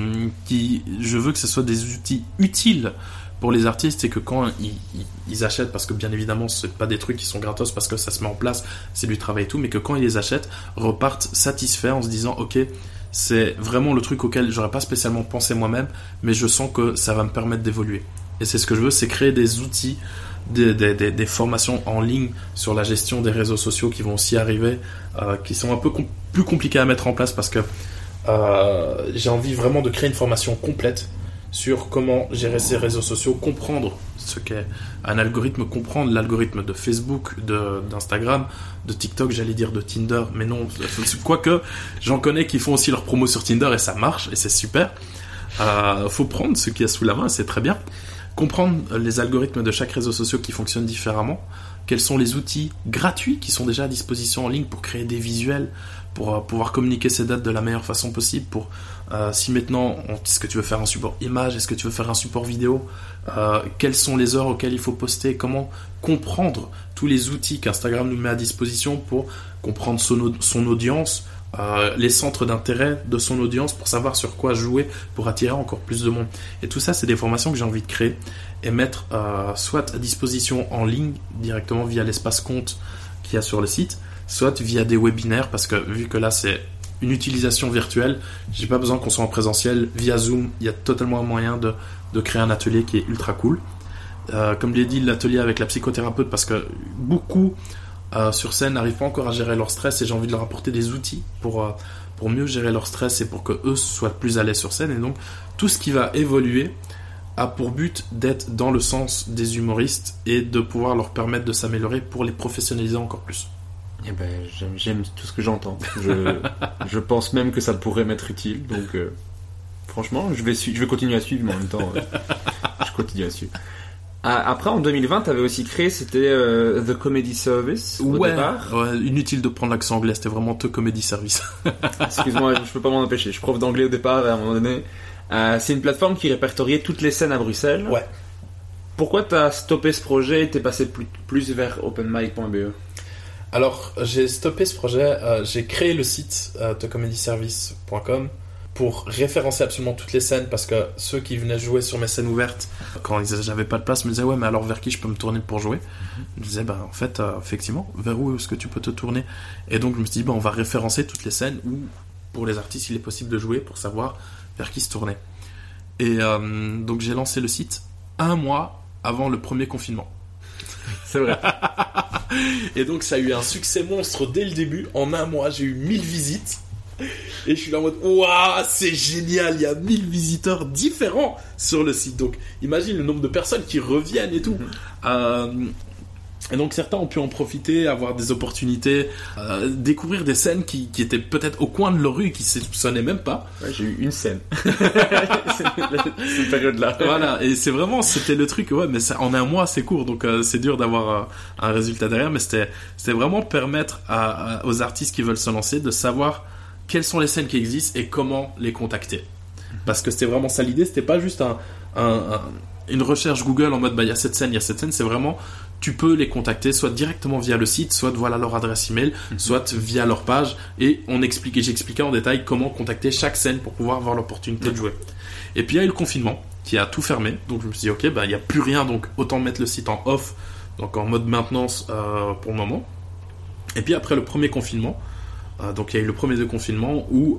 je veux que ce soit des outils utiles pour les artistes et que quand ils achètent, parce que bien évidemment c'est pas des trucs qui sont gratos parce que ça se met en place, c'est du travail et tout, mais que quand ils les achètent, repartent satisfaits en se disant ok, c'est vraiment le truc auquel j'aurais pas spécialement pensé moi-même, mais je sens que ça va me permettre d'évoluer. Et c'est ce que je veux, c'est créer des outils, des formations en ligne sur la gestion des réseaux sociaux qui vont aussi arriver, qui sont un peu plus compliqués à mettre en place parce que j'ai envie vraiment de créer une formation complète sur comment gérer ces réseaux sociaux, comprendre ce qu'est un algorithme, comprendre l'algorithme de Facebook, d'Instagram, de TikTok, j'allais dire de Tinder, mais non, quoique j'en connais qui font aussi leur promo sur Tinder et ça marche et c'est super. Faut prendre ce qu'il y a sous la main, c'est très bien. Comprendre les algorithmes de chaque réseau social qui fonctionnent différemment, quels sont les outils gratuits qui sont déjà à disposition en ligne pour créer des visuels, pour pouvoir communiquer ces dates de la meilleure façon possible, pour si maintenant, est-ce que tu veux faire un support image, est-ce que tu veux faire un support vidéo, quelles sont les heures auxquelles il faut poster, comment comprendre tous les outils qu'Instagram nous met à disposition pour comprendre son audience, les centres d'intérêt de son audience pour savoir sur quoi jouer pour attirer encore plus de monde. Et tout ça, c'est des formations que j'ai envie de créer et mettre soit à disposition en ligne directement via l'espace compte qu'il y a sur le site, soit via des webinaires parce que vu que là c'est une utilisation virtuelle. J'ai pas besoin qu'on soit en présentiel. Via Zoom, il y a totalement un moyen de créer un atelier qui est ultra cool. Comme je l'ai dit, l'atelier avec la psychothérapeute, parce que beaucoup sur scène n'arrivent pas encore à gérer leur stress, et j'ai envie de leur apporter des outils pour mieux gérer leur stress et pour que eux soient plus à l'aise sur scène. Et donc tout ce qui va évoluer a pour but d'être dans le sens des humoristes et de pouvoir leur permettre de s'améliorer pour les professionnaliser encore plus. Eh ben, j'aime tout ce que j'entends. Je pense même que ça pourrait m'être utile. Donc, franchement, je vais continuer à suivre, mais en même temps, je continue à suivre. Après, en 2020, tu avais aussi créé, c'était The Comedy Service au départ. Ouais, inutile de prendre l'accent anglais, c'était vraiment The Comedy Service. Excuse-moi, je peux pas m'en empêcher. Je suis prof d'anglais au départ, et à un moment donné. C'est une plateforme qui répertoriait toutes les scènes à Bruxelles. Ouais. Pourquoi t'as stoppé ce projet et t'es passé plus vers openmic.be? Alors, j'ai stoppé ce projet, j'ai créé le site thecomedyservice.com pour référencer absolument toutes les scènes, parce que ceux qui venaient jouer sur mes scènes ouvertes, quand j'avais pas de place, me disaient ouais, mais alors vers qui je peux me tourner pour jouer? Je disais en fait, effectivement, vers où est-ce que tu peux te tourner? Et donc je me suis dit on va référencer toutes les scènes où pour les artistes il est possible de jouer, pour savoir vers qui se tourner. Et donc j'ai lancé le site 1 mois avant le premier confinement. C'est vrai. Et donc ça a eu un succès monstre dès le début. En 1 mois, j'ai eu 1000 visites. Et je suis là en mode waouh, c'est génial, il y a 1000 visiteurs différents sur le site. Donc imagine le nombre de personnes qui reviennent et tout. Et donc certains ont pu en profiter, avoir des opportunités, découvrir des scènes qui étaient peut-être au coin de leur rue, qui ne soupçonnaient même pas. Ouais, j'ai eu une scène. Cette période-là. Voilà, et c'était le truc, ouais, mais ça, en 1 mois c'est court, donc c'est dur d'avoir un résultat derrière, mais c'était vraiment permettre aux artistes qui veulent se lancer de savoir quelles sont les scènes qui existent et comment les contacter. Parce que c'était vraiment ça l'idée, c'était pas juste une recherche Google en mode il y a cette scène, c'est vraiment tu peux les contacter soit directement via le site, soit voilà leur adresse email, soit via leur page, et j'expliquais en détail comment contacter chaque scène pour pouvoir avoir l'opportunité de jouer. Et puis il y a eu le confinement qui a tout fermé, donc je me suis dit ok, il n'y a plus rien, donc autant mettre le site en off, donc en mode maintenance pour le moment. Et puis après le premier confinement, donc il y a eu le premier confinement où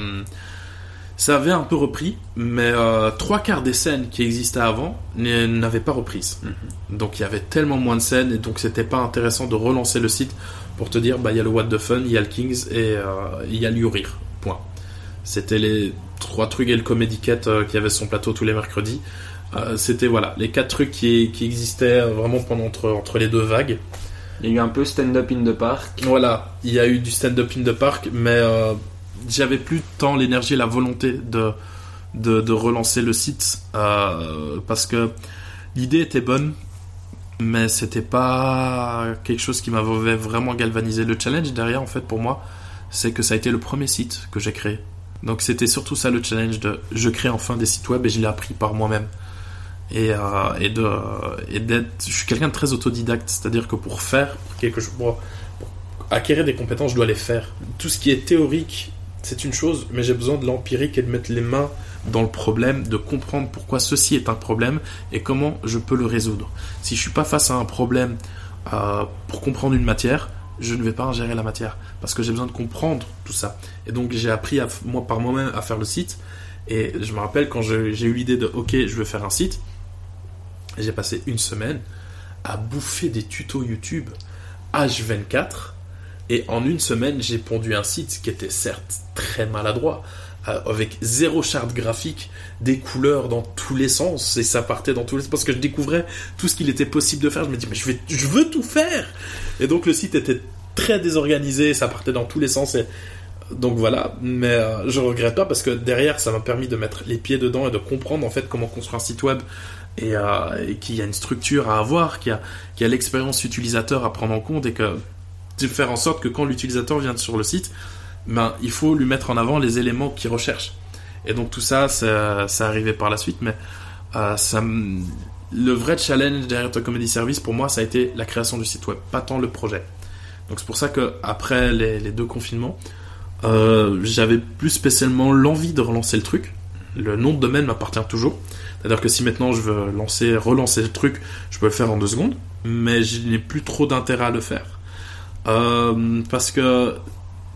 ça avait un peu repris, mais 3/4 des scènes qui existaient avant n'avaient pas reprise. Donc il y avait tellement moins de scènes, et donc c'était pas intéressant de relancer le site pour te dire il y a le What the Fun, il y a le Kings et il y a l'Urir. Point. C'était les 3 trucs, et le Comedy Cat qui avait son plateau tous les mercredis. C'était voilà les 4 trucs qui existaient vraiment pendant entre les 2 vagues. Il y a eu un peu stand-up in the park. Voilà, il y a eu du stand-up in the park, mais j'avais plus tant l'énergie et la volonté de relancer le site, parce que l'idée était bonne, mais c'était pas quelque chose qui m'avait vraiment galvanisé. Le challenge derrière, en fait, pour moi, c'est que ça a été le premier site que j'ai créé. Donc c'était surtout ça le challenge je crée enfin des sites web, et je l'ai appris par moi-même. Et d'être, je suis quelqu'un de très autodidacte, c'est-à-dire que pour faire quelque chose, pour acquérir des compétences, je dois les faire. Tout ce qui est théorique, c'est une chose, mais j'ai besoin de l'empirique et de mettre les mains dans le problème, de comprendre pourquoi ceci est un problème et comment je peux le résoudre. Si je suis pas face à un problème pour comprendre une matière, je ne vais pas ingérer la matière, parce que j'ai besoin de comprendre tout ça. Et donc j'ai appris par moi-même à faire le site. Et je me rappelle quand j'ai eu l'idée de ok, je veux faire un site, et j'ai passé 1 semaine à bouffer des tutos YouTube H24. Et en 1 semaine, j'ai pondu un site qui était certes très maladroit, avec 0 charte graphique, des couleurs dans tous les sens, et ça partait dans tous les sens, parce que je découvrais tout ce qu'il était possible de faire. Je me dis, mais je veux tout faire. Et donc le site était très désorganisé, ça partait dans tous les sens, et donc voilà. Mais je regrette pas, parce que derrière, ça m'a permis de mettre les pieds dedans et de comprendre en fait comment construire un site web, et qu'il y a une structure à avoir, qu'il y a l'expérience utilisateur à prendre en compte, et que de faire en sorte que quand l'utilisateur vient sur le site, il faut lui mettre en avant les éléments qu'il recherche. Et donc tout ça, ça arrivait par la suite, mais le vrai challenge derrière The Comedy Service, pour moi, ça a été la création du site web, pas tant le projet. Donc c'est pour ça qu'après les 2 confinements, j'avais plus spécialement l'envie de relancer le truc. Le nom de domaine m'appartient toujours. C'est-à-dire que si maintenant je veux relancer le truc, je peux le faire en 2 secondes, mais je n'ai plus trop d'intérêt à le faire. Parce que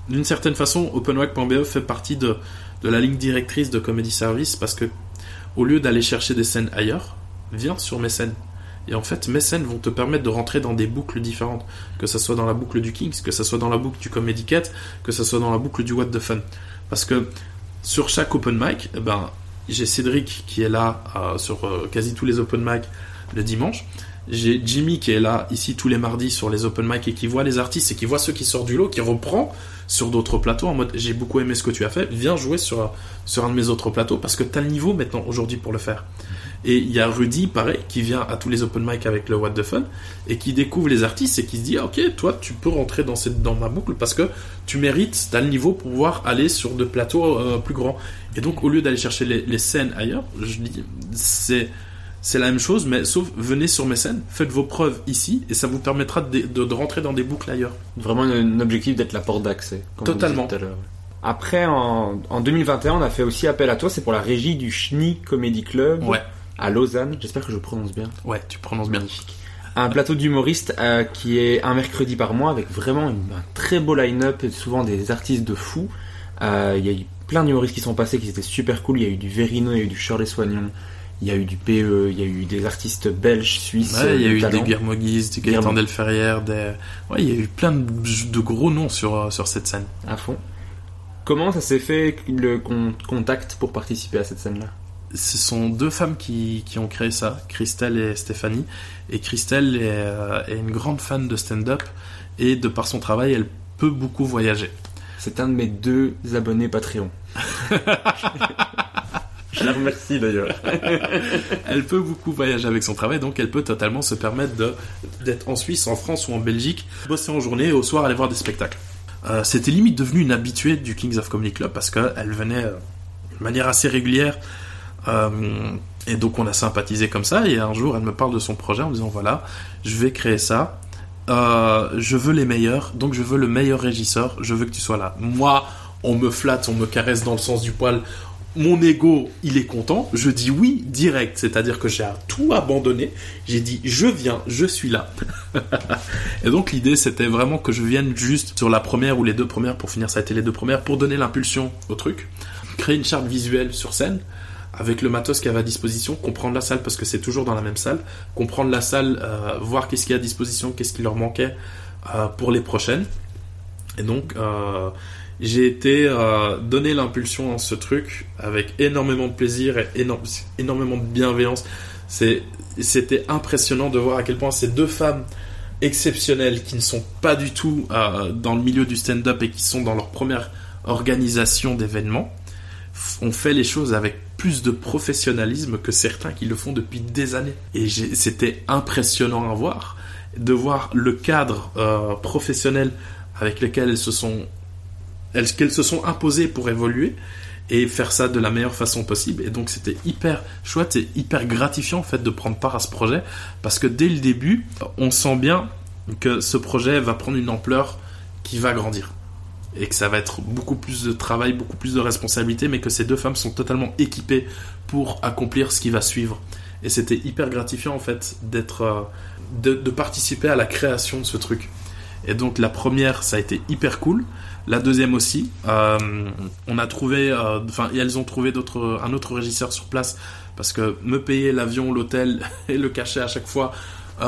d'une certaine façon, openwag.be fait partie de la ligne directrice de Comedy Service parce que au lieu d'aller chercher des scènes ailleurs, viens sur mes scènes. Et en fait, mes scènes vont te permettre de rentrer dans des boucles différentes. Que ça soit dans la boucle du Kings, que ça soit dans la boucle du Comedy Cat, que ça soit dans la boucle du What the Fun. Parce que sur chaque open mic, j'ai Cédric qui est là sur quasi tous les open mic le dimanche. J'ai Jimmy qui est là ici tous les mardis sur les open mic et qui voit les artistes et qui voit ceux qui sortent du lot, qui reprend sur d'autres plateaux en mode j'ai beaucoup aimé ce que tu as fait, viens jouer sur un de mes autres plateaux parce que t'as le niveau maintenant aujourd'hui pour le faire. Et il y a Rudy pareil qui vient à tous les open mic avec le What the Fun et qui découvre les artistes et qui se dit ok, toi tu peux rentrer dans ma boucle parce que tu mérites, t'as le niveau pour pouvoir aller sur des plateaux plus grands. Et donc au lieu d'aller chercher les scènes ailleurs, je dis c'est la même chose, mais sauf venez sur mes scènes, faites vos preuves ici et ça vous permettra de rentrer dans des boucles ailleurs. Vraiment un objectif d'être la porte d'accès. Totalement. Après, en 2021, on a fait aussi appel à toi, c'est pour la régie du Schnie Comedy Club à Lausanne. J'espère que je prononce bien. Ouais, tu prononces bien. Magnifique. Un plateau d'humoristes qui est un mercredi par mois avec vraiment un très beau line-up et souvent des artistes de fou. Il y a eu plein d'humoristes qui sont passés qui étaient super cool. Il y a eu du Verino, il y a eu du Shirley Soignon. Il y a eu du PE, il y a eu des artistes belges, suisses. Ouais, il y a eu des Guillermo Guise, du Gaëtan Delferrière, il y a eu plein de gros noms sur cette scène. À fond. Comment ça s'est fait le contact pour participer à cette scène-là ? Ce sont deux femmes qui ont créé ça, Christelle et Stéphanie. Et Christelle est une grande fan de stand-up et de par son travail, elle peut beaucoup voyager. C'est un de mes 2 abonnés Patreon. Je la remercie d'ailleurs. Elle peut beaucoup voyager avec son travail, donc elle peut totalement se permettre d'être en Suisse, en France ou en Belgique, bosser en journée et au soir aller voir des spectacles. C'était limite devenu une habituée du Kings of Comedy Club parce qu'elle venait de manière assez régulière et donc on a sympathisé comme ça et un jour elle me parle de son projet en me disant voilà, je vais créer ça, je veux les meilleurs, donc je veux le meilleur régisseur, je veux que tu sois là. Moi, on me flatte, on me caresse dans le sens du poil. Mon ego, il est content. Je dis oui direct, c'est-à-dire que j'ai tout abandonné. J'ai dit je viens, je suis là. Et donc l'idée, c'était vraiment que je vienne juste sur la première ou les 2 premières, pour finir ça a été les 2 premières, pour donner l'impulsion au truc. Créer une charte visuelle sur scène, avec le matos qu'il y avait à disposition, comprendre la salle, parce que c'est toujours dans la même salle, comprendre la salle, voir qu'est-ce qu'il y a à disposition, qu'est-ce qui leur manquait pour les prochaines. Et donc... j'ai été donner l'impulsion à ce truc avec énormément de plaisir et énormément de bienveillance. C'était impressionnant de voir à quel point ces 2 femmes exceptionnelles qui ne sont pas du tout dans le milieu du stand-up et qui sont dans leur première organisation d'événements ont fait les choses avec plus de professionnalisme que certains qui le font depuis des années. Et c'était impressionnant à voir, de voir le cadre professionnel avec lequel qu'elles se sont imposées pour évoluer et faire ça de la meilleure façon possible. Et donc c'était hyper chouette et hyper gratifiant en fait de prendre part à ce projet parce que dès le début on sent bien que ce projet va prendre une ampleur qui va grandir et que ça va être beaucoup plus de travail, beaucoup plus de responsabilité, mais que ces 2 femmes sont totalement équipées pour accomplir ce qui va suivre. Et c'était hyper gratifiant en fait de participer à la création de ce truc. Et donc la première, ça a été hyper cool. La deuxième aussi. On a trouvé, elles ont trouvé un autre régisseur sur place parce que me payer l'avion, l'hôtel et le cachet à chaque fois,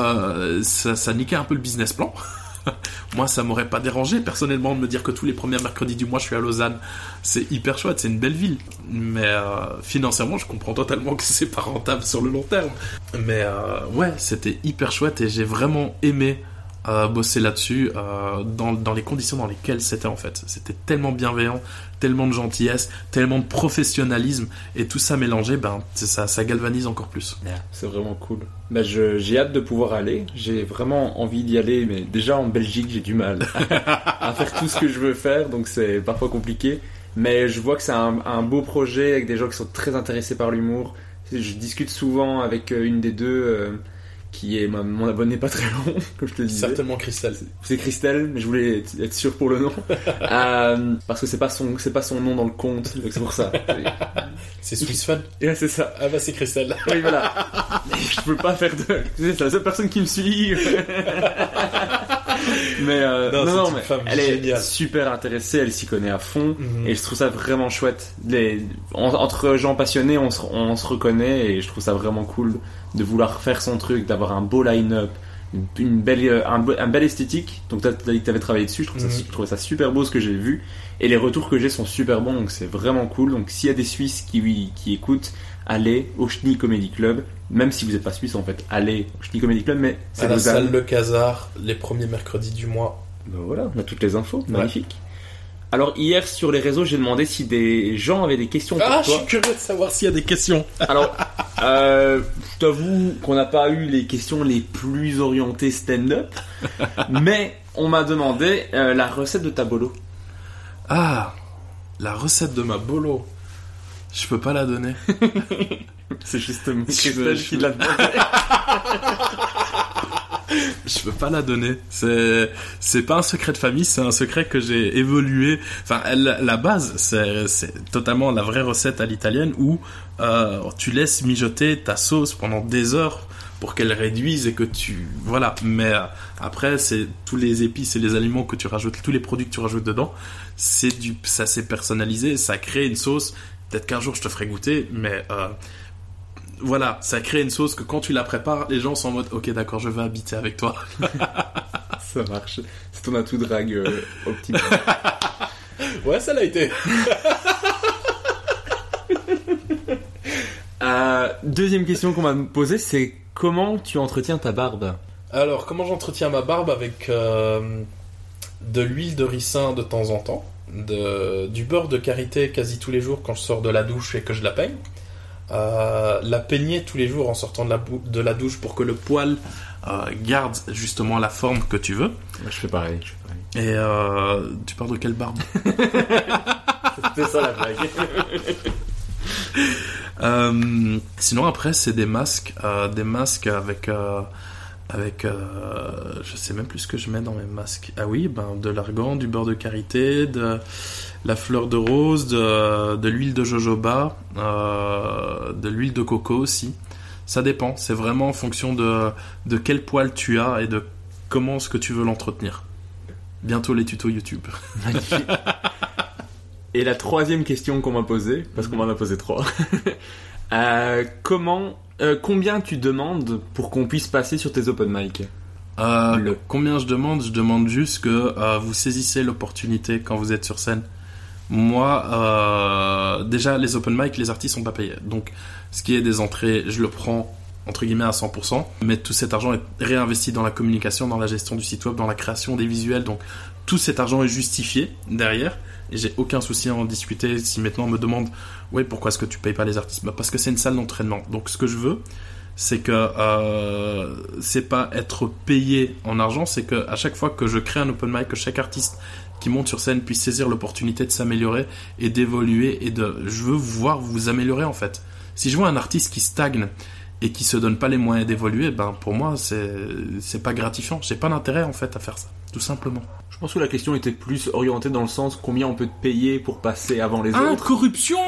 ça niquait un peu le business plan. Moi, ça m'aurait pas dérangé personnellement de me dire que tous les premiers mercredis du mois, je suis à Lausanne. C'est hyper chouette, c'est une belle ville. Mais financièrement, je comprends totalement que c'est pas rentable sur le long terme. Mais ouais, c'était hyper chouette et j'ai vraiment aimé bosser là-dessus dans les conditions dans lesquelles c'était en fait. C'était tellement bienveillant, tellement de gentillesse, tellement de professionnalisme et tout ça mélangé, ça galvanise encore plus. Yeah, c'est vraiment cool. J'ai hâte de pouvoir aller. J'ai vraiment envie d'y aller, mais déjà en Belgique, j'ai du mal à faire tout ce que je veux faire, donc c'est parfois compliqué. Mais je vois que c'est un beau projet avec des gens qui sont très intéressés par l'humour. Je discute souvent avec une des 2 qui est mon abonné pas très long, comme je te le disais. Certainement Christelle. C'est Christelle, mais je voulais être sûr pour le nom. Parce que c'est pas son nom dans le compte, donc c'est pour ça. C'est Swiss Fun. Ouais, c'est ça. Ah bah c'est Christelle. Oui, voilà. Je peux pas faire de... C'est la seule personne qui me suit. Mais non, mais elle géniale. est super intéressée, elle s'y connaît à fond, et je trouve ça vraiment chouette. Entre gens passionnés, on se reconnaît, et je trouve ça vraiment cool de vouloir faire son truc, d'avoir un beau line-up, un bel esthétique. Donc t'as dit que t'avais travaillé dessus, je trouvais ça super beau ce que j'ai vu, et les retours que j'ai sont super bons, donc c'est vraiment cool. Donc s'il y a des Suisses qui écoutent, allez au Ch'ni Comedy Club. Même si vous n'êtes pas suisse, en fait, allez au Ch'ni Comedy Club, mais c'est à la salle Le Casar, les premiers mercredis du mois. Ben voilà, on a toutes les infos, magnifique. Alors hier sur les réseaux, j'ai demandé si des gens avaient des questions pour toi. Je suis curieux de savoir s'il y a des questions. Alors, je t'avoue qu'on n'a pas eu les questions les plus orientées stand-up, mais on m'a demandé la recette de ta bolo. Ah, la recette de ma bolo. Je peux pas la donner. C'est justement Christelle qui l'a demandé. Je peux pas la donner. C'est pas un secret de famille, c'est un secret que j'ai évolué. Enfin, la base, c'est totalement la vraie recette à l'italienne où tu laisses mijoter ta sauce pendant des heures pour qu'elle réduise et que voilà. Mais après, c'est tous les épices et les aliments que tu rajoutes, tous les produits que tu rajoutes dedans, ça s'est personnalisé, ça crée une sauce. Peut-être qu'un jour je te ferai goûter, mais voilà, ça crée une sauce que quand tu la prépares, les gens sont en mode ok, d'accord, je vais habiter avec toi. Ça marche. C'est ton atout drague optimal. Ouais, ça l'a été. Deuxième question qu'on m'a posée, c'est comment tu entretiens ta barbe? Alors, comment j'entretiens ma barbe? Avec de l'huile de ricin de temps en temps. Du beurre de karité quasi tous les jours quand je sors de la douche et que je la peigne, la peigner tous les jours en sortant de la douche pour que le poil garde justement la forme que tu veux. Je fais pareil. Et tu parles de quelle barbe? C'était ça la blague. Sinon après c'est des masques avec je sais même plus ce que je mets dans mes masques. Ah oui, de l'argan, du beurre de karité, de la fleur de rose, de l'huile de jojoba, de l'huile de coco aussi. Ça dépend, c'est vraiment en fonction de quel poil tu as et de comment est-ce que tu veux l'entretenir. Bientôt les tutos YouTube. Magnifique. Et la troisième question qu'on m'a posée, parce qu'on m'en a posé 3. Combien tu demandes pour qu'on puisse passer sur tes open mic? Combien je demande juste que vous saisissez l'opportunité quand vous êtes sur scène. Moi, déjà les open mic, les artistes sont pas payés, donc ce qui est des entrées, je le prends entre guillemets à 100%, mais tout cet argent est réinvesti dans la communication, dans la gestion du site web, dans la création des visuels, donc tout cet argent est justifié derrière, et j'ai aucun souci à en discuter. Si maintenant on me demande ouais, pourquoi est-ce que tu payes pas les artistes, parce que c'est une salle d'entraînement, donc ce que je veux, c'est que c'est pas être payé en argent, c'est que à chaque fois que je crée un open mic, que chaque artiste qui monte sur scène puisse saisir l'opportunité de s'améliorer et d'évoluer, et je veux voir vous améliorer en fait. Si je vois un artiste qui stagne et qui se donne pas les moyens d'évoluer, pour moi c'est pas gratifiant, j'ai pas d'intérêt en fait à faire ça, tout simplement. Je pense que la question était plus orientée dans le sens combien on peut te payer pour passer avant les autres. Corruption.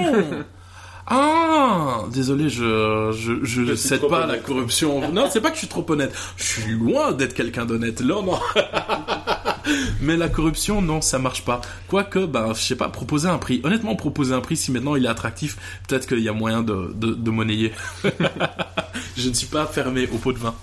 Désolé, je cède pas à la corruption. Non, c'est pas que je suis trop honnête. Je suis loin d'être quelqu'un d'honnête. Là, non. Mais la corruption, non, ça marche pas. Quoique, je sais pas, proposer un prix. Honnêtement, proposer un prix, si maintenant il est attractif, peut-être qu'il y a moyen de monnayer. Je ne suis pas fermé au pot de vin.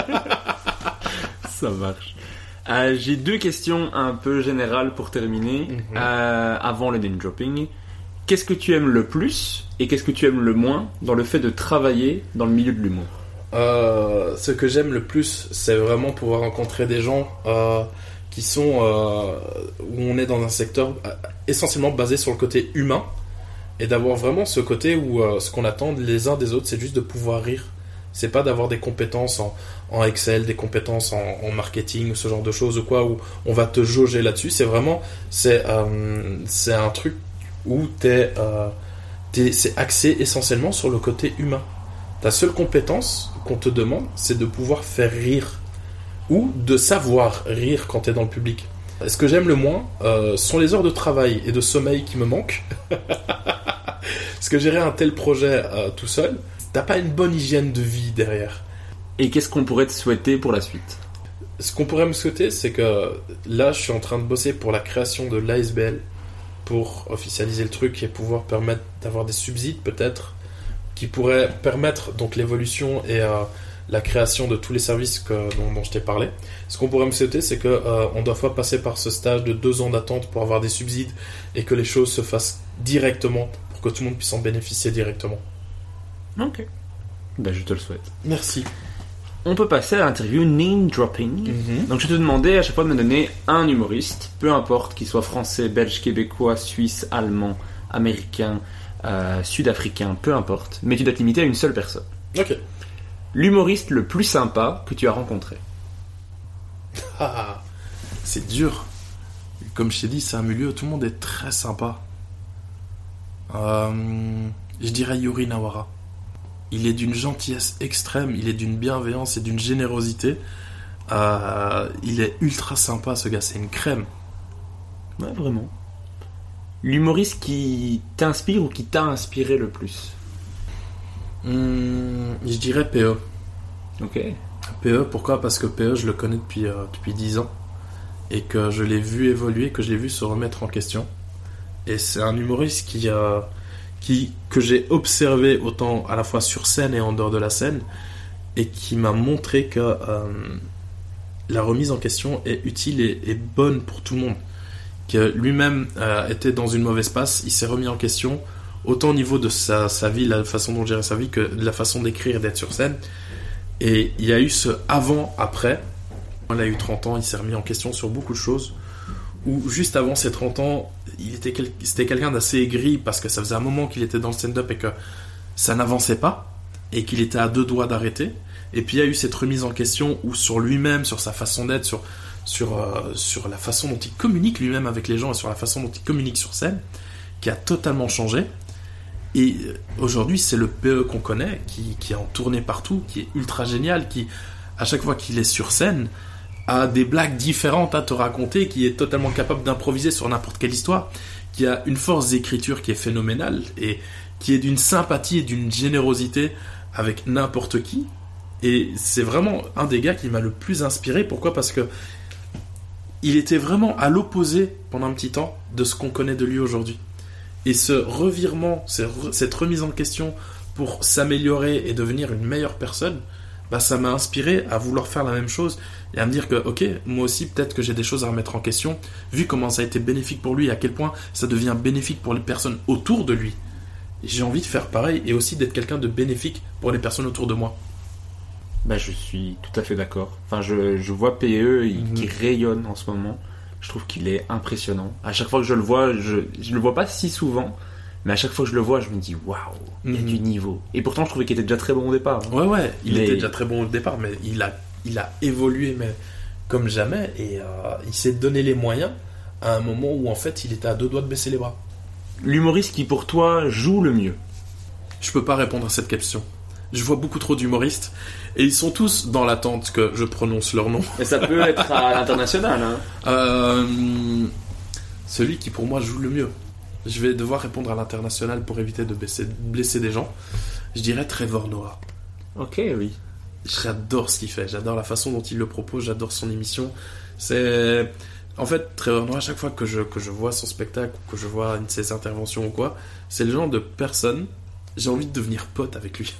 Ça marche. J'ai 2 questions un peu générales pour terminer, avant le name dropping. Qu'est-ce que tu aimes le plus et qu'est-ce que tu aimes le moins dans le fait de travailler dans le milieu de l'humour? Ce que j'aime le plus, c'est vraiment pouvoir rencontrer des gens qui sont où on est dans un secteur essentiellement basé sur le côté humain, et d'avoir vraiment ce côté où ce qu'on attend les uns des autres, c'est juste de pouvoir rire. C'est pas d'avoir des compétences en Excel, des compétences en marketing ou ce genre de choses ou quoi, où on va te jauger là-dessus. C'est vraiment c'est un truc où c'est axé essentiellement sur le côté humain. Ta seule compétence qu'on te demande, c'est de pouvoir faire rire ou de savoir rire quand t'es dans le public. Ce que j'aime le moins sont les heures de travail et de sommeil qui me manquent. Parce que gérer un tel projet tout seul, t'as pas une bonne hygiène de vie derrière. Et qu'est-ce qu'on pourrait te souhaiter pour la suite? Ce qu'on pourrait me souhaiter, c'est que là, je suis en train de bosser pour la création de l'ASBL, pour officialiser le truc et pouvoir permettre d'avoir des subsides peut-être, qui pourraient permettre donc l'évolution et la création de tous les services dont je t'ai parlé. Ce qu'on pourrait me souhaiter, c'est qu'on ne doit pas passer par ce stage de 2 ans d'attente pour avoir des subsides et que les choses se fassent directement pour que tout le monde puisse en bénéficier directement. Ok. Ben, je te le souhaite. Merci. On peut passer à l'interview name dropping. Donc je vais te demander à chaque fois de me donner un humoriste, peu importe qu'il soit français, belge, québécois, suisse, allemand, américain, sud-africain, peu importe. Mais tu dois te limiter à une seule personne. Ok. L'humoriste le plus sympa que tu as rencontré. Ah, c'est dur. Comme je t'ai dit, c'est un milieu où tout le monde est très sympa. Je dirais Yuri Nawara. Il est d'une gentillesse extrême, il est d'une bienveillance et d'une générosité. Il est ultra sympa, ce gars, c'est une crème. Ouais, vraiment. L'humoriste qui t'inspire ou qui t'a inspiré le plus? Je dirais PE. Ok. PE, pourquoi? Parce que PE, je le connais depuis 10 ans. Et que je l'ai vu évoluer, que je l'ai vu se remettre en question. Et c'est un humoriste que j'ai observé autant à la fois sur scène et en dehors de la scène, et qui m'a montré que la remise en question est utile et bonne pour tout le monde. Que lui-même était dans une mauvaise passe, il s'est remis en question, autant au niveau de sa vie, la façon dont il gérait sa vie, que de la façon d'écrire et d'être sur scène. Et il y a eu ce avant-après. Il a eu 30 ans, il s'est remis en question sur beaucoup de choses. Où juste avant ses 30 ans, c'était quelqu'un d'assez aigri parce que ça faisait un moment qu'il était dans le stand-up et que ça n'avançait pas et qu'il était à 2 doigts d'arrêter. Et puis il y a eu cette remise en question où sur lui-même, sur sa façon d'être, sur la façon dont il communique lui-même avec les gens et sur la façon dont il communique sur scène, qui a totalement changé. Et aujourd'hui, c'est le PE qu'on connaît, qui est en tournée partout, qui est ultra génial, qui, à chaque fois qu'il est sur scène, a des blagues différentes à te raconter, qui est totalement capable d'improviser sur n'importe quelle histoire, qui a une force d'écriture qui est phénoménale et qui est d'une sympathie et d'une générosité avec n'importe qui. Et c'est vraiment un des gars qui m'a le plus inspiré. Pourquoi? Parce que il était vraiment à l'opposé pendant un petit temps de ce qu'on connaît de lui aujourd'hui. Et ce revirement, cette remise en question pour s'améliorer et devenir une meilleure personne, ça m'a inspiré à vouloir faire la même chose et à me dire que, ok, moi aussi, peut-être que j'ai des choses à remettre en question, vu comment ça a été bénéfique pour lui et à quel point ça devient bénéfique pour les personnes autour de lui. Et j'ai envie de faire pareil et aussi d'être quelqu'un de bénéfique pour les personnes autour de moi. Je suis tout à fait d'accord. Enfin, je vois PE qui rayonne en ce moment. Je trouve qu'il est impressionnant. À chaque fois que je le vois, je le vois pas si souvent, mais à chaque fois que je le vois, je me dis waouh, il y a du niveau. Et pourtant, je trouvais qu'il était déjà très bon au départ. Ouais, il était déjà très bon au départ, mais il a évolué mais comme jamais et il s'est donné les moyens à un moment où en fait il était à 2 doigts de baisser les bras. L'humoriste qui pour toi joue le mieux? Je peux pas répondre à cette question. Je vois beaucoup trop d'humoristes et ils sont tous dans l'attente que je prononce leur nom. Et ça peut être à l'international. Celui qui pour moi joue le mieux. Je vais devoir répondre à l'international pour éviter de blesser des gens. Je dirais Trevor Noah. Ok, oui. J'adore ce qu'il fait. J'adore la façon dont il le propose. J'adore son émission. En fait, Trevor Noah, à chaque fois que je vois son spectacle ou que je vois une de ses interventions ou quoi, c'est le genre de personne, j'ai envie de devenir pote avec lui.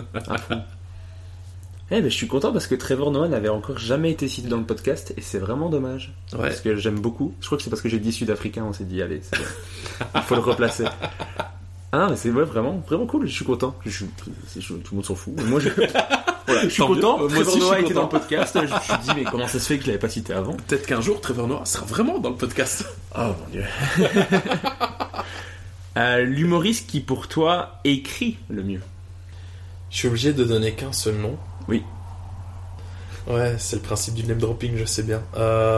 Je suis content parce que Trevor Noah n'avait encore jamais été cité dans le podcast et c'est vraiment dommage. Ouais. Parce que j'aime beaucoup. Je crois que c'est parce que j'ai dit sud-africain, on s'est dit allez, c'est il faut le replacer. Ah non, mais c'est vraiment cool, je suis content. Tout le monde s'en fout. Moi, je suis content. Trevor Noah était dans le podcast. Je me suis dit mais comment ça se fait que je l'avais pas cité avant? Peut-être qu'un jour Trevor Noah sera vraiment dans le podcast. Oh mon dieu. L'humoriste qui pour toi écrit le mieux? Je suis obligé de donner qu'un seul nom. Oui. Ouais, c'est le principe du name dropping, je sais bien.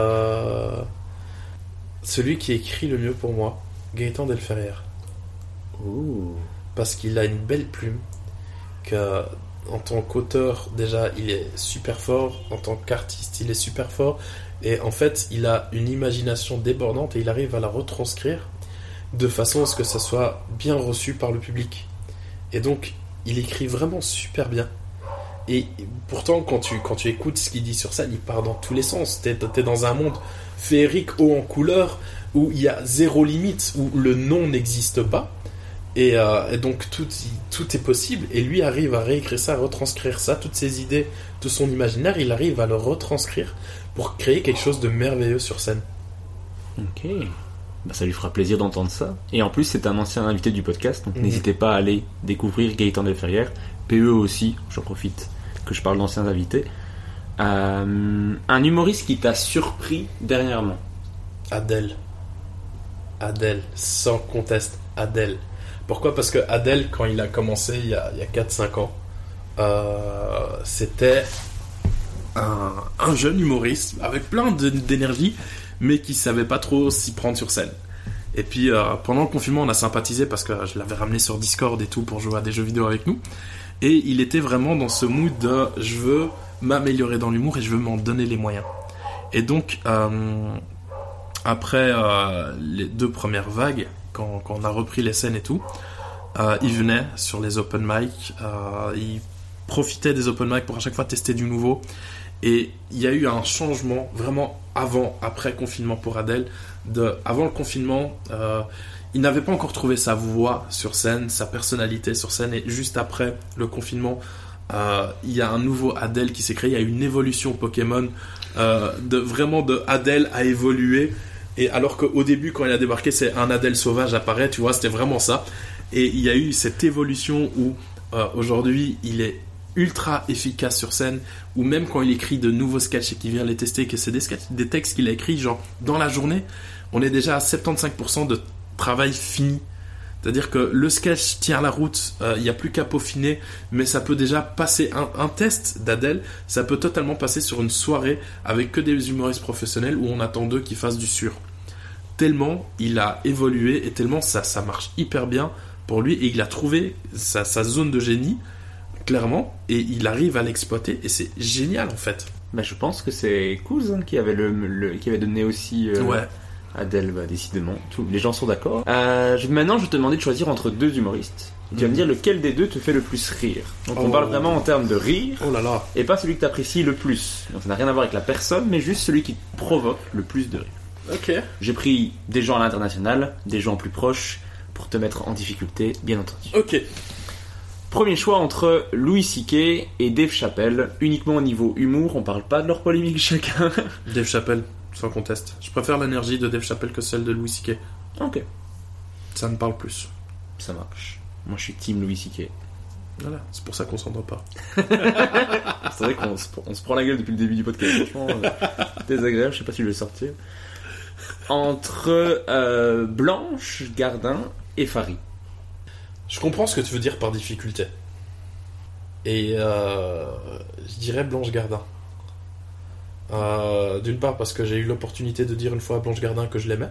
Celui qui écrit le mieux pour moi, Gaëtan Delferrière. Ouh. Parce qu'il a une belle plume, en tant qu'auteur, déjà, il est super fort, en tant qu'artiste, il est super fort, et en fait, il a une imagination débordante et il arrive à la retranscrire de façon à ce que ça soit bien reçu par le public. Et donc, il écrit vraiment super bien. Et pourtant, quand tu écoutes ce qu'il dit sur scène, il part dans tous les sens. T'es dans un monde féerique, haut en couleur, où il y a zéro limite, où le non n'existe pas. Et donc tout est possible. Et lui arrive à réécrire ça, à retranscrire ça, toutes ses idées, tout son imaginaire, il arrive à le retranscrire pour créer quelque chose de merveilleux sur scène. Ok. Bah, ça lui fera plaisir d'entendre ça. Et en plus, c'est un ancien invité du podcast, donc n'hésitez pas à aller découvrir Gaëtan Delferrière. PE aussi, j'en profite que je parle d'anciens invités. Un humoriste qui t'a surpris dernièrement. Adèle, sans conteste, Adèle. Pourquoi ? Parce que Adèle, quand il a commencé il y a 4-5 ans, c'était un jeune humoriste avec plein d'énergie, mais qui savait pas trop s'y prendre sur scène. Et puis pendant le confinement, on a sympathisé parce que je l'avais ramené sur Discord et tout pour jouer à des jeux vidéo avec nous. Et il était vraiment dans ce mood de je veux m'améliorer dans l'humour et je veux m'en donner les moyens. Et donc après les 2 premières vagues, quand on a repris les scènes et tout, il venait sur les open mic, il profitait des open mic pour à chaque fois tester du nouveau. Et il y a eu un changement vraiment après confinement pour Adèle. Avant le confinement, il n'avait pas encore trouvé sa voix sur scène, sa personnalité sur scène. Et juste après le confinement, il y a un nouveau Adèle qui s'est créé. Il y a eu une évolution Pokémon, de Adèle à évoluer. Et alors qu'au début, quand il a débarqué, c'est un Adèle sauvage apparaît, tu vois, c'était vraiment ça. Et il y a eu cette évolution où aujourd'hui, il est ultra efficace sur scène, ou même quand il écrit de nouveaux sketchs et qu'il vient les tester, que c'est des textes qu'il a écrits, genre dans la journée, on est déjà à 75% de travail fini. C'est-à-dire que le sketch tient la route, il n'y a plus qu'à peaufiner, mais ça peut déjà passer un test d'Adèle, ça peut totalement passer sur une soirée avec que des humoristes professionnels où on attend d'eux qu'ils fassent du sur. Tellement il a évolué et tellement ça marche hyper bien pour lui, et il a trouvé sa zone de génie, clairement, et il arrive à l'exploiter, et c'est génial en fait. Bah, je pense que c'est Kouz qui avait qui avait donné aussi ouais. Adèle, bah, décidément, les gens sont d'accord. Maintenant, je vais te demander de choisir entre 2 humoristes. Tu vas me dire lequel des 2 te fait le plus rire. Donc on parle vraiment en termes de rire, oh là là, et pas celui que tu apprécies le plus. Donc ça n'a rien à voir avec la personne, mais juste celui qui te provoque le plus de rire. Ok. J'ai pris des gens à l'international, des gens plus proches, pour te mettre en difficulté, bien entendu. Ok. Premier choix entre Louis C.K. et Dave Chappelle, uniquement au niveau humour, on parle pas de leur polémique chacun. Dave Chappelle, sans conteste. Je préfère l'énergie de Dave Chappelle que celle de Louis C.K. Ok. Ça me parle plus. Ça marche. Moi je suis team Louis C.K. Voilà, c'est pour ça qu'on s'entend pas. C'est vrai qu'on se prend la gueule depuis le début du podcast, franchement, désagréable, je sais pas si je vais le sortir. Entre Blanche Gardin et Fary. Je comprends ce que tu veux dire par difficulté. Et je dirais Blanche Gardin. D'une part parce que j'ai eu l'opportunité de dire une fois à Blanche Gardin que je l'aimais.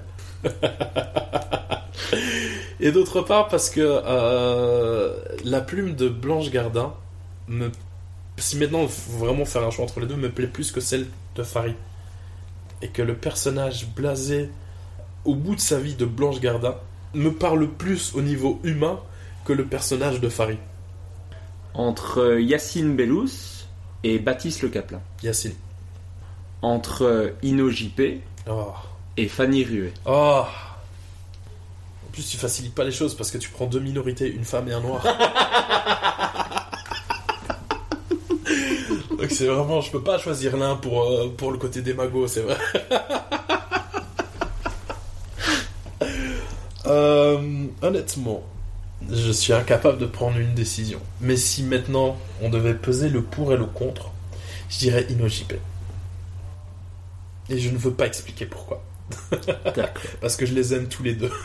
Et d'autre part parce que la plume de Blanche Gardin, si maintenant il faut vraiment faire un choix entre les deux, me plaît plus que celle de Fary. Et que le personnage blasé au bout de sa vie de Blanche Gardin me parle plus au niveau humain que le personnage de Fary. Entre Yacine Bellous et Baptiste Le Caplin. Yacine. Entre Ino JP et Fanny Ruet. En plus, tu facilites pas les choses parce que tu prends 2 minorités, une femme et un noir. Donc c'est vraiment, je peux pas choisir l'un pour le côté démago, c'est vrai. Honnêtement, je suis incapable de prendre une décision. Mais si maintenant on devait peser le pour et le contre, je dirais Ino JP. Et je ne veux pas expliquer pourquoi. Parce que je les aime tous les deux.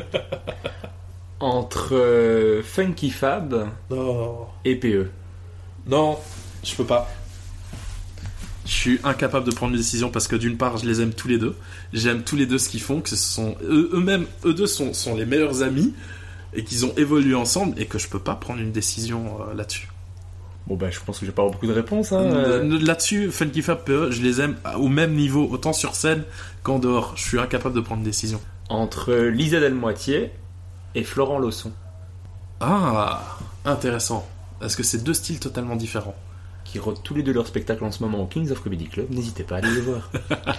Entre Funky Fab et PE. Non, je peux pas. Je suis incapable de prendre une décision parce que d'une part, je les aime tous les deux. J'aime tous les deux ce qu'ils font, que ce sont eux deux sont les meilleurs amis et qu'ils ont évolué ensemble et que je peux pas prendre une décision là-dessus. Bon bah je pense que j'ai pas beaucoup de réponses. Hein. Là-dessus, Funky Fab, PE, je les aime au même niveau, autant sur scène qu'en dehors. Je suis incapable de prendre une décision. Entre Lisa Delmoitier et Florent Lausson. Ah, intéressant. Parce que c'est 2 styles totalement différents. qui rodent tous les deux leur spectacle en ce moment au Kings of Comedy Club. N'hésitez pas à aller les voir.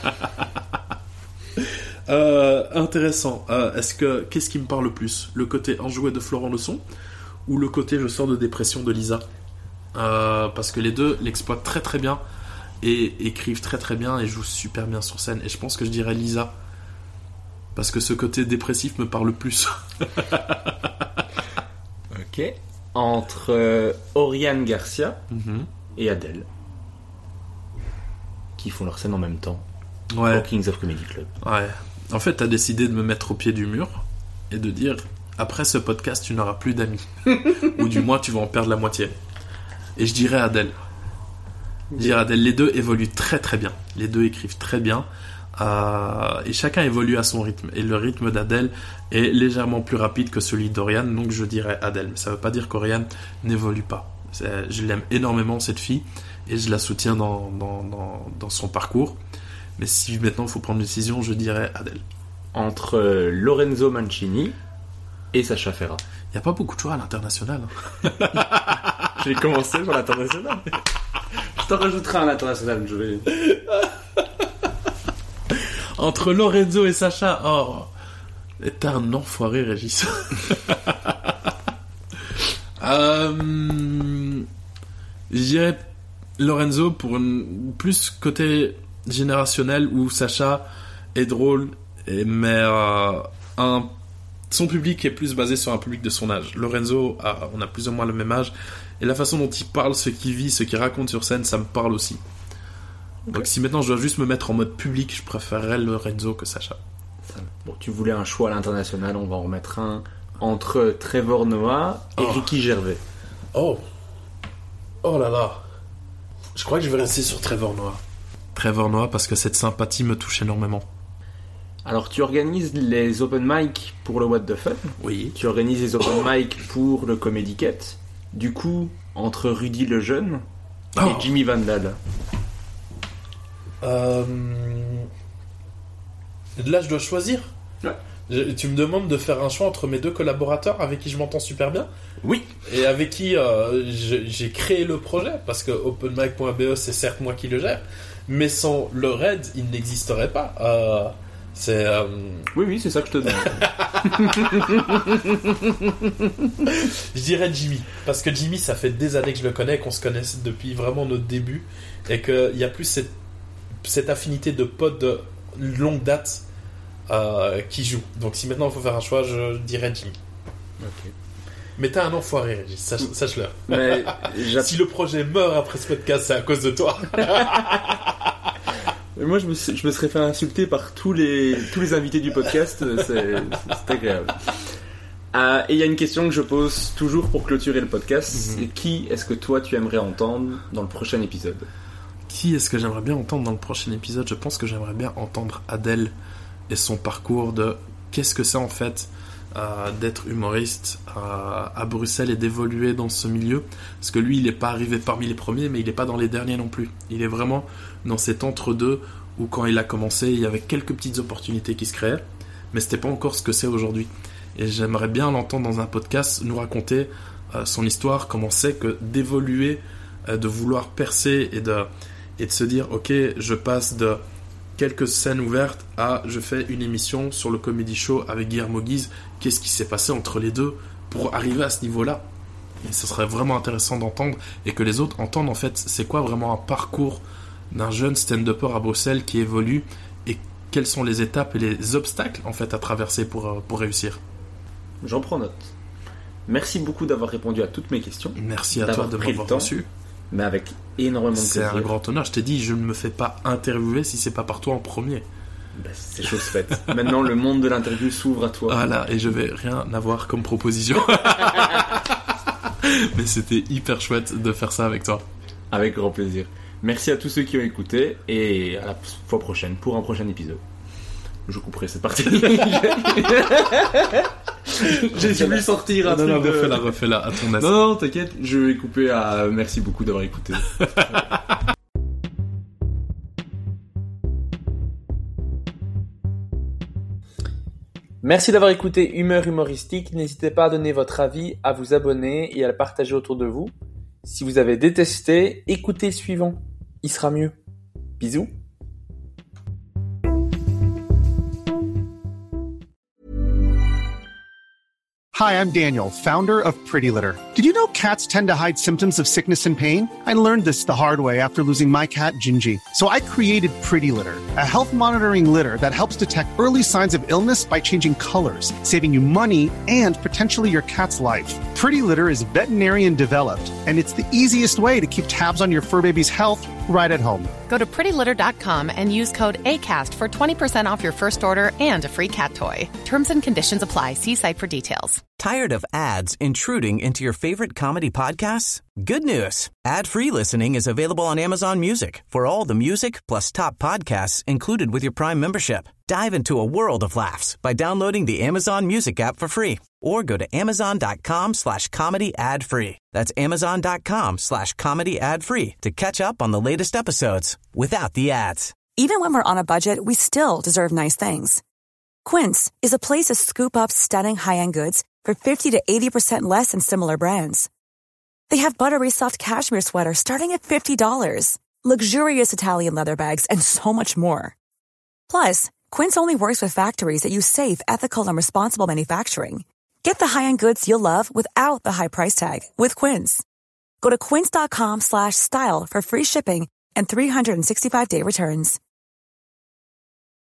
Intéressant. Qu'est-ce qui me parle le plus ? Le côté enjoué de Florent Leçon ou le côté je sors de dépression de Lisa ? Parce que les deux l'exploitent très très bien et écrivent très très bien et jouent super bien sur scène. Et je pense que je dirais Lisa. Parce que ce côté dépressif me parle plus. Ok. Entre Oriane Garcia et Adèle, qui font leur scène en même temps au Kings of Comedy Club. Ouais. En fait, t'as décidé de me mettre au pied du mur et de dire après ce podcast, tu n'auras plus d'amis. Ou du moins, tu vas en perdre la moitié. Et je dirais Adèle. Les deux évoluent très très bien. Les deux écrivent très bien. Et chacun évolue à son rythme. Et le rythme d'Adèle est légèrement plus rapide que celui d'Oriane, donc je dirais Adèle. Mais ça ne veut pas dire qu'Oriane n'évolue pas. Je l'aime énormément, cette fille, et je la soutiens dans son parcours. Mais si maintenant il faut prendre une décision, je dirais Adèle. Entre Lorenzo Mancini et Sacha Ferrat. Il n'y a pas beaucoup de choix à l'international. J'ai commencé sur l'international. Je t'en rajouterai un international. Entre Lorenzo et Sacha, t'es un enfoiré, Régis. Je dirais Lorenzo pour plus côté générationnel où Sacha est drôle, mais son public est plus basé sur un public de son âge. Lorenzo, on a plus ou moins le même âge, et la façon dont il parle, ce qu'il vit, ce qu'il raconte sur scène, ça me parle aussi. Okay. Donc si maintenant je dois juste me mettre en mode public, je préférerais Lorenzo que Sacha. Bon, tu voulais un choix à l'international, on va en remettre un entre Trevor Noah et Ricky Gervais. Oh là là. Je crois que je vais rester sur Trevor Noah. Trevor Noah parce que cette sympathie me touche énormément. Alors tu organises les open mic pour le What the Fun. Oui. Tu organises les open mic pour le Comedy Cat. Du coup, entre Rudy le Jeune et Jimmy Vandal. Là, je dois choisir. Ouais. Tu me demandes de faire un choix entre mes deux collaborateurs avec qui je m'entends super bien. Oui. Et avec qui j'ai créé le projet. Parce que openmic.be, c'est certes moi qui le gère. Mais sans le raid, il n'existerait pas. Oui, c'est ça que je te donne. Je dirais Jimmy. Parce que Jimmy, ça fait des années que je le connais, qu'on se connaît depuis vraiment notre début. Et qu'il y a plus cette affinité de potes de longue date qui joue. Donc si maintenant il faut faire un choix, je dirais Jimmy. Ok. Mais t'es un enfoiré, Régis, sache-le. Mais si le projet meurt après ce podcast, c'est à cause de toi. Moi, je me serais fait insulter par tous les invités du podcast. C'est agréable. Et il y a une question que je pose toujours pour clôturer le podcast. C'est qui est-ce que toi tu aimerais entendre dans le prochain épisode ? Qui est-ce que j'aimerais bien entendre dans le prochain épisode ? Je pense que j'aimerais bien entendre Adèle et son parcours de qu'est-ce que c'est en fait d'être humoriste à Bruxelles et d'évoluer dans ce milieu. Parce que lui, il n'est pas arrivé parmi les premiers, mais il n'est pas dans les derniers non plus. Il est vraiment dans cet entre-deux où quand il a commencé, il y avait quelques petites opportunités qui se créaient, mais c'était pas encore ce que c'est aujourd'hui. Et j'aimerais bien l'entendre dans un podcast nous raconter son histoire, comment c'est que d'évoluer, de vouloir percer et de se dire ok, je passe de quelques scènes ouvertes à je fais une émission sur le Comedy Show avec Guillermo Guise. Qu'est-ce qui s'est passé entre les deux pour arriver à ce niveau-là ? Et ce serait vraiment intéressant d'entendre et que les autres entendent en fait c'est quoi vraiment un parcours d'un jeune stand-upper à Bruxelles qui évolue et quelles sont les étapes et les obstacles en fait à traverser pour réussir. J'en prends note. Merci beaucoup d'avoir répondu à toutes mes questions. Merci à toi de m'avoir reçu. Mais avec énormément de plaisir. C'est un grand honneur. Je t'ai dit, je ne me fais pas interviewer si c'est pas par toi en premier. Ben, c'est chose faite. Maintenant, le monde de l'interview s'ouvre à toi. Voilà, et je vais rien avoir comme proposition. Mais c'était hyper chouette de faire ça avec toi. Avec grand plaisir. Merci à tous ceux qui ont écouté et à la fois prochaine pour un prochain épisode. Je couperai cette partie. J'ai voulu sortir un truc. Non, refais-la à ton aise. Non, t'inquiète, je vais couper à merci beaucoup d'avoir écouté. Merci d'avoir écouté Humeur Humoristique. N'hésitez pas à donner votre avis, à vous abonner et à le partager autour de vous. Si vous avez détesté, écoutez le suivant. Il sera mieux. Bisous. Hi, I'm Daniel, founder of Pretty Litter. Did you know cats tend to hide symptoms of sickness and pain? I learned this the hard way after losing my cat, Gingy. So I created Pretty Litter, a health monitoring litter that helps detect early signs of illness by changing colors, saving you money and potentially your cat's life. Pretty Litter is veterinarian developed, and it's the easiest way to keep tabs on your fur baby's health right at home. Go to prettylitter.com and use code ACAST for 20% off your first order and a free cat toy. Terms and conditions apply. See site for details. Tired of ads intruding into your favorite comedy podcasts? Good news. Ad-free listening is available on Amazon Music for all the music plus top podcasts included with your Prime membership. Dive into a world of laughs by downloading the Amazon Music app for free or go to amazon.com/comedy ad-free. That's amazon.com/comedy ad-free to catch up on the latest episodes without the ads. Even when we're on a budget, we still deserve nice things. Quince is a place to scoop up stunning high-end goods for 50 to 80% less than similar brands. They have buttery soft cashmere sweaters starting at $50, luxurious Italian leather bags, and so much more. Plus, Quince only works with factories that use safe, ethical, and responsible manufacturing. Get the high-end goods you'll love without the high price tag with Quince. Go to quince.com/style for free shipping and 365-day returns.